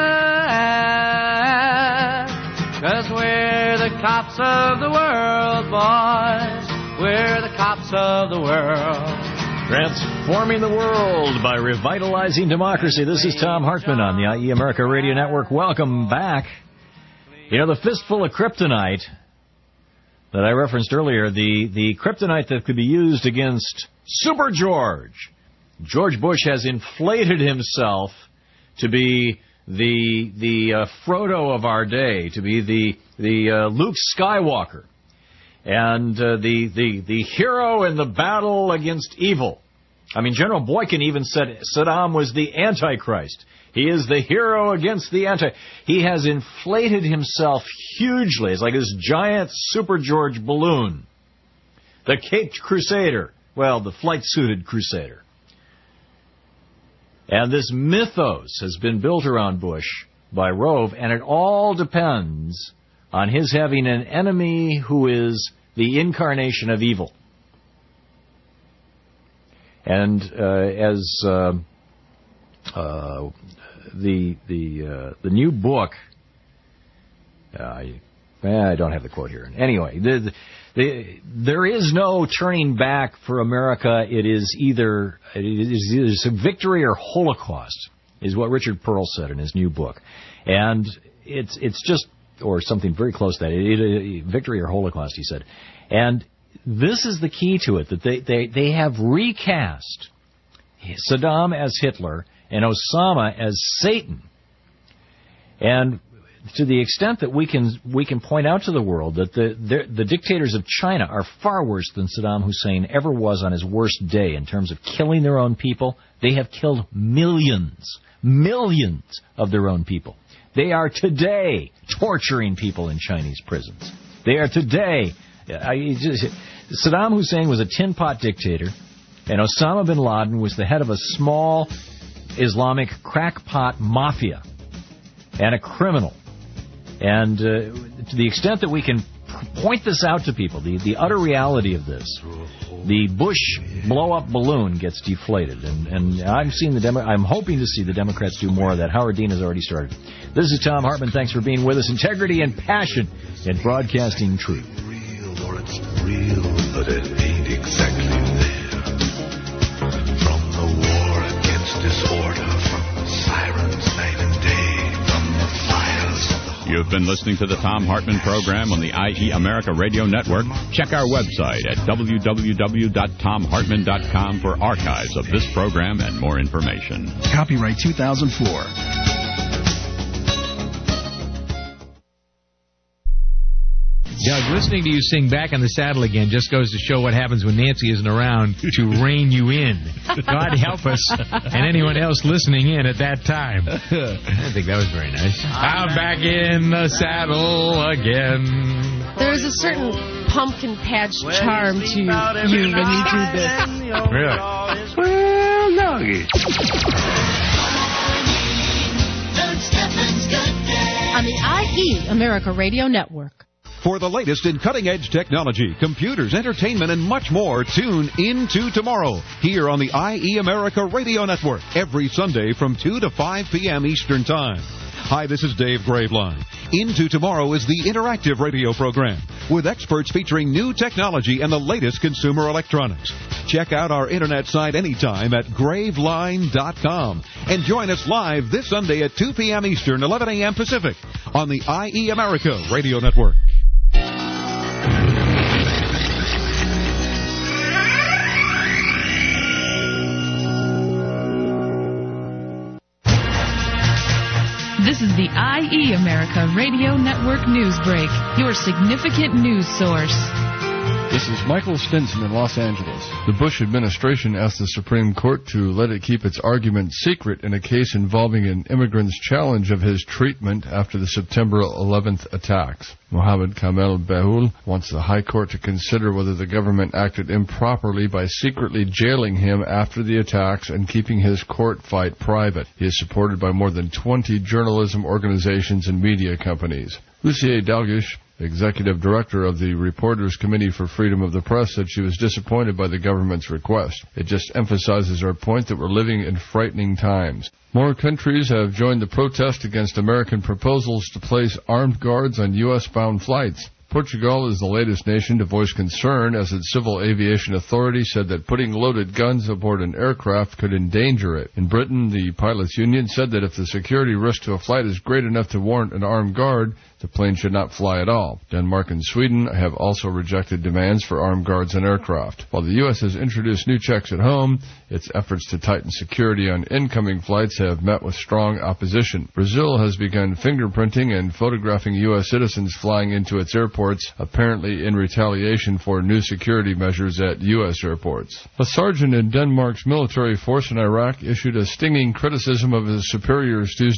neck, 'cause we're the cops of the world, boys. We're the cops of the world. Transforming the world by revitalizing democracy. This is Tom Hartman on the I E America Radio Network. Welcome back. You know, the fistful of kryptonite that I referenced earlier, the, the kryptonite that could be used against Super George. George Bush has inflated himself to be the the uh, Frodo of our day, to be the the uh, Luke Skywalker, and uh, the the the hero in the battle against evil. I mean, General Boykin even said Saddam was the Antichrist. He is the hero against the anti. He has inflated himself hugely. It's like this giant Super George balloon. The Caped Crusader Well, the flight-suited crusader. And this mythos has been built around Bush by Rove, and it all depends on his having an enemy who is the incarnation of evil. And uh, as uh, uh, the the uh, the new book, uh, I, I don't have the quote here. Anyway, the, the, there is no turning back for America. It is either it is either victory or Holocaust, is what Richard Pearl said in his new book, and it's it's just or something very close to that. It, it, victory or Holocaust, he said, and this is the key to it, that they, they, they have recast Saddam as Hitler and Osama as Satan. And to the extent that we can we can point out to the world that the, the, the dictators of China are far worse than Saddam Hussein ever was on his worst day in terms of killing their own people. They have killed millions, millions of their own people. They are today torturing people in Chinese prisons. They are today... I, just, Saddam Hussein was a tin pot dictator, and Osama bin Laden was the head of a small Islamic crackpot mafia and a criminal. And uh, to the extent that we can point this out to people, the, the utter reality of this, the Bush blow-up balloon gets deflated. And, and I'm seeing the Demo- I'm hoping to see the Democrats do more of that. Howard Dean has already started. This is Tom Hartman. Thanks for being with us. Integrity and passion in broadcasting truth. Or it's real, but it ain't exactly there. From the war against disorder, from the sirens night and day, from the fires of the... You've been listening to the Tom Hartman program on the I E America Radio Network. Check our website at w w w dot tom hartman dot com for archives of this program and more information. Copyright two thousand four. Doug, listening to you sing Back on the Saddle Again just goes to show what happens when Nancy isn't around to rein you in. God help us and anyone else listening in at that time. I didn't think that was very nice. I'm back in the saddle again. There's a certain pumpkin patch charm to you when you do this. Really? Well, no. On the I E America Radio Network. For the latest in cutting-edge technology, computers, entertainment, and much more, tune into tomorrow here on the I E America Radio Network every Sunday from two to five p.m. Eastern Time. Hi, this is Dave Graveline. Into Tomorrow is the interactive radio program with experts featuring new technology and the latest consumer electronics. Check out our internet site anytime at graveline dot com and join us live this Sunday at two p.m. Eastern, eleven a.m. Pacific on the I E America Radio Network. This is the I E America Radio Network News Break, your significant news source. This is Michael Stinson in Los Angeles. The Bush administration asked the Supreme Court to let it keep its argument secret in a case involving an immigrant's challenge of his treatment after the September eleventh attacks. Mohammed Kamel Behul wants the High Court to consider whether the government acted improperly by secretly jailing him after the attacks and keeping his court fight private. He is supported by more than twenty journalism organizations and media companies. Lucia Dalgish, executive director of the Reporters Committee for Freedom of the Press, said she was disappointed by the government's request. It just emphasizes our point that we're living in frightening times. More countries have joined the protest against American proposals to place armed guards on U S-bound flights. Portugal is the latest nation to voice concern as its civil aviation authority said that putting loaded guns aboard an aircraft could endanger it. In Britain, the pilots' union said that if the security risk to a flight is great enough to warrant an armed guard, the plane should not fly at all. Denmark and Sweden have also rejected demands for armed guards on aircraft. While the U S has introduced new checks at home, its efforts to tighten security on incoming flights have met with strong opposition. Brazil has begun fingerprinting and photographing U S citizens flying into its airports, apparently in retaliation for new security measures at U S airports. A sergeant in Denmark's military force in Iraq issued a stinging criticism of his superiors Tuesday.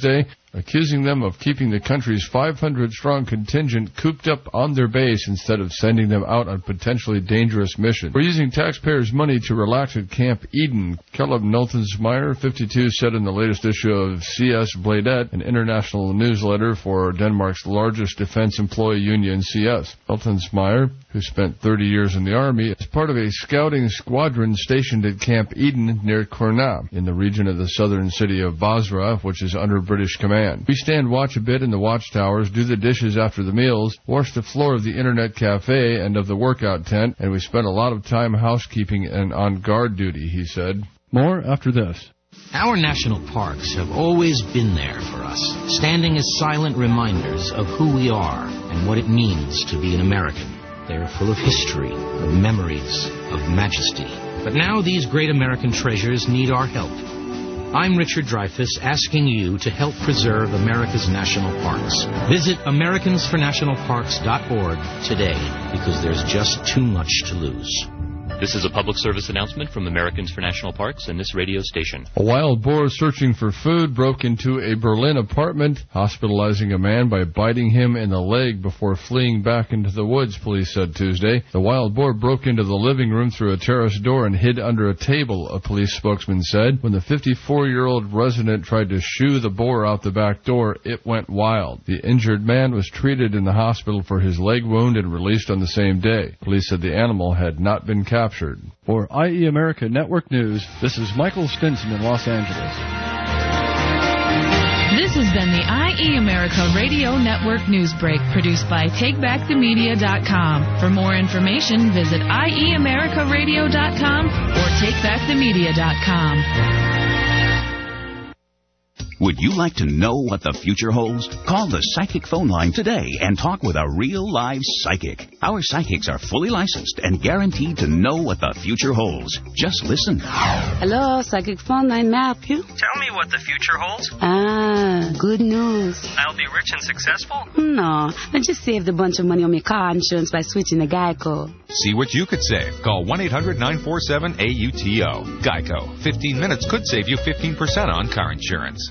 accusing them of keeping the country's five hundred strong contingent cooped up on their base instead of sending them out on potentially dangerous missions. We're using taxpayers' money to relax at Camp Eden, Caleb Noltensmeyer, fifty-two, said in the latest issue of C S Bladet, an international newsletter for Denmark's largest defense employee union, C S. Noltensmeyer, who spent thirty years in the Army, is part of a scouting squadron stationed at Camp Eden near Corna, in the region of the southern city of Basra, which is under British command. We stand watch a bit in the watchtowers, do the dishes after the meals, wash the floor of the internet cafe and of the workout tent, and we spend a lot of time housekeeping and on guard duty, he said. More after this. Our national parks have always been there for us, standing as silent reminders of who we are and what it means to be an American. They're full of history, of memories, of majesty. But now these great American treasures need our help. I'm Richard Dreyfuss, asking you to help preserve America's national parks. Visit Americans for National Parks dot org today, because there's just too much to lose. This is a public service announcement from Americans for National Parks and this radio station. A wild boar searching for food broke into a Berlin apartment, hospitalizing a man by biting him in the leg before fleeing back into the woods, police said Tuesday. The wild boar broke into the living room through a terrace door and hid under a table, a police spokesman said. When the fifty-four-year-old resident tried to shoo the boar out the back door, it went wild. The injured man was treated in the hospital for his leg wound and released on the same day. Police said the animal had not been captured. For I E America Network News, this is Michael Stinson in Los Angeles. This has been the I E America Radio Network News Break, produced by take back the media dot com. For more information, visit I E America Radio dot com or take back the media dot com. Would you like to know what the future holds? Call the Psychic phone line today and talk with a real live psychic. Our psychics are fully licensed and guaranteed to know what the future holds. Just listen. Hello, Psychic phone line. May I help you? Tell me what the future holds. Ah, good news. I'll be rich and successful? No, I just saved a bunch of money on my car insurance by switching to Geico. See what you could save. Call one eight hundred nine four seven A U T O. Geico. fifteen minutes could save you fifteen percent on car insurance.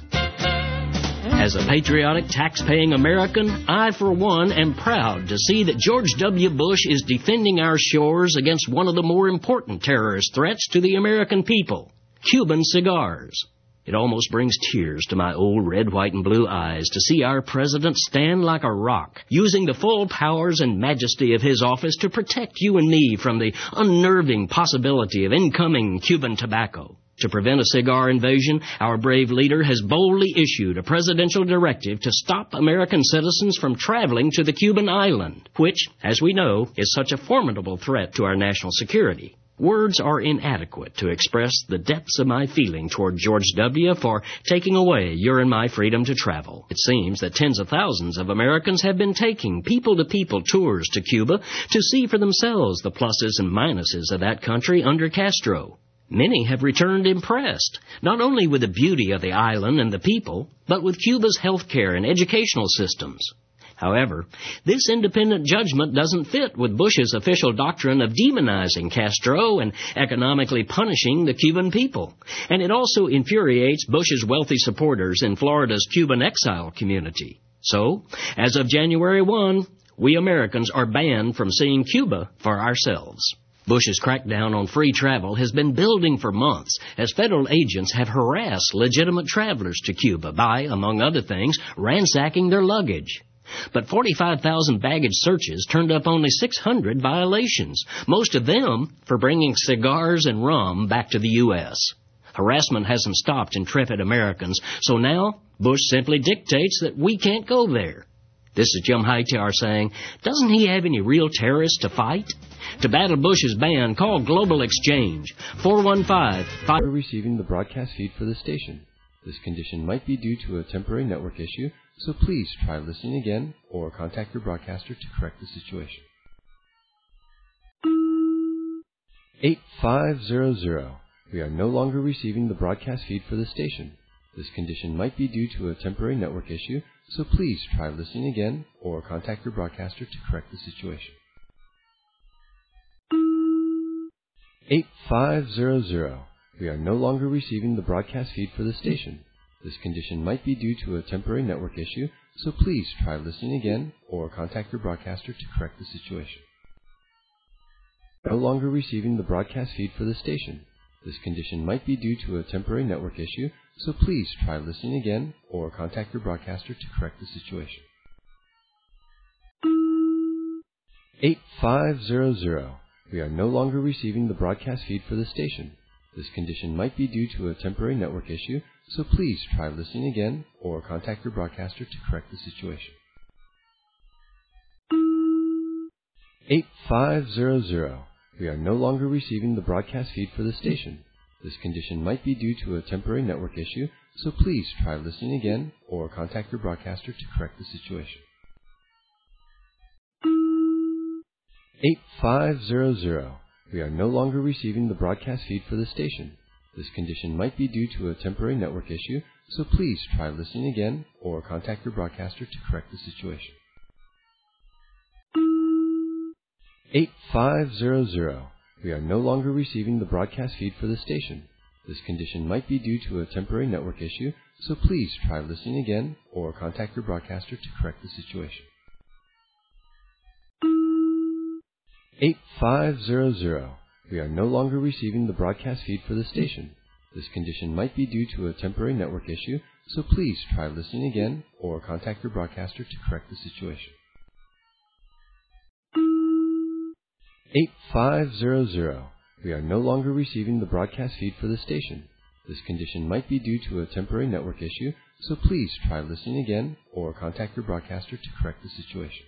As a patriotic, tax-paying American, I, for one, am proud to see that George W. Bush is defending our shores against one of the more important terrorist threats to the American people, Cuban cigars. It almost brings tears to my old red, white, and blue eyes to see our president stand like a rock, using the full powers and majesty of his office to protect you and me from the unnerving possibility of incoming Cuban tobacco. To prevent a cigar invasion, our brave leader has boldly issued a presidential directive to stop American citizens from traveling to the Cuban island, which, as we know, is such a formidable threat to our national security. Words are inadequate to express the depths of my feeling toward George W. for taking away your and my freedom to travel. It seems that tens of thousands of Americans have been taking people-to-people tours to Cuba to see for themselves the pluses and minuses of that country under Castro. Many have returned impressed, not only with the beauty of the island and the people, but with Cuba's health care and educational systems. However, this independent judgment doesn't fit with Bush's official doctrine of demonizing Castro and economically punishing the Cuban people. And it also infuriates Bush's wealthy supporters in Florida's Cuban exile community. So, as of January first, we Americans are banned from seeing Cuba for ourselves. Bush's crackdown on free travel has been building for months as federal agents have harassed legitimate travelers to Cuba by, among other things, ransacking their luggage. But forty-five thousand baggage searches turned up only six hundred violations, most of them for bringing cigars and rum back to the U S Harassment hasn't stopped intrepid Americans, so now Bush simply dictates that we can't go there. This is Jim Hightower saying, doesn't he have any real terrorists to fight? To battle Bush's ban, call Global Exchange, four one five, five... We're receiving the broadcast feed for the station. This condition might be due to a temporary network issue, so please try listening again or contact your broadcaster to correct the situation. eight five zero zero. We are no longer receiving the broadcast feed for the station. This condition might be due to a temporary network issue, so please try listening again or contact your broadcaster to correct the situation. eight five zero zero. We are no longer receiving the broadcast feed for the station. This condition might be due to a temporary network issue, so please try listening again or contact your broadcaster to correct the situation. No longer receiving the broadcast feed for the station. This condition might be due to a temporary network issue, so please try listening again or contact your broadcaster to correct the situation. eight five zero zero. We are no longer receiving the broadcast feed for the station. This condition might be due to a temporary network issue, so please try listening again or contact your broadcaster to correct the situation. eight five zero zero. We are no longer receiving the broadcast feed for the station. This condition might be due to a temporary network issue, so please try listening again or contact your broadcaster to correct the situation. eight five zero zero. We are no longer receiving the broadcast feed for the station. This condition might be due to a temporary network issue, so please try listening again or contact your broadcaster to correct the situation. eight five zero zero. We are no longer receiving the broadcast feed for the station. This condition might be due to a temporary network issue, so please try listening again or contact your broadcaster to correct the situation. eight five zero zero. We are no longer receiving the broadcast feed for the station. This condition might be due to a temporary network issue, so please try listening again or contact your broadcaster to correct the situation. eight five zero zero. We are no longer receiving the broadcast feed for the station. This condition might be due to a temporary network issue, so please try listening again or contact your broadcaster to correct the situation.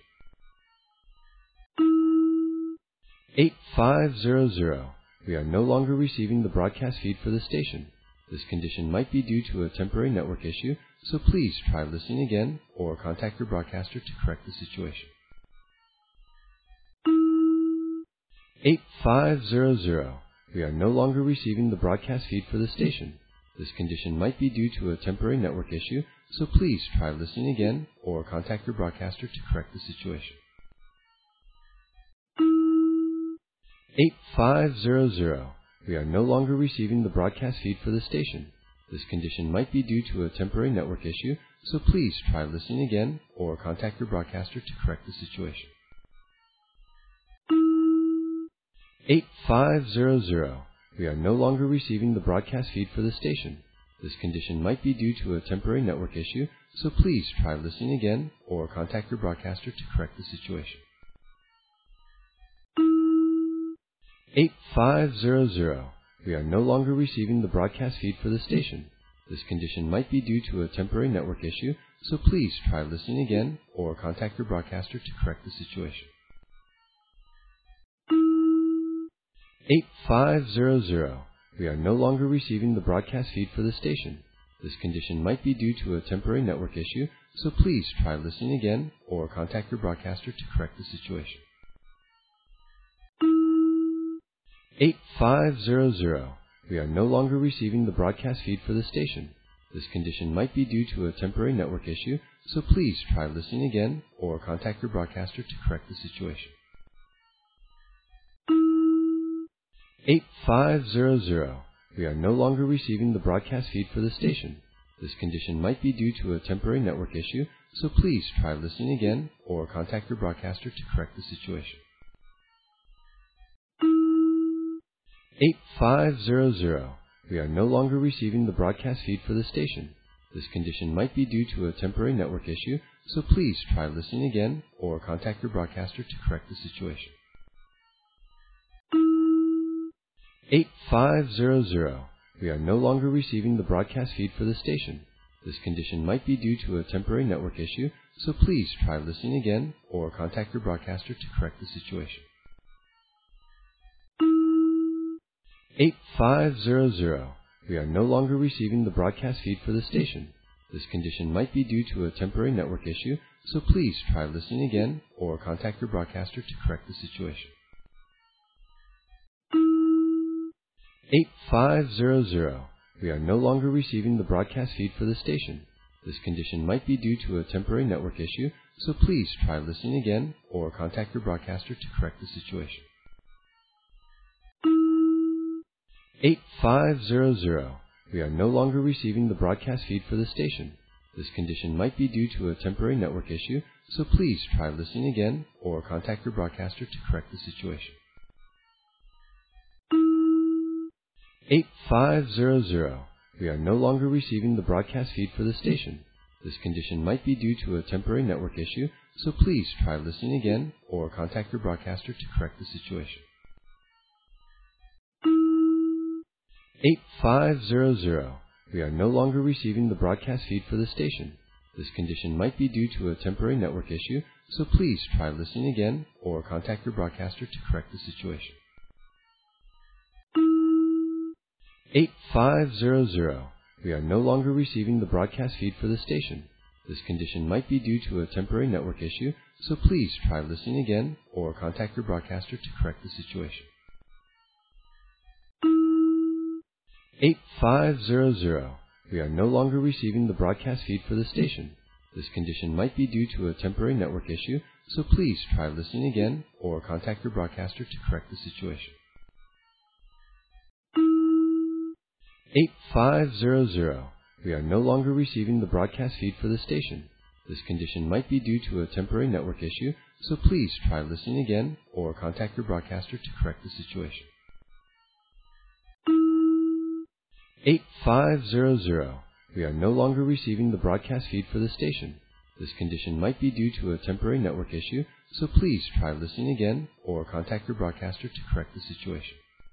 eight five zero zero. We are no longer receiving the broadcast feed for the station. This condition might be due to a temporary network issue, so please try listening again or contact your broadcaster to correct the situation. eight five zero zero. We are no longer receiving the broadcast feed for the station. This condition might be due to a temporary network issue, so please try listening again or contact your broadcaster to correct the situation. eight five zero zero. We are no longer receiving the broadcast feed for the station. This condition might be due to a temporary network issue, so please try listening again or contact your broadcaster to correct the situation. eight five zero zero. We are no longer receiving the broadcast feed for the station. This condition might be due to a temporary network issue, so please try listening again or contact your broadcaster to correct the situation. eight five zero zero. We are no longer receiving the broadcast feed for the station. This condition might be due to a temporary network issue, so please try listening again or contact your broadcaster to correct the situation. eight five zero zero. We are no longer receiving the broadcast feed for the station. This condition might be due to a temporary network issue, so please try listening again or contact your broadcaster to correct the situation. eight five zero zero. We are no longer receiving the broadcast feed for the station. This condition might be due to a temporary network issue, so please try listening again or contact your broadcaster to correct the situation. eight five zero zero. We are no longer receiving the broadcast feed for the station. This condition might be due to a temporary network issue, so please try listening again or contact your broadcaster to correct the situation. eight five zero zero. We are no longer receiving the broadcast feed for the station. This condition might be due to a temporary network issue, so please try listening again or contact your broadcaster to correct the situation. eight five zero zero. We are no longer receiving the broadcast feed for the station. This condition might be due to a temporary network issue, so please try listening again or contact your broadcaster to correct the situation. eight five zero zero. We are no longer receiving the broadcast feed for the station. This condition might be due to a temporary network issue, so please try listening again or contact your broadcaster to correct the situation. eight five zero zero. We are no longer receiving the broadcast feed for the station. This condition might be due to a temporary network issue, so please try listening again or contact your broadcaster to correct the situation. eight five zero zero. We are no longer receiving the broadcast feed for the station. This condition might be due to a temporary network issue, so please try listening again or contact your broadcaster to correct the situation. eight five zero zero. We are no longer receiving the broadcast feed for the station. This condition might be due to a temporary network issue, so please try listening again or contact your broadcaster to correct the situation. eight five zero zero. We are no longer receiving the broadcast feed for the station. This condition might be due to a temporary network issue, so please try listening again or contact your broadcaster to correct the situation. eight five zero zero. We are no longer receiving the broadcast feed for the station. This condition might be due to a temporary network issue, so please try listening again or contact your broadcaster to correct the situation. eight five zero zero. We are no longer receiving the broadcast feed for the station. This condition might be due to a temporary network issue, so please try listening again or contact your broadcaster to correct the situation. eight five zero zero. We are no longer receiving the broadcast feed for the station. This condition might be due to a temporary network issue, so please try listening again or contact your broadcaster to correct the situation. eight five zero zero. We are no longer receiving the broadcast feed for the station. This condition might be due to a temporary network issue, so please try listening again or contact your broadcaster to correct the situation.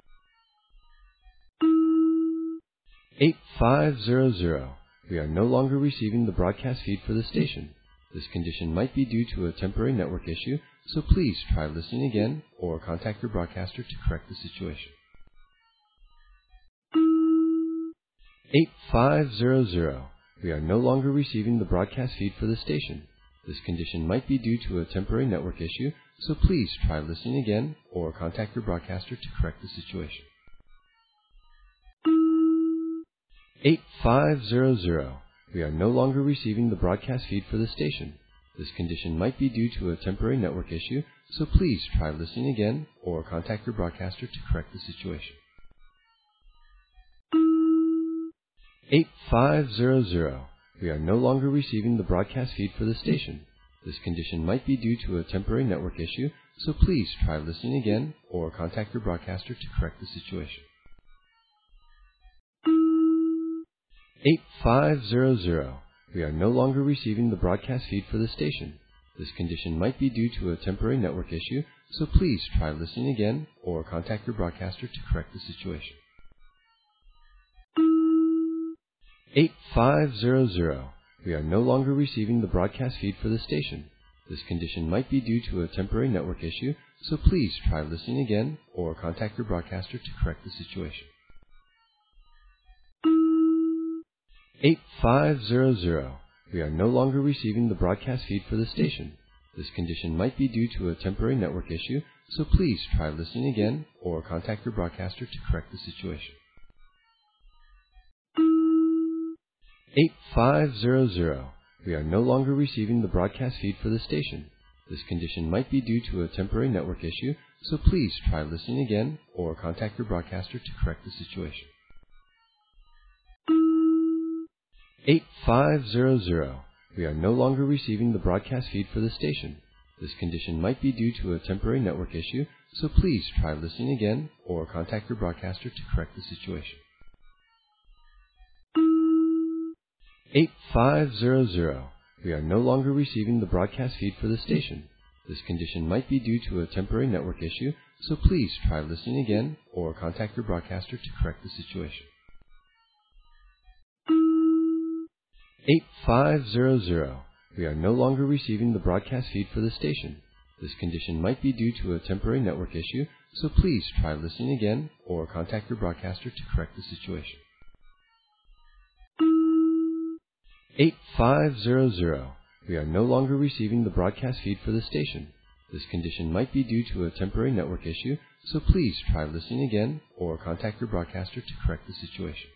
eight five zero zero. We are no longer receiving the broadcast feed for the station. This condition might be due to a temporary network issue, so please try listening again or contact your broadcaster to correct the situation. eight five zero zero. We are no longer receiving the broadcast feed for the station. This condition might be due to a temporary network issue, so please try listening again or contact your broadcaster to correct the situation. eight five zero zero. We are no longer receiving the broadcast feed for the station. This condition might be due to a temporary network issue, so please try listening again or contact your broadcaster to correct the situation. eight five zero zero. We are no longer receiving the broadcast feed for the station. This condition might be due to a temporary network issue, so please try listening again or contact your broadcaster to correct the situation. eight five zero zero. We are no longer receiving the broadcast feed for the station. This condition might be due to a temporary network issue, so please try listening again or contact your broadcaster to correct the situation. eight five zero zero. We are no longer receiving the broadcast feed for the station. This condition might be due to a temporary network issue, so please try listening again or contact your broadcaster to correct the situation. eight five zero zero. We are no longer receiving the broadcast feed for the station. This condition might be due to a temporary network issue, so please try listening again or contact your broadcaster to correct the situation. eight five zero zero. We are no longer receiving the broadcast feed for the station. This condition might be due to a temporary network issue, so please try listening again or contact your broadcaster to correct the situation. eight five zero zero. We are no longer receiving the broadcast feed for the station. This condition might be due to a temporary network issue, so please try listening again or contact your broadcaster to correct the situation. eight five zero zero. We are no longer receiving the broadcast feed for the station. This condition might be due to a temporary network issue, so please try listening again or contact your broadcaster to correct the situation. eight five zero zero. We are no longer receiving the broadcast feed for the station. This condition might be due to a temporary network issue, so please try listening again or contact your broadcaster to correct the situation. eight five zero zero. We are no longer receiving the broadcast feed for the station. This condition might be due to a temporary network issue, so please try listening again or contact your broadcaster to correct the situation.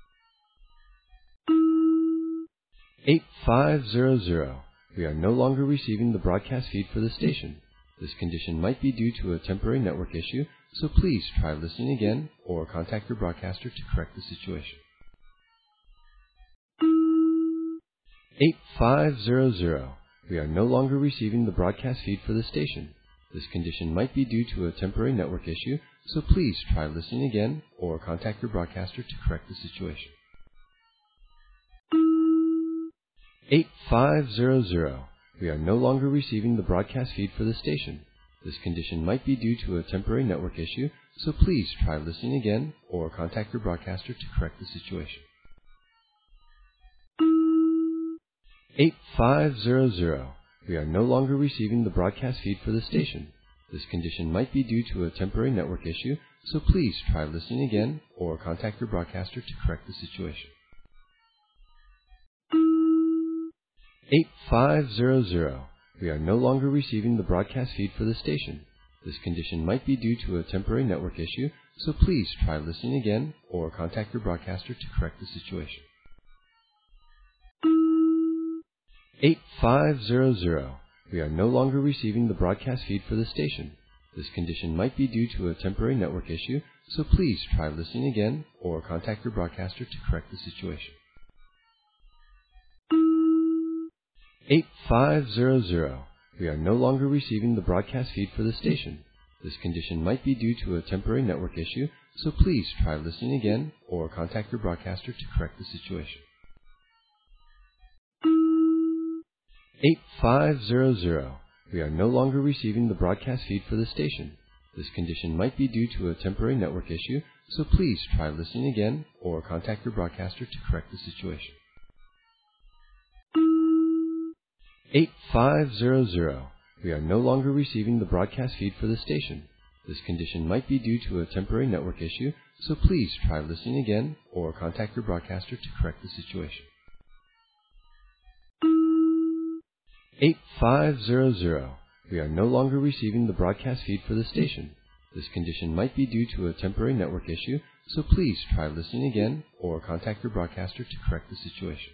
eight five zero zero. We are no longer receiving the broadcast feed for the station. This condition might be due to a temporary network issue, so please try listening again or contact your broadcaster to correct the situation. eight five zero zero. We are no longer receiving the broadcast feed for the station. This condition might be due to a temporary network issue, so please try listening again or contact your broadcaster to correct the situation. eight five zero zero. We are no longer receiving the broadcast feed for the station. This condition might be due to a temporary network issue, so please try listening again or contact your broadcaster to correct the situation. eight five zero zero. We are no longer receiving the broadcast feed for the station. This condition might be due to a temporary network issue, so please try listening again or contact your broadcaster to correct the situation. eight five zero zero. We are no longer receiving the broadcast feed for the station. This condition might be due to a temporary network issue, so please try listening again or contact your broadcaster to correct the situation. eight five zero zero. We are no longer receiving the broadcast feed for the station. This condition might be due to a temporary network issue, so please try listening again or contact your broadcaster to correct the situation. eight five zero zero. We are no longer receiving the broadcast feed for the station. This condition might be due to a temporary network issue, so please try listening again or contact your broadcaster to correct the situation. eight five zero zero. We are no longer receiving the broadcast feed for the station. This condition might be due to a temporary network issue, so please try listening again or contact your broadcaster to correct the situation. eight five zero zero. We are no longer receiving the broadcast feed for the station. This condition might be due to a temporary network issue, so please try listening again or contact your broadcaster to correct the situation. eight five zero zero. We are no longer receiving the broadcast feed for the station. This condition might be due to a temporary network issue, so please try listening again or contact your broadcaster to correct the situation.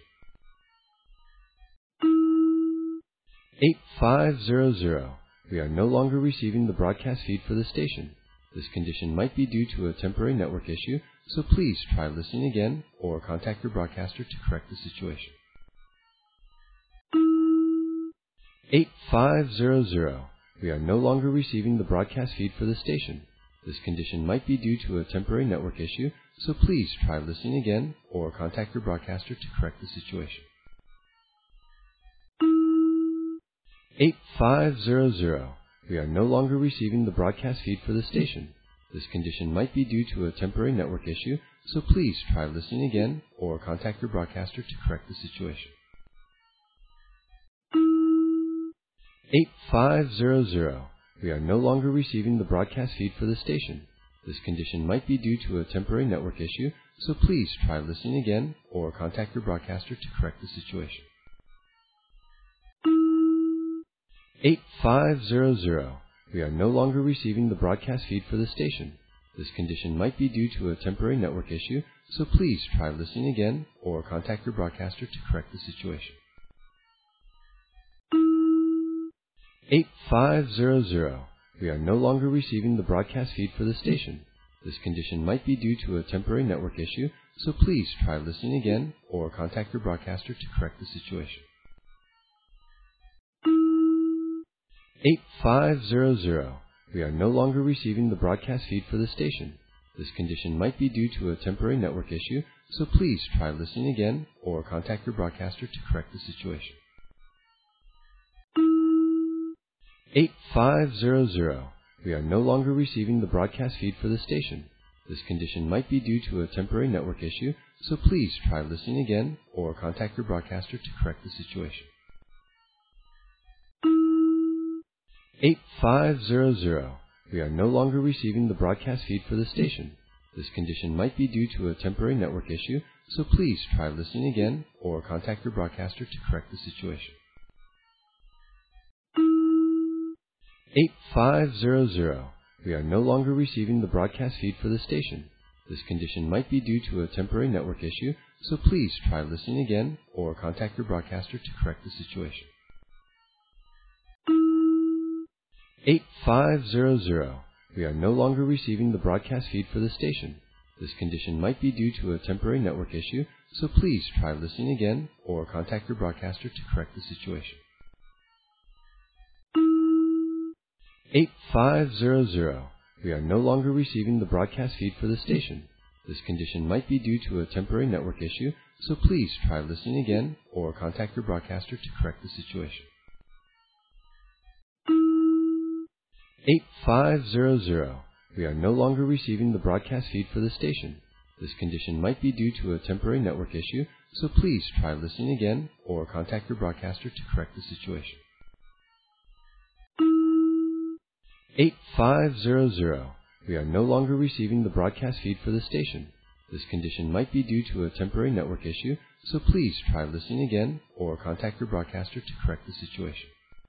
eight five zero zero. We are no longer receiving the broadcast feed for the station. This condition might be due to a temporary network issue, so please try listening again or contact your broadcaster to correct the situation. eight five zero zero. We are no longer receiving the broadcast feed for the station. This condition might be due to a temporary network issue, so please try listening again or contact your broadcaster to correct the situation. eight five zero zero. We are no longer receiving the broadcast feed for the station. This condition might be due to a temporary network issue, so please try listening again or contact your broadcaster to correct the situation. eight five zero zero. We are no longer receiving the broadcast feed for the station. This condition might be due to a temporary network issue, so please try listening again or contact your broadcaster to correct the situation. eight five zero zero. We are no longer receiving the broadcast feed for the station. This condition might be due to a temporary network issue, so please try listening again or contact your broadcaster to correct the situation. eight five zero zero. We are no longer receiving the broadcast feed for the station. This condition might be due to a temporary network issue, so please try listening again or contact your broadcaster to correct the situation. eight five zero zero. We are no longer receiving the broadcast feed for the station. This condition might be due to a temporary network issue, so please try listening again or contact your broadcaster to correct the situation. eight five zero zero. We are no longer receiving the broadcast feed for the station. This condition might be due to a temporary network issue, so please try listening again or contact your broadcaster to correct the situation. eight five zero zero. We are no longer receiving the broadcast feed for the station. This condition might be due to a temporary network issue, so please try listening again or contact your broadcaster to correct the situation. eight five zero zero. We are no longer receiving the broadcast feed for the station. This condition might be due to a temporary network issue, so please try listening again or contact your broadcaster to correct the situation. eight five zero zero. We are no longer receiving the broadcast feed for the station. This condition might be due to a temporary network issue, so please try listening again or contact your broadcaster to correct the situation. eight five zero zero. We are no longer receiving the broadcast feed for the station. This condition might be due to a temporary network issue, so please try listening again or contact your broadcaster to correct the situation. eight five zero zero. We are no longer receiving the broadcast feed for the station. This condition might be due to a temporary network issue, so please try listening again or contact your broadcaster to correct the situation. eight five zero zero. We are no longer receiving the broadcast feed for the station. This condition might be due to a temporary network issue, so please try listening again or contact your broadcaster to correct the situation.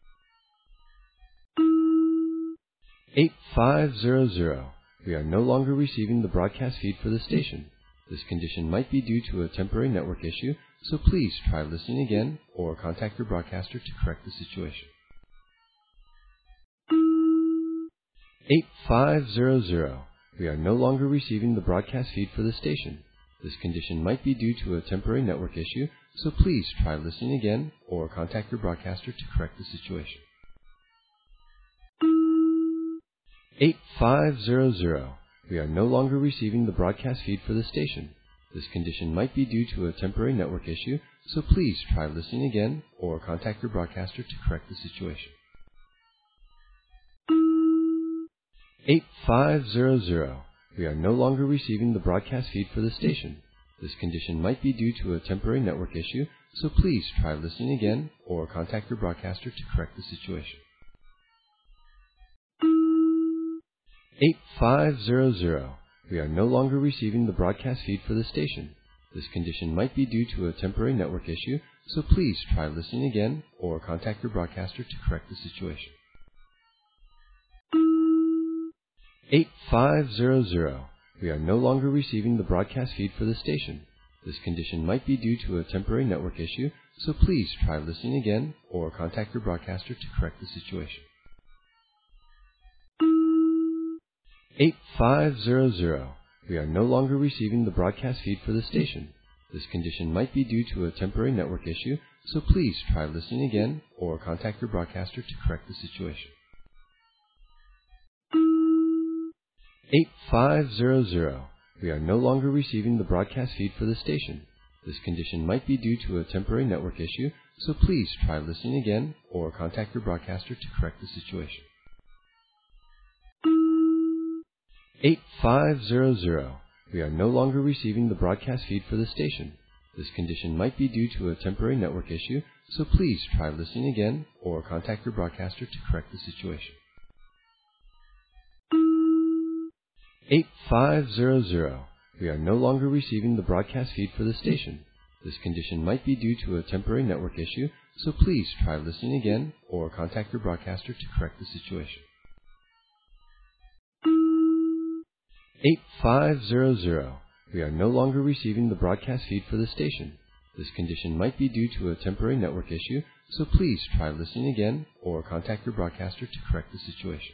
eight five zero zero. We are no longer receiving the broadcast feed for the station. This condition might be due to a temporary network issue, so please try listening again or contact your broadcaster to correct the situation. eight five zero zero. We are no longer receiving the broadcast feed for the station. This condition might be due to a temporary network issue, so please try listening again or contact your broadcaster to correct the situation. eight five zero zero. We are no longer receiving the broadcast feed for the station. This condition might be due to a temporary network issue, so please try listening again or contact your broadcaster to correct the situation. eight five zero zero. We are no longer receiving the broadcast feed for the station. This condition might be due to a temporary network issue, so please try listening again or contact your broadcaster to correct the situation. eight five zero zero. We are no longer receiving the broadcast feed for the station. This condition might be due to a temporary network issue, so please try listening again or contact your broadcaster to correct the situation. eight five zero zero. We are no longer receiving the broadcast feed for the station. This condition might be due to a temporary network issue, so please try listening again or contact your broadcaster to correct the situation. eight five zero zero. We are no longer receiving the broadcast feed for the station. This condition might be due to a temporary network issue, so please try listening again or contact your broadcaster to correct the situation. eight five zero zero. We are no longer receiving the broadcast feed for the station. This condition might be due to a temporary network issue, so please try listening again or contact your broadcaster to correct the situation. eight five zero zero. We are no longer receiving the broadcast feed for the station. This condition might be due to a temporary network issue, so please try listening again or contact your broadcaster to correct the situation. eight five zero zero. We are no longer receiving the broadcast feed for the station. This condition might be due to a temporary network issue, so please try listening again or contact your broadcaster to correct the situation. eight five zero zero. We are no longer receiving the broadcast feed for the station. This condition might be due to a temporary network issue, so please try listening again or contact your broadcaster to correct the situation.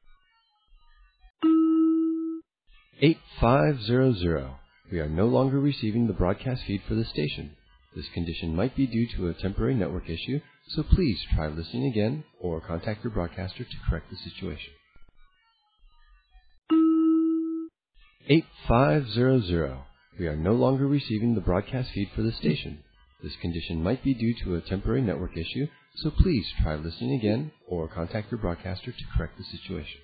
eight five zero zero. We are no longer receiving the broadcast feed for the station. This condition might be due to a temporary network issue, so please try listening again or contact your broadcaster to correct the situation. eight five zero zero. We are no longer receiving the broadcast feed for the station. This condition might be due to a temporary network issue, so please try listening again or contact your broadcaster to correct the situation.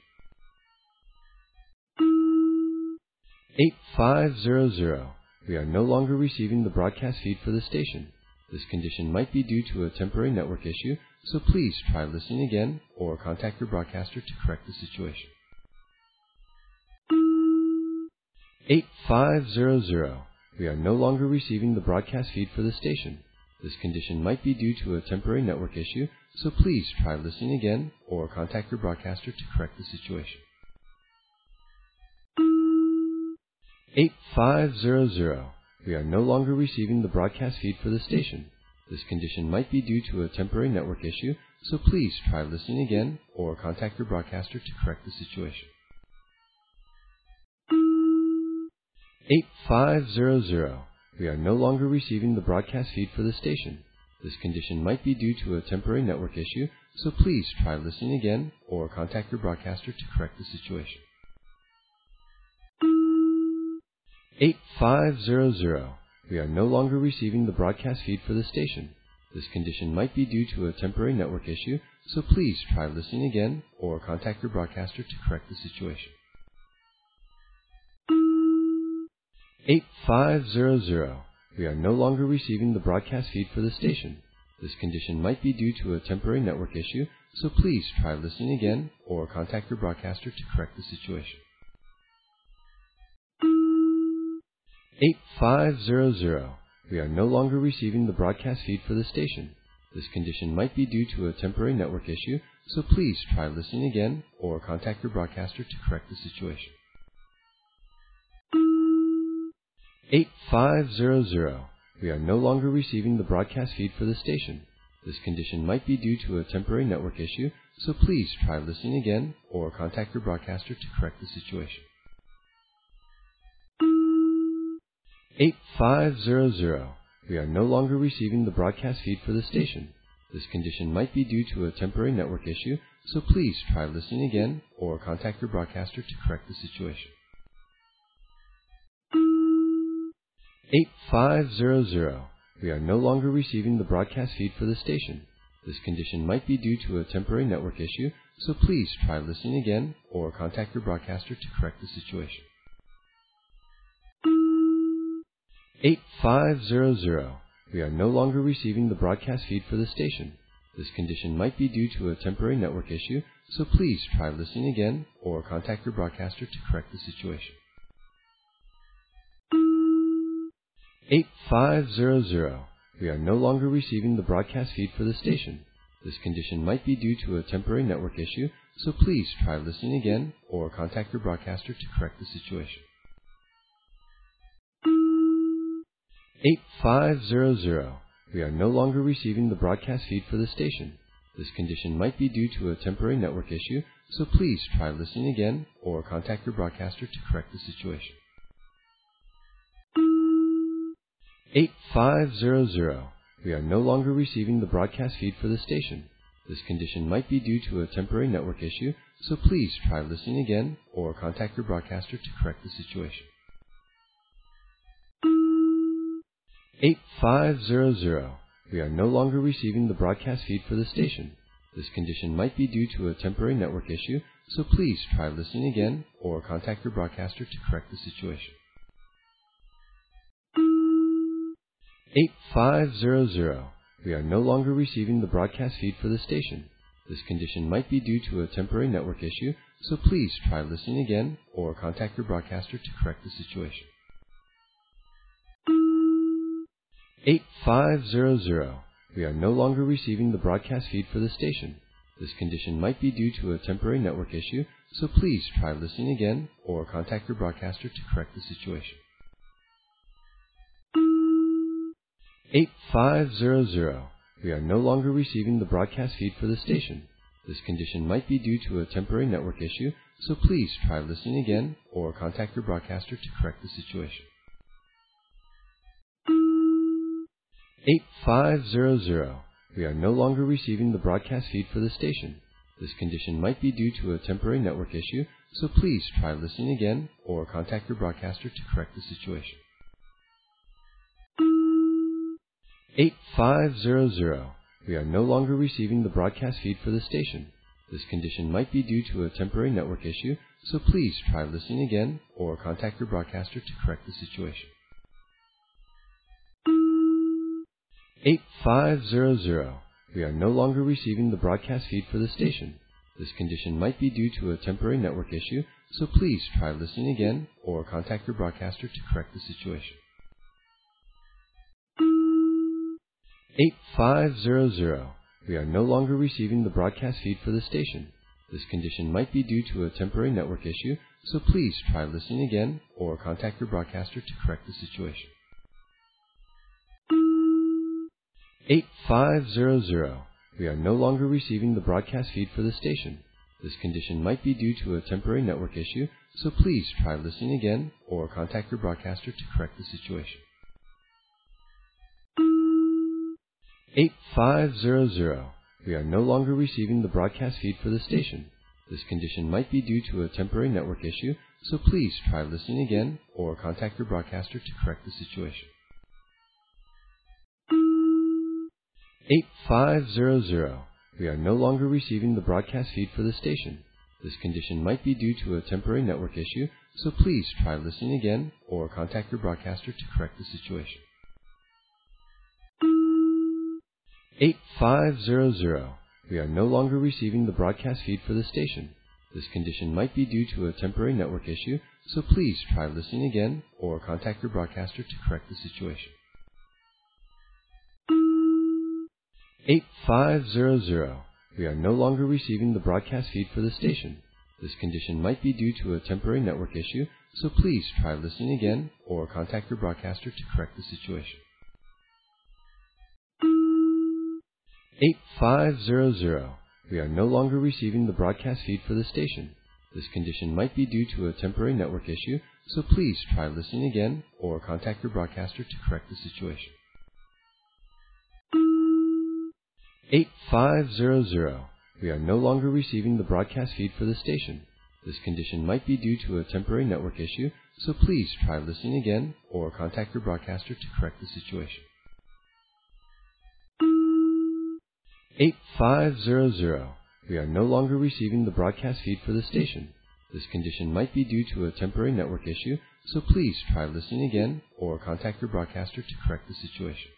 eight five zero zero. We are no longer receiving the broadcast feed for the station. This condition might be due to a temporary network issue, so please try listening again or contact your broadcaster to correct the situation. eight five zero zero. We are no longer receiving the broadcast feed for the station. This condition might be due to a temporary network issue, so please try listening again or contact your broadcaster to correct the situation. eight five zero zero. We are no longer receiving the broadcast feed for the station. This condition might be due to a temporary network issue, so please try listening again or contact your broadcaster to correct the situation. eight five zero zero. We are no longer receiving the broadcast feed for the station. This condition might be due to a temporary network issue, so please try listening again or contact your broadcaster to correct the situation. eight five zero zero. We are no longer receiving the broadcast feed for the station. This condition might be due to a temporary network issue, so please try listening again or contact your broadcaster to correct the situation. eight five zero zero. We are no longer receiving the broadcast feed for the station. This condition might be due to a temporary network issue, so please try listening again or contact your broadcaster to correct the situation. eight five zero zero. We are no longer receiving the broadcast feed for the station. This condition might be due to a temporary network issue, so please try listening again or contact your broadcaster to correct the situation. eight five zero zero. We are no longer receiving the broadcast feed for the station. This condition might be due to a temporary network issue, so please try listening again or contact your broadcaster to correct the situation. eight five zero zero. We are no longer receiving the broadcast feed for the station. This condition might be due to a temporary network issue, so please try listening again or contact your broadcaster to correct the situation. eight five zero zero. We are no longer receiving the broadcast feed for the station. This condition might be due to a temporary network issue, so please try listening again or contact your broadcaster to correct the situation. eight five zero zero. We are no longer receiving the broadcast feed for the station. This condition might be due to a temporary network issue, so please try listening again or contact your broadcaster to correct the situation. eight five zero zero. We are no longer receiving the broadcast feed for the station. This condition might be due to a temporary network issue, so please try listening again or contact your broadcaster to correct the situation. eight five zero zero. We are no longer receiving the broadcast feed for the station. This condition might be due to a temporary network issue, so please try listening again or contact your broadcaster to correct the situation. eight five zero zero. We are no longer receiving the broadcast feed for the station. This condition might be due to a temporary network issue, so please try listening again or contact your broadcaster to correct the situation. eight five zero zero. We are no longer receiving the broadcast feed for the station. This condition might be due to a temporary network issue, so please try listening again or contact your broadcaster to correct the situation. eight five zero zero. We are no longer receiving the broadcast feed for the station. This condition might be due to a temporary network issue, so please try listening again or contact your broadcaster to correct the situation. eight five zero zero. We are no longer receiving the broadcast feed for the station. This condition might be due to a temporary network issue, so please try listening again or contact your broadcaster to correct the situation. eight five zero zero. We are no longer receiving the broadcast feed for the station. This condition might be due to a temporary network issue, so please try listening again or contact your broadcaster to correct the situation. eight five zero zero. We are no longer receiving the broadcast feed for the station. This condition might be due to a temporary network issue, so please try listening again or contact your broadcaster to correct the situation. eight five zero zero. We are no longer receiving the broadcast feed for the station. This condition might be due to a temporary network issue, so please try listening again or contact your broadcaster to correct the situation. eight five zero zero. We are no longer receiving the broadcast feed for the station. This condition might be due to a temporary network issue, so please try listening again or contact your broadcaster to correct the situation. eight five zero zero. We are no longer receiving the broadcast feed for the station. This condition might be due to a temporary network issue, so please try listening again or contact your broadcaster to correct the situation. eight five zero zero. We are no longer receiving the broadcast feed for the station. This condition might be due to a temporary network issue, so please try listening again or contact your broadcaster to correct the situation. eight five zero zero. We are no longer receiving the broadcast feed for the station. This condition might be due to a temporary network issue, so please try listening again or contact your broadcaster to correct the situation. eight five zero zero. We are no longer receiving the broadcast feed for the station. This condition might be due to a temporary network issue, so please try listening again or contact your broadcaster to correct the situation. eight five zero zero. We are no longer receiving the broadcast feed for the station. This condition might be due to a temporary network issue, so please try listening again or contact your broadcaster to correct the situation. eight five zero zero. We are no longer receiving the broadcast feed for the station. This condition might be due to a temporary network issue, so please try listening again or contact your broadcaster to correct the situation. eight five zero zero. We are no longer receiving the broadcast feed for the station. This condition might be due to a temporary network issue, so please try listening again or contact your broadcaster to correct the situation. eight five zero zero. We are no longer receiving the broadcast feed for the station. This condition might be due to a temporary network issue, so please try listening again or contact your broadcaster to correct the situation. eight five zero zero. We are no longer receiving the broadcast feed for the station. This condition might be due to a temporary network issue, so please try listening again or contact your broadcaster to correct the situation.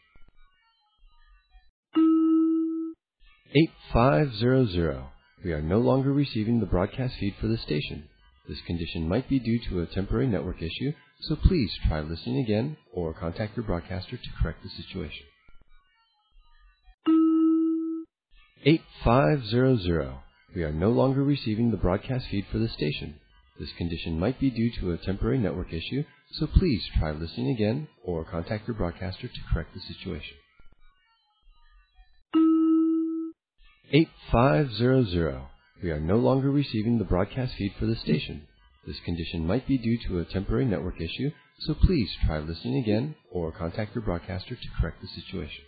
eight five zero zero. We are no longer receiving the broadcast feed for the station. This condition might be due to a temporary network issue, so please try listening again or contact your broadcaster to correct the situation. eight five zero zero. We are no longer receiving the broadcast feed for the station. This condition might be due to a temporary network issue, so please try listening again or contact your broadcaster to correct the situation. eight five zero zero. We are no longer receiving the broadcast feed for the station. This condition might be due to a temporary network issue, so please try listening again or contact your broadcaster to correct the situation.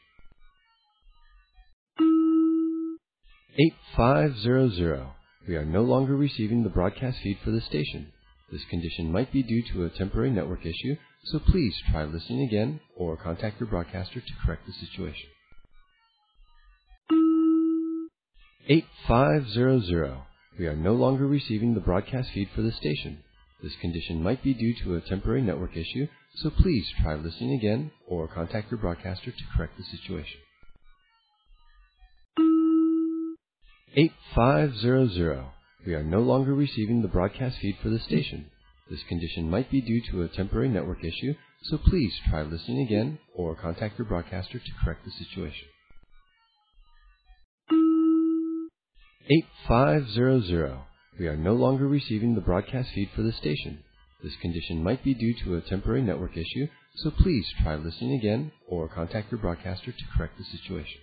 eight five zero zero. We are no longer receiving the broadcast feed for the station. This condition might be due to a temporary network issue, so please try listening again or contact your broadcaster to correct the situation. eight five zero zero. We are no longer receiving the broadcast feed for the station. This condition might be due to a temporary network issue, so please try listening again or contact your broadcaster to correct the situation. eight five zero zero. We are no longer receiving the broadcast feed for the station. This condition might be due to a temporary network issue, so please try listening again or contact your broadcaster to correct the situation. eight five zero zero. We are no longer receiving the broadcast feed for the station. This condition might be due to a temporary network issue, so please try listening again or contact your broadcaster to correct the situation.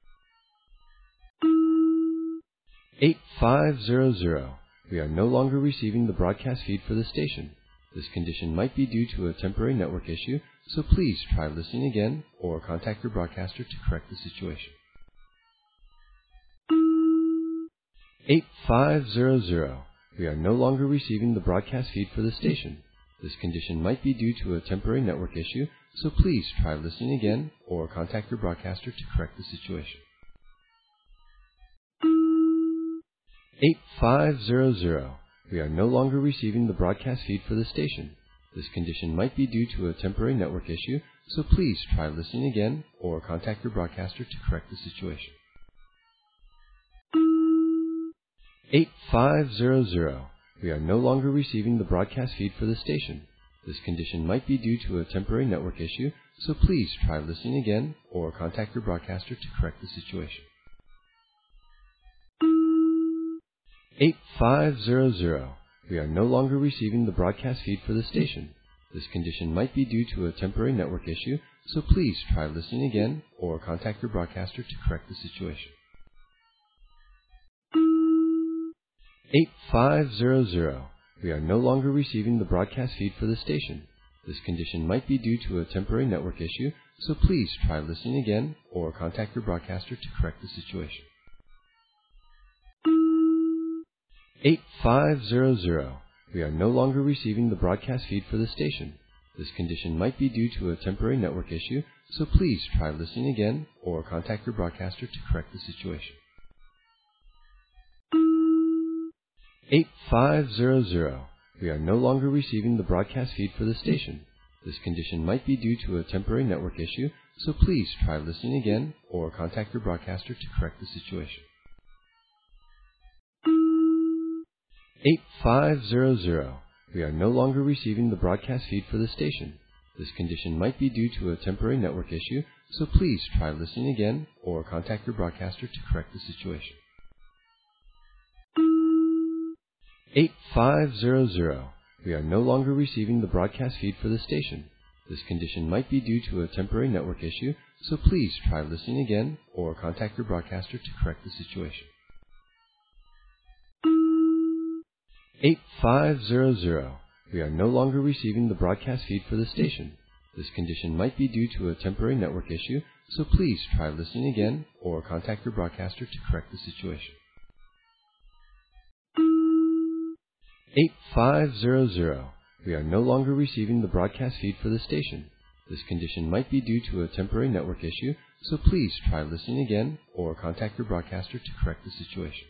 eight five zero zero. We are no longer receiving the broadcast feed for the station. This condition might be due to a temporary network issue, so please try listening again or contact your broadcaster to correct the situation. eight five zero zero. We are no longer receiving the broadcast feed for the station. This condition might be due to a temporary network issue, so please try listening again or contact your broadcaster to correct the situation. eight five zero zero. We are no longer receiving the broadcast feed for the station. This condition might be due to a temporary network issue, so please try listening again or contact your broadcaster to correct the situation. eight five zero zero. We are no longer receiving the broadcast feed for the station. This condition might be due to a temporary network issue, so please try listening again or contact your broadcaster to correct the situation. eight five zero zero. We are no longer receiving the broadcast feed for the station. This condition might be due to a temporary network issue, so please try listening again or contact your broadcaster to correct the situation. eight five zero zero. We are no longer receiving the broadcast feed for the station. This condition might be due to a temporary network issue, so please try listening again or contact your broadcaster to correct the situation. eight five zero zero. We are no longer receiving the broadcast feed for the station. This condition might be due to a temporary network issue, so please try listening again or contact your broadcaster to correct the situation. eight five zero zero. We are no longer receiving the broadcast feed for the station. This condition might be due to a temporary network issue, so please try listening again or contact your broadcaster to correct the situation. eight five zero zero. We are no longer receiving the broadcast feed for the station. This condition might be due to a temporary network issue, so please try listening again or contact your broadcaster to correct the situation. eight five zero zero. We are no longer receiving the broadcast feed for the station. This condition might be due to a temporary network issue, so please try listening again or contact your broadcaster to correct the situation. eight five zero zero. We are no longer receiving the broadcast feed for the station. This condition might be due to a temporary network issue, so please try listening again or contact your broadcaster to correct the situation. eight five zero zero. We are no longer receiving the broadcast feed for the station. This condition might be due to a temporary network issue, so please try listening again or contact your broadcaster to correct the situation.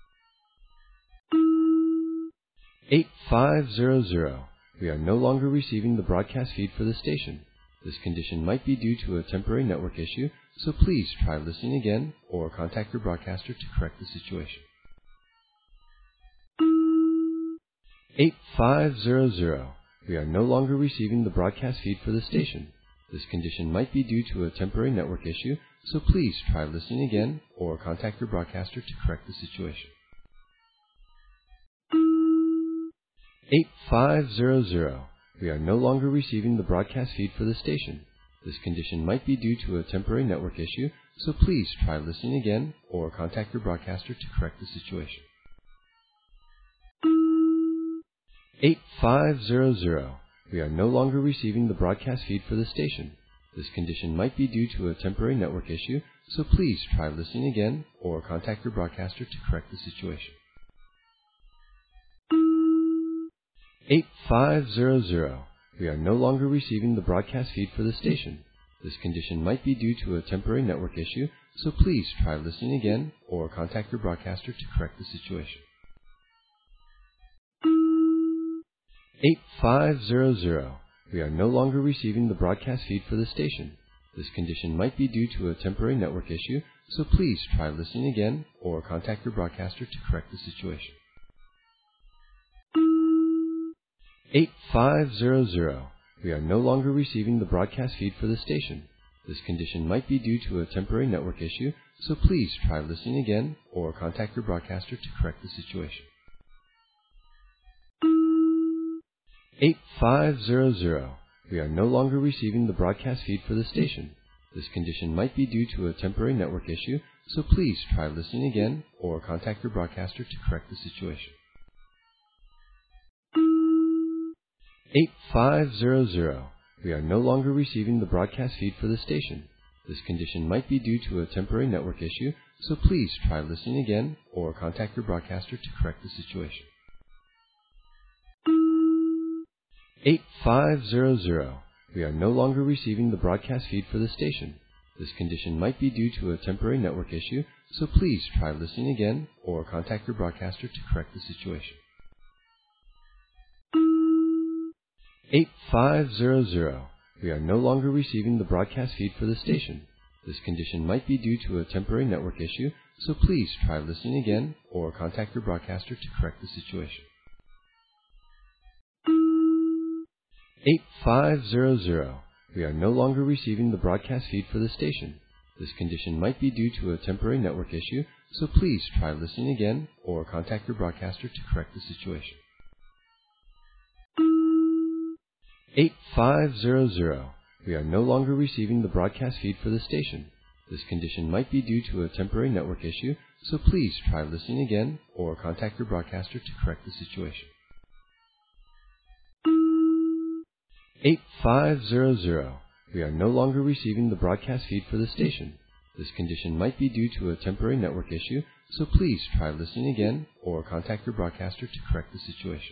eight five zero zero. We are no longer receiving the broadcast feed for the station. This condition might be due to a temporary network issue, so please try listening again or contact your broadcaster to correct the situation. eight five zero zero. We are no longer receiving the broadcast feed for the station. This condition might be due to a temporary network issue, so please try listening again or contact your broadcaster to correct the situation. eight five zero zero. We are no longer receiving the broadcast feed for the station. This condition might be due to a temporary network issue, so please try listening again or contact your broadcaster to correct the situation. eight five zero zero. We are no longer receiving the broadcast feed for the station. This condition might be due to a temporary network issue, so please try listening again or contact your broadcaster to correct the situation. eight five zero zero. We are no longer receiving the broadcast feed for the station. This condition might be due to a temporary network issue, so please try listening again or contact your broadcaster to correct the situation. eight five zero zero. We are no longer receiving the broadcast feed for the station. This condition might be due to a temporary network issue, so please try listening again or contact your broadcaster to correct the situation. eight five zero zero. We are no longer receiving the broadcast feed for the station. This condition might be due to a temporary network issue, so please try listening again or contact your broadcaster to correct the situation. eight five zero zero. We are no longer receiving the broadcast feed for the station. This condition might be due to a temporary network issue, so please try listening again or contact your broadcaster to correct the situation. eight five zero zero. We are no longer receiving the broadcast feed for the station. This condition might be due to a temporary network issue, so please try listening again or contact your broadcaster to correct the situation. eight five zero zero. We are no longer receiving the broadcast feed for the station. This condition might be due to a temporary network issue, so please try listening again or contact your broadcaster to correct the situation. eight five zero zero. We are no longer receiving the broadcast feed for the station. This condition might be due to a temporary network issue, so please try listening again or contact your broadcaster to correct the situation. eight five zero zero. We are no longer receiving the broadcast feed for the station. This condition might be due to a temporary network issue, so please try listening again or contact your broadcaster to correct the situation. eight five zero zero. We are no longer receiving the broadcast feed for the station. This condition might be due to a temporary network issue, so please try listening again or contact your broadcaster to correct the situation. eight five zero zero. We are no longer receiving the broadcast feed for the station. This condition might be due to a temporary network issue, so please try listening again or contact your broadcaster to correct the situation.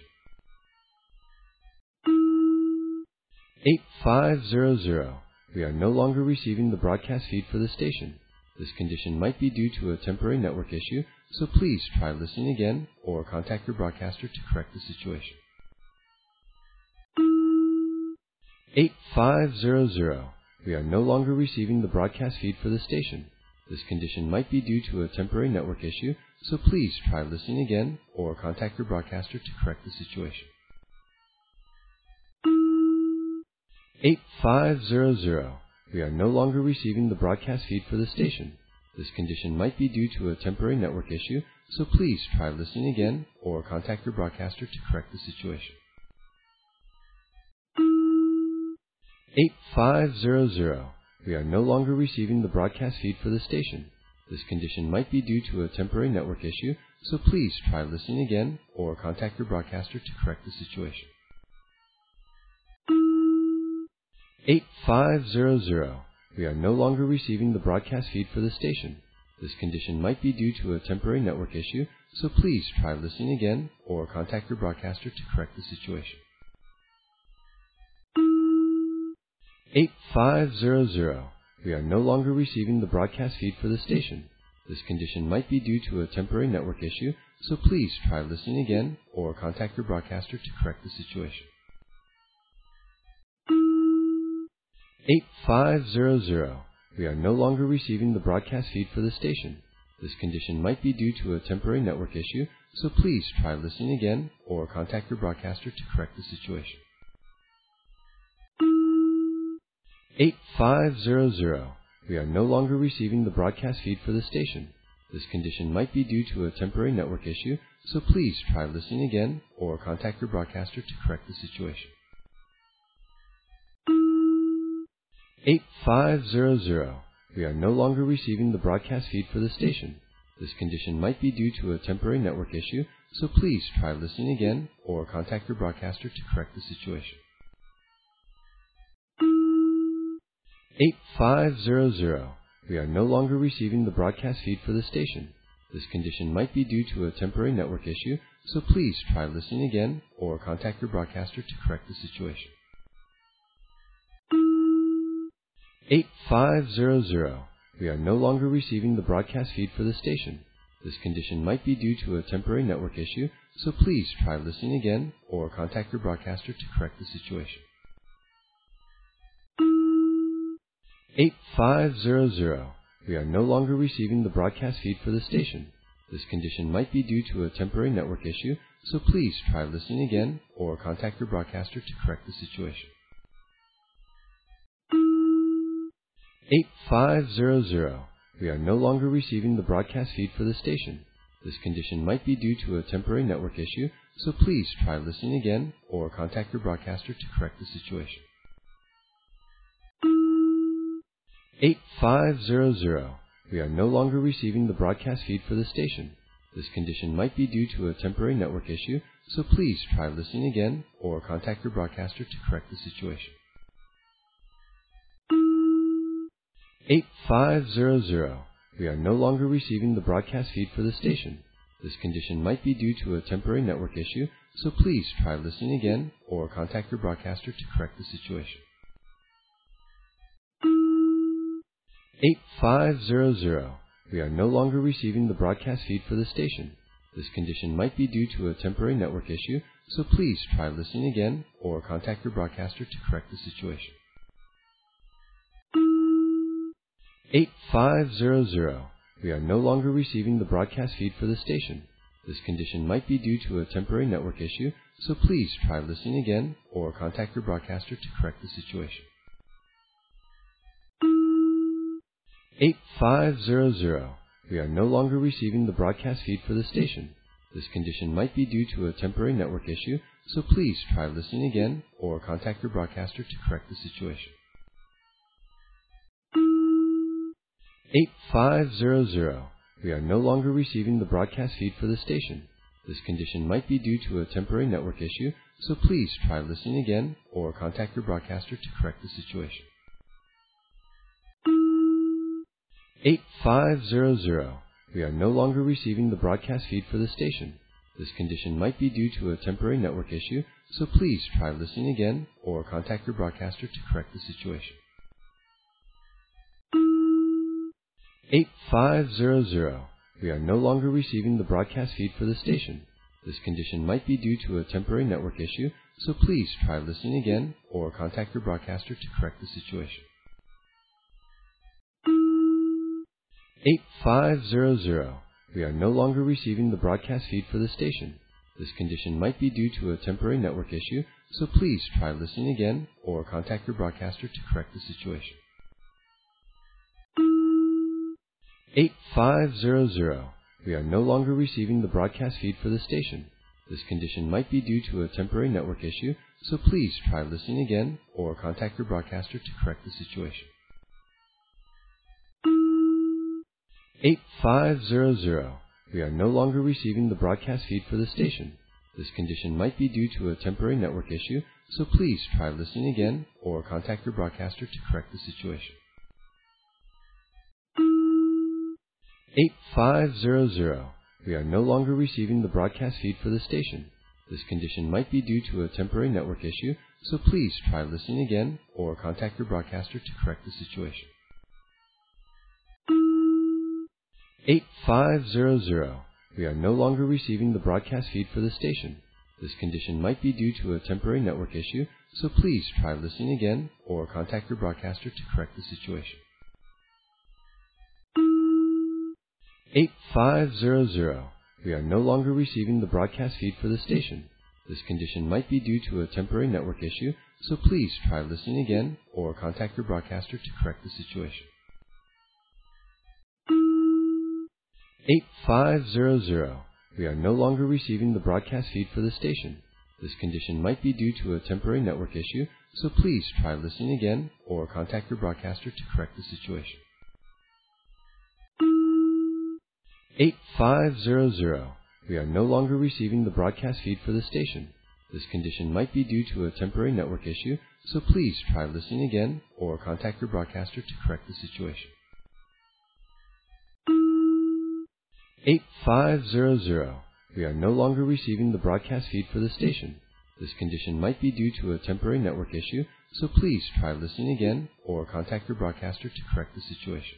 eight five zero zero. We are no longer receiving the broadcast feed for the station. This condition might be due to a temporary network issue, so please try listening again or contact your broadcaster to correct the situation. eight five zero zero. We are no longer receiving the broadcast feed for the station. This condition might be due to a temporary network issue, so please try listening again or contact your broadcaster to correct the situation. eight five zero zero. We are no longer receiving the broadcast feed for the station. This condition might be due to a temporary network issue, so please try listening again or contact your broadcaster to correct the situation. eight five zero zero. We are no longer receiving the broadcast feed for the station. This condition might be due to a temporary network issue, so please try listening again or contact your broadcaster to correct the situation. eight five zero zero. We are no longer receiving the broadcast feed for the station. This condition might be due to a temporary network issue, so please try listening again or contact your broadcaster to correct the situation. eight five zero zero. We are no longer receiving the broadcast feed for the station. This condition might be due to a temporary network issue, so please try listening again or contact your broadcaster to correct the situation. eight five zero zero. We are no longer receiving the broadcast feed for the station. This condition might be due to a temporary network issue, so please try listening again or contact your broadcaster to correct the situation. eight five zero zero. We are no longer receiving the broadcast feed for the station. This condition might be due to a temporary network issue, so please try listening again or contact your broadcaster to correct the situation. eight five zero zero. We are no longer receiving the broadcast feed for the station. This condition might be due to a temporary network issue, so please try listening again or contact your broadcaster to correct the situation. eight five zero zero. We are no longer receiving the broadcast feed for the station. This condition might be due to a temporary network issue, so please try listening again or contact your broadcaster to correct the situation. eight five zero zero. We are no longer receiving the broadcast feed for the station. This condition might be due to a temporary network issue, so please try listening again or contact your broadcaster to correct the situation. eight five zero zero. We are no longer receiving the broadcast feed for the station. This condition might be due to a temporary network issue, so please try listening again or contact your broadcaster to correct the situation. eight five zero zero. We are no longer receiving the broadcast feed for the station. This condition might be due to a temporary network issue, so please try listening again or contact your broadcaster to correct the situation. eight five zero zero. We are no longer receiving the broadcast feed for the station. This condition might be due to a temporary network issue, so please try listening again or contact your broadcaster to correct the situation. eight five zero zero. We are no longer receiving the broadcast feed for the station. This condition might be due to a temporary network issue, so please try listening again or contact your broadcaster to correct the situation. eight five zero zero. We are no longer receiving the broadcast feed for the station. This condition might be due to a temporary network issue, so please try listening again or contact your broadcaster to correct the situation. eight five zero zero. We are no longer receiving the broadcast feed for the station. This condition might be due to a temporary network issue, so please try listening again or contact your broadcaster to correct the situation. eight five zero zero. We are no longer receiving the broadcast feed for the station. This condition might be due to a temporary network issue, so please try listening again or contact your broadcaster to correct the situation. eight five zero zero. We are no longer receiving the broadcast feed for the station. This condition might be due to a temporary network issue, so please try listening again or contact your broadcaster to correct the situation. eight five zero zero. We are no longer receiving the broadcast feed for the station. This condition might be due to a temporary network issue, so please try listening again or contact your broadcaster to correct the situation. eight five zero zero. We are no longer receiving the broadcast feed for the station. This condition might be due to a temporary network issue, so please try listening again or contact your broadcaster to correct the situation. eight five zero zero. We are no longer receiving the broadcast feed for the station. This condition might be due to a temporary network issue, so please try listening again or contact your broadcaster to correct the situation. eight five zero zero. We are no longer receiving the broadcast feed for the station. This condition might be due to a temporary network issue, so please try listening again or contact your broadcaster to correct the situation. eight five zero zero. We are no longer receiving the broadcast feed for the station. This condition might be due to a temporary network issue, so please try listening again or contact your broadcaster to correct the situation. eight five zero zero. We are no longer receiving the broadcast feed for the station. This condition might be due to a temporary network issue, so please try listening again or contact your broadcaster to correct the situation. eight five zero zero. We are no longer receiving the broadcast feed for the station. This condition might be due to a temporary network issue, so please try listening again or contact your broadcaster to correct the situation. eight five zero zero. We are no longer receiving the broadcast feed for the station. This condition might be due to a temporary network issue, so please try listening again or contact your broadcaster to correct the situation. eight five zero zero. We are no longer receiving the broadcast feed for the station. This condition might be due to a temporary network issue, so please try listening again or contact your broadcaster to correct the situation. eight five zero zero. We are no longer receiving the broadcast feed for the station. This condition might be due to a temporary network issue, so please try listening again or contact your broadcaster to correct the situation. eight five zero zero. We are no longer receiving the broadcast feed for the station. This condition might be due to a temporary network issue, so please try listening again or contact your broadcaster to correct the situation.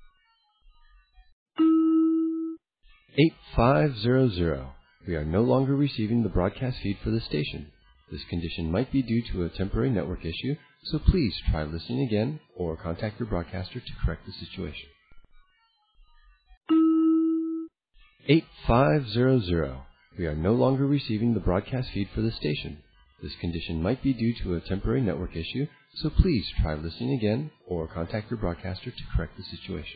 eight five zero zero. We are no longer receiving the broadcast feed for the station. This condition might be due to a temporary network issue, so please try listening again or contact your broadcaster to correct the situation. eight five zero zero. We are no longer receiving the broadcast feed for the station. This condition might be due to a temporary network issue, so please try listening again or contact your broadcaster to correct the situation.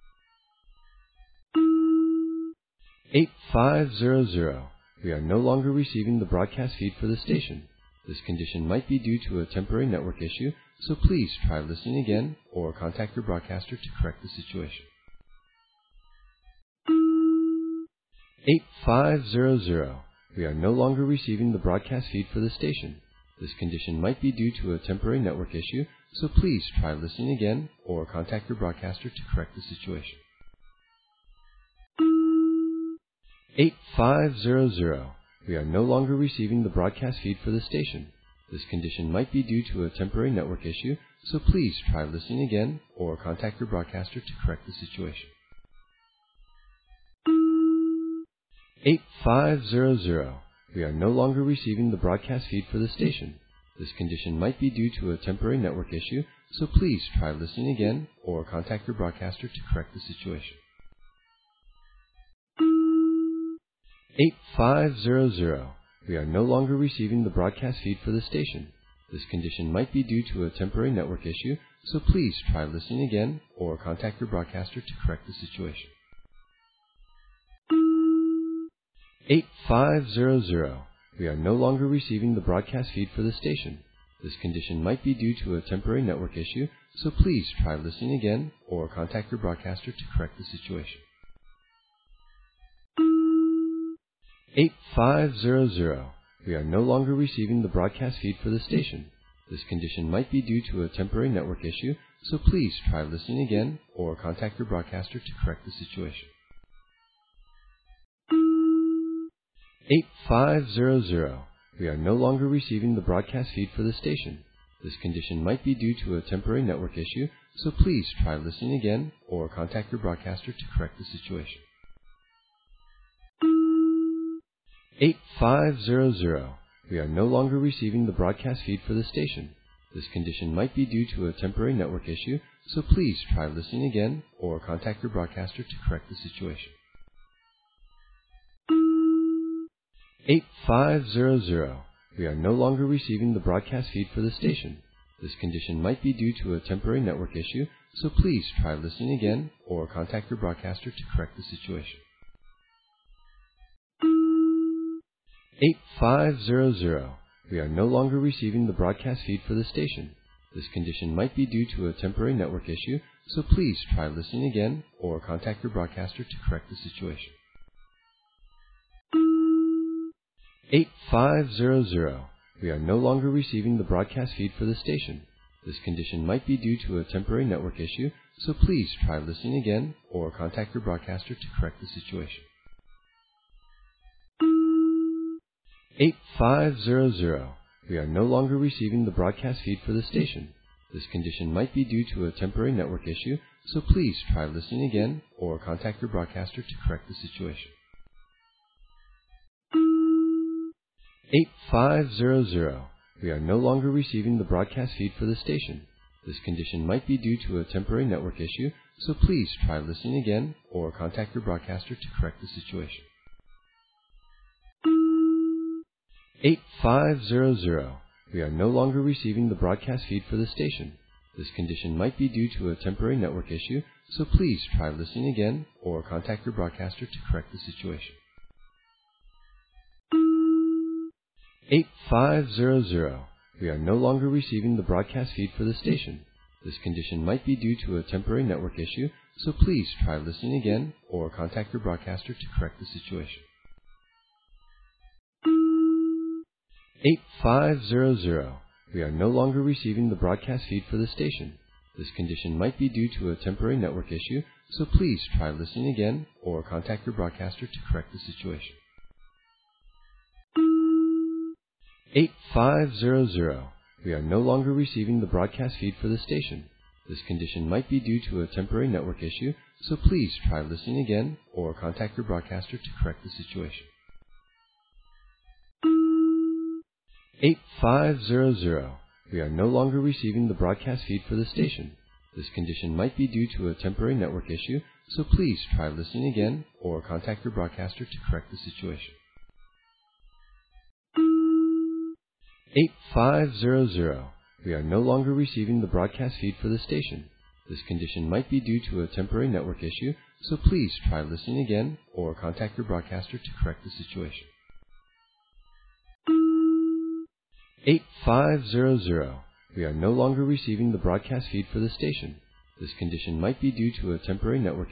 eight five zero zero. We are no longer receiving the broadcast feed for the station. This condition might be due to a temporary network issue, so please try listening again or contact your broadcaster to correct the situation. eight five zero zero. We are no longer receiving the broadcast feed for the station. This condition might be due to a temporary network issue, so please try listening again or contact your broadcaster to correct the situation. eight five zero zero. We are no longer receiving the broadcast feed for the station. This condition might be due to a temporary network issue, so please try listening again or contact your broadcaster to correct the situation. eight five zero zero. We are no longer receiving the broadcast feed for the station. This condition might be due to a temporary network issue, so please try listening again or contact your broadcaster to correct the situation. eight five zero zero. We are no longer receiving the broadcast feed for the station. This condition might be due to a temporary network issue, so please try listening again or contact your broadcaster to correct the situation. eight five zero zero. We are no longer receiving the broadcast feed for the station. This condition might be due to a temporary network issue, so please try listening again or contact your broadcaster to correct the situation. eight five zero zero. We are no longer receiving the broadcast feed for the station. This condition might be due to a temporary network issue, so please try listening again or contact your broadcaster to correct the situation. eight five zero zero. We are no longer receiving the broadcast feed for the station. This condition might be due to a temporary network issue, so please try listening again or contact your broadcaster to correct the situation. eight five zero zero. We are no longer receiving the broadcast feed for the station. This condition might be due to a temporary network issue, so please try listening again or contact your broadcaster to correct the situation. eight five zero zero. We are no longer receiving the broadcast feed for the station. This condition might be due to a temporary network issue, so please try listening again or contact your broadcaster to correct the situation. eight five zero zero. We are no longer receiving the broadcast feed for the station. This condition might be due to a temporary network issue, so please try listening again or contact your broadcaster to correct the situation. eight five zero zero. We are no longer receiving the broadcast feed for the station. This condition might be due to a temporary network issue, so please try listening again or contact your broadcaster to correct the situation. eight five zero zero. We are no longer receiving the broadcast feed for the station. This condition might be due to a temporary network issue, so please try listening again or contact your broadcaster to correct the situation. eight five zero zero. We are no longer receiving the broadcast feed for the station. This condition might be due to a temporary network issue, so please try listening again or contact your broadcaster to correct the situation. eight five zero zero. We are no longer receiving the broadcast feed for the station. This condition might be due to a temporary network issue, so please try listening again or contact your broadcaster to correct the situation. eight five zero zero. We are no longer receiving the broadcast feed for the station. This condition might be due to a temporary network issue, so please try listening again or contact your broadcaster to correct the situation. eight five zero zero. We are no longer receiving the broadcast feed for the station. This condition might be due to a temporary network issue, so please try listening again or contact your broadcaster to correct the situation. eight five zero zero. We are no longer receiving the broadcast feed for the station. This condition might be due to a temporary network issue, so please try listening again or contact your broadcaster to correct the situation. eight five zero zero. We are no longer receiving the broadcast feed for the station. This condition might be due to a temporary network issue, so please try listening again or contact your broadcaster to correct the situation. eight five zero zero. We are no longer receiving the broadcast feed for the station. This condition might be due to a temporary network issue, so please try listening again or contact your broadcaster to correct the situation. eight five zero zero. We are no longer receiving the broadcast feed for the station. This condition might be due to a temporary network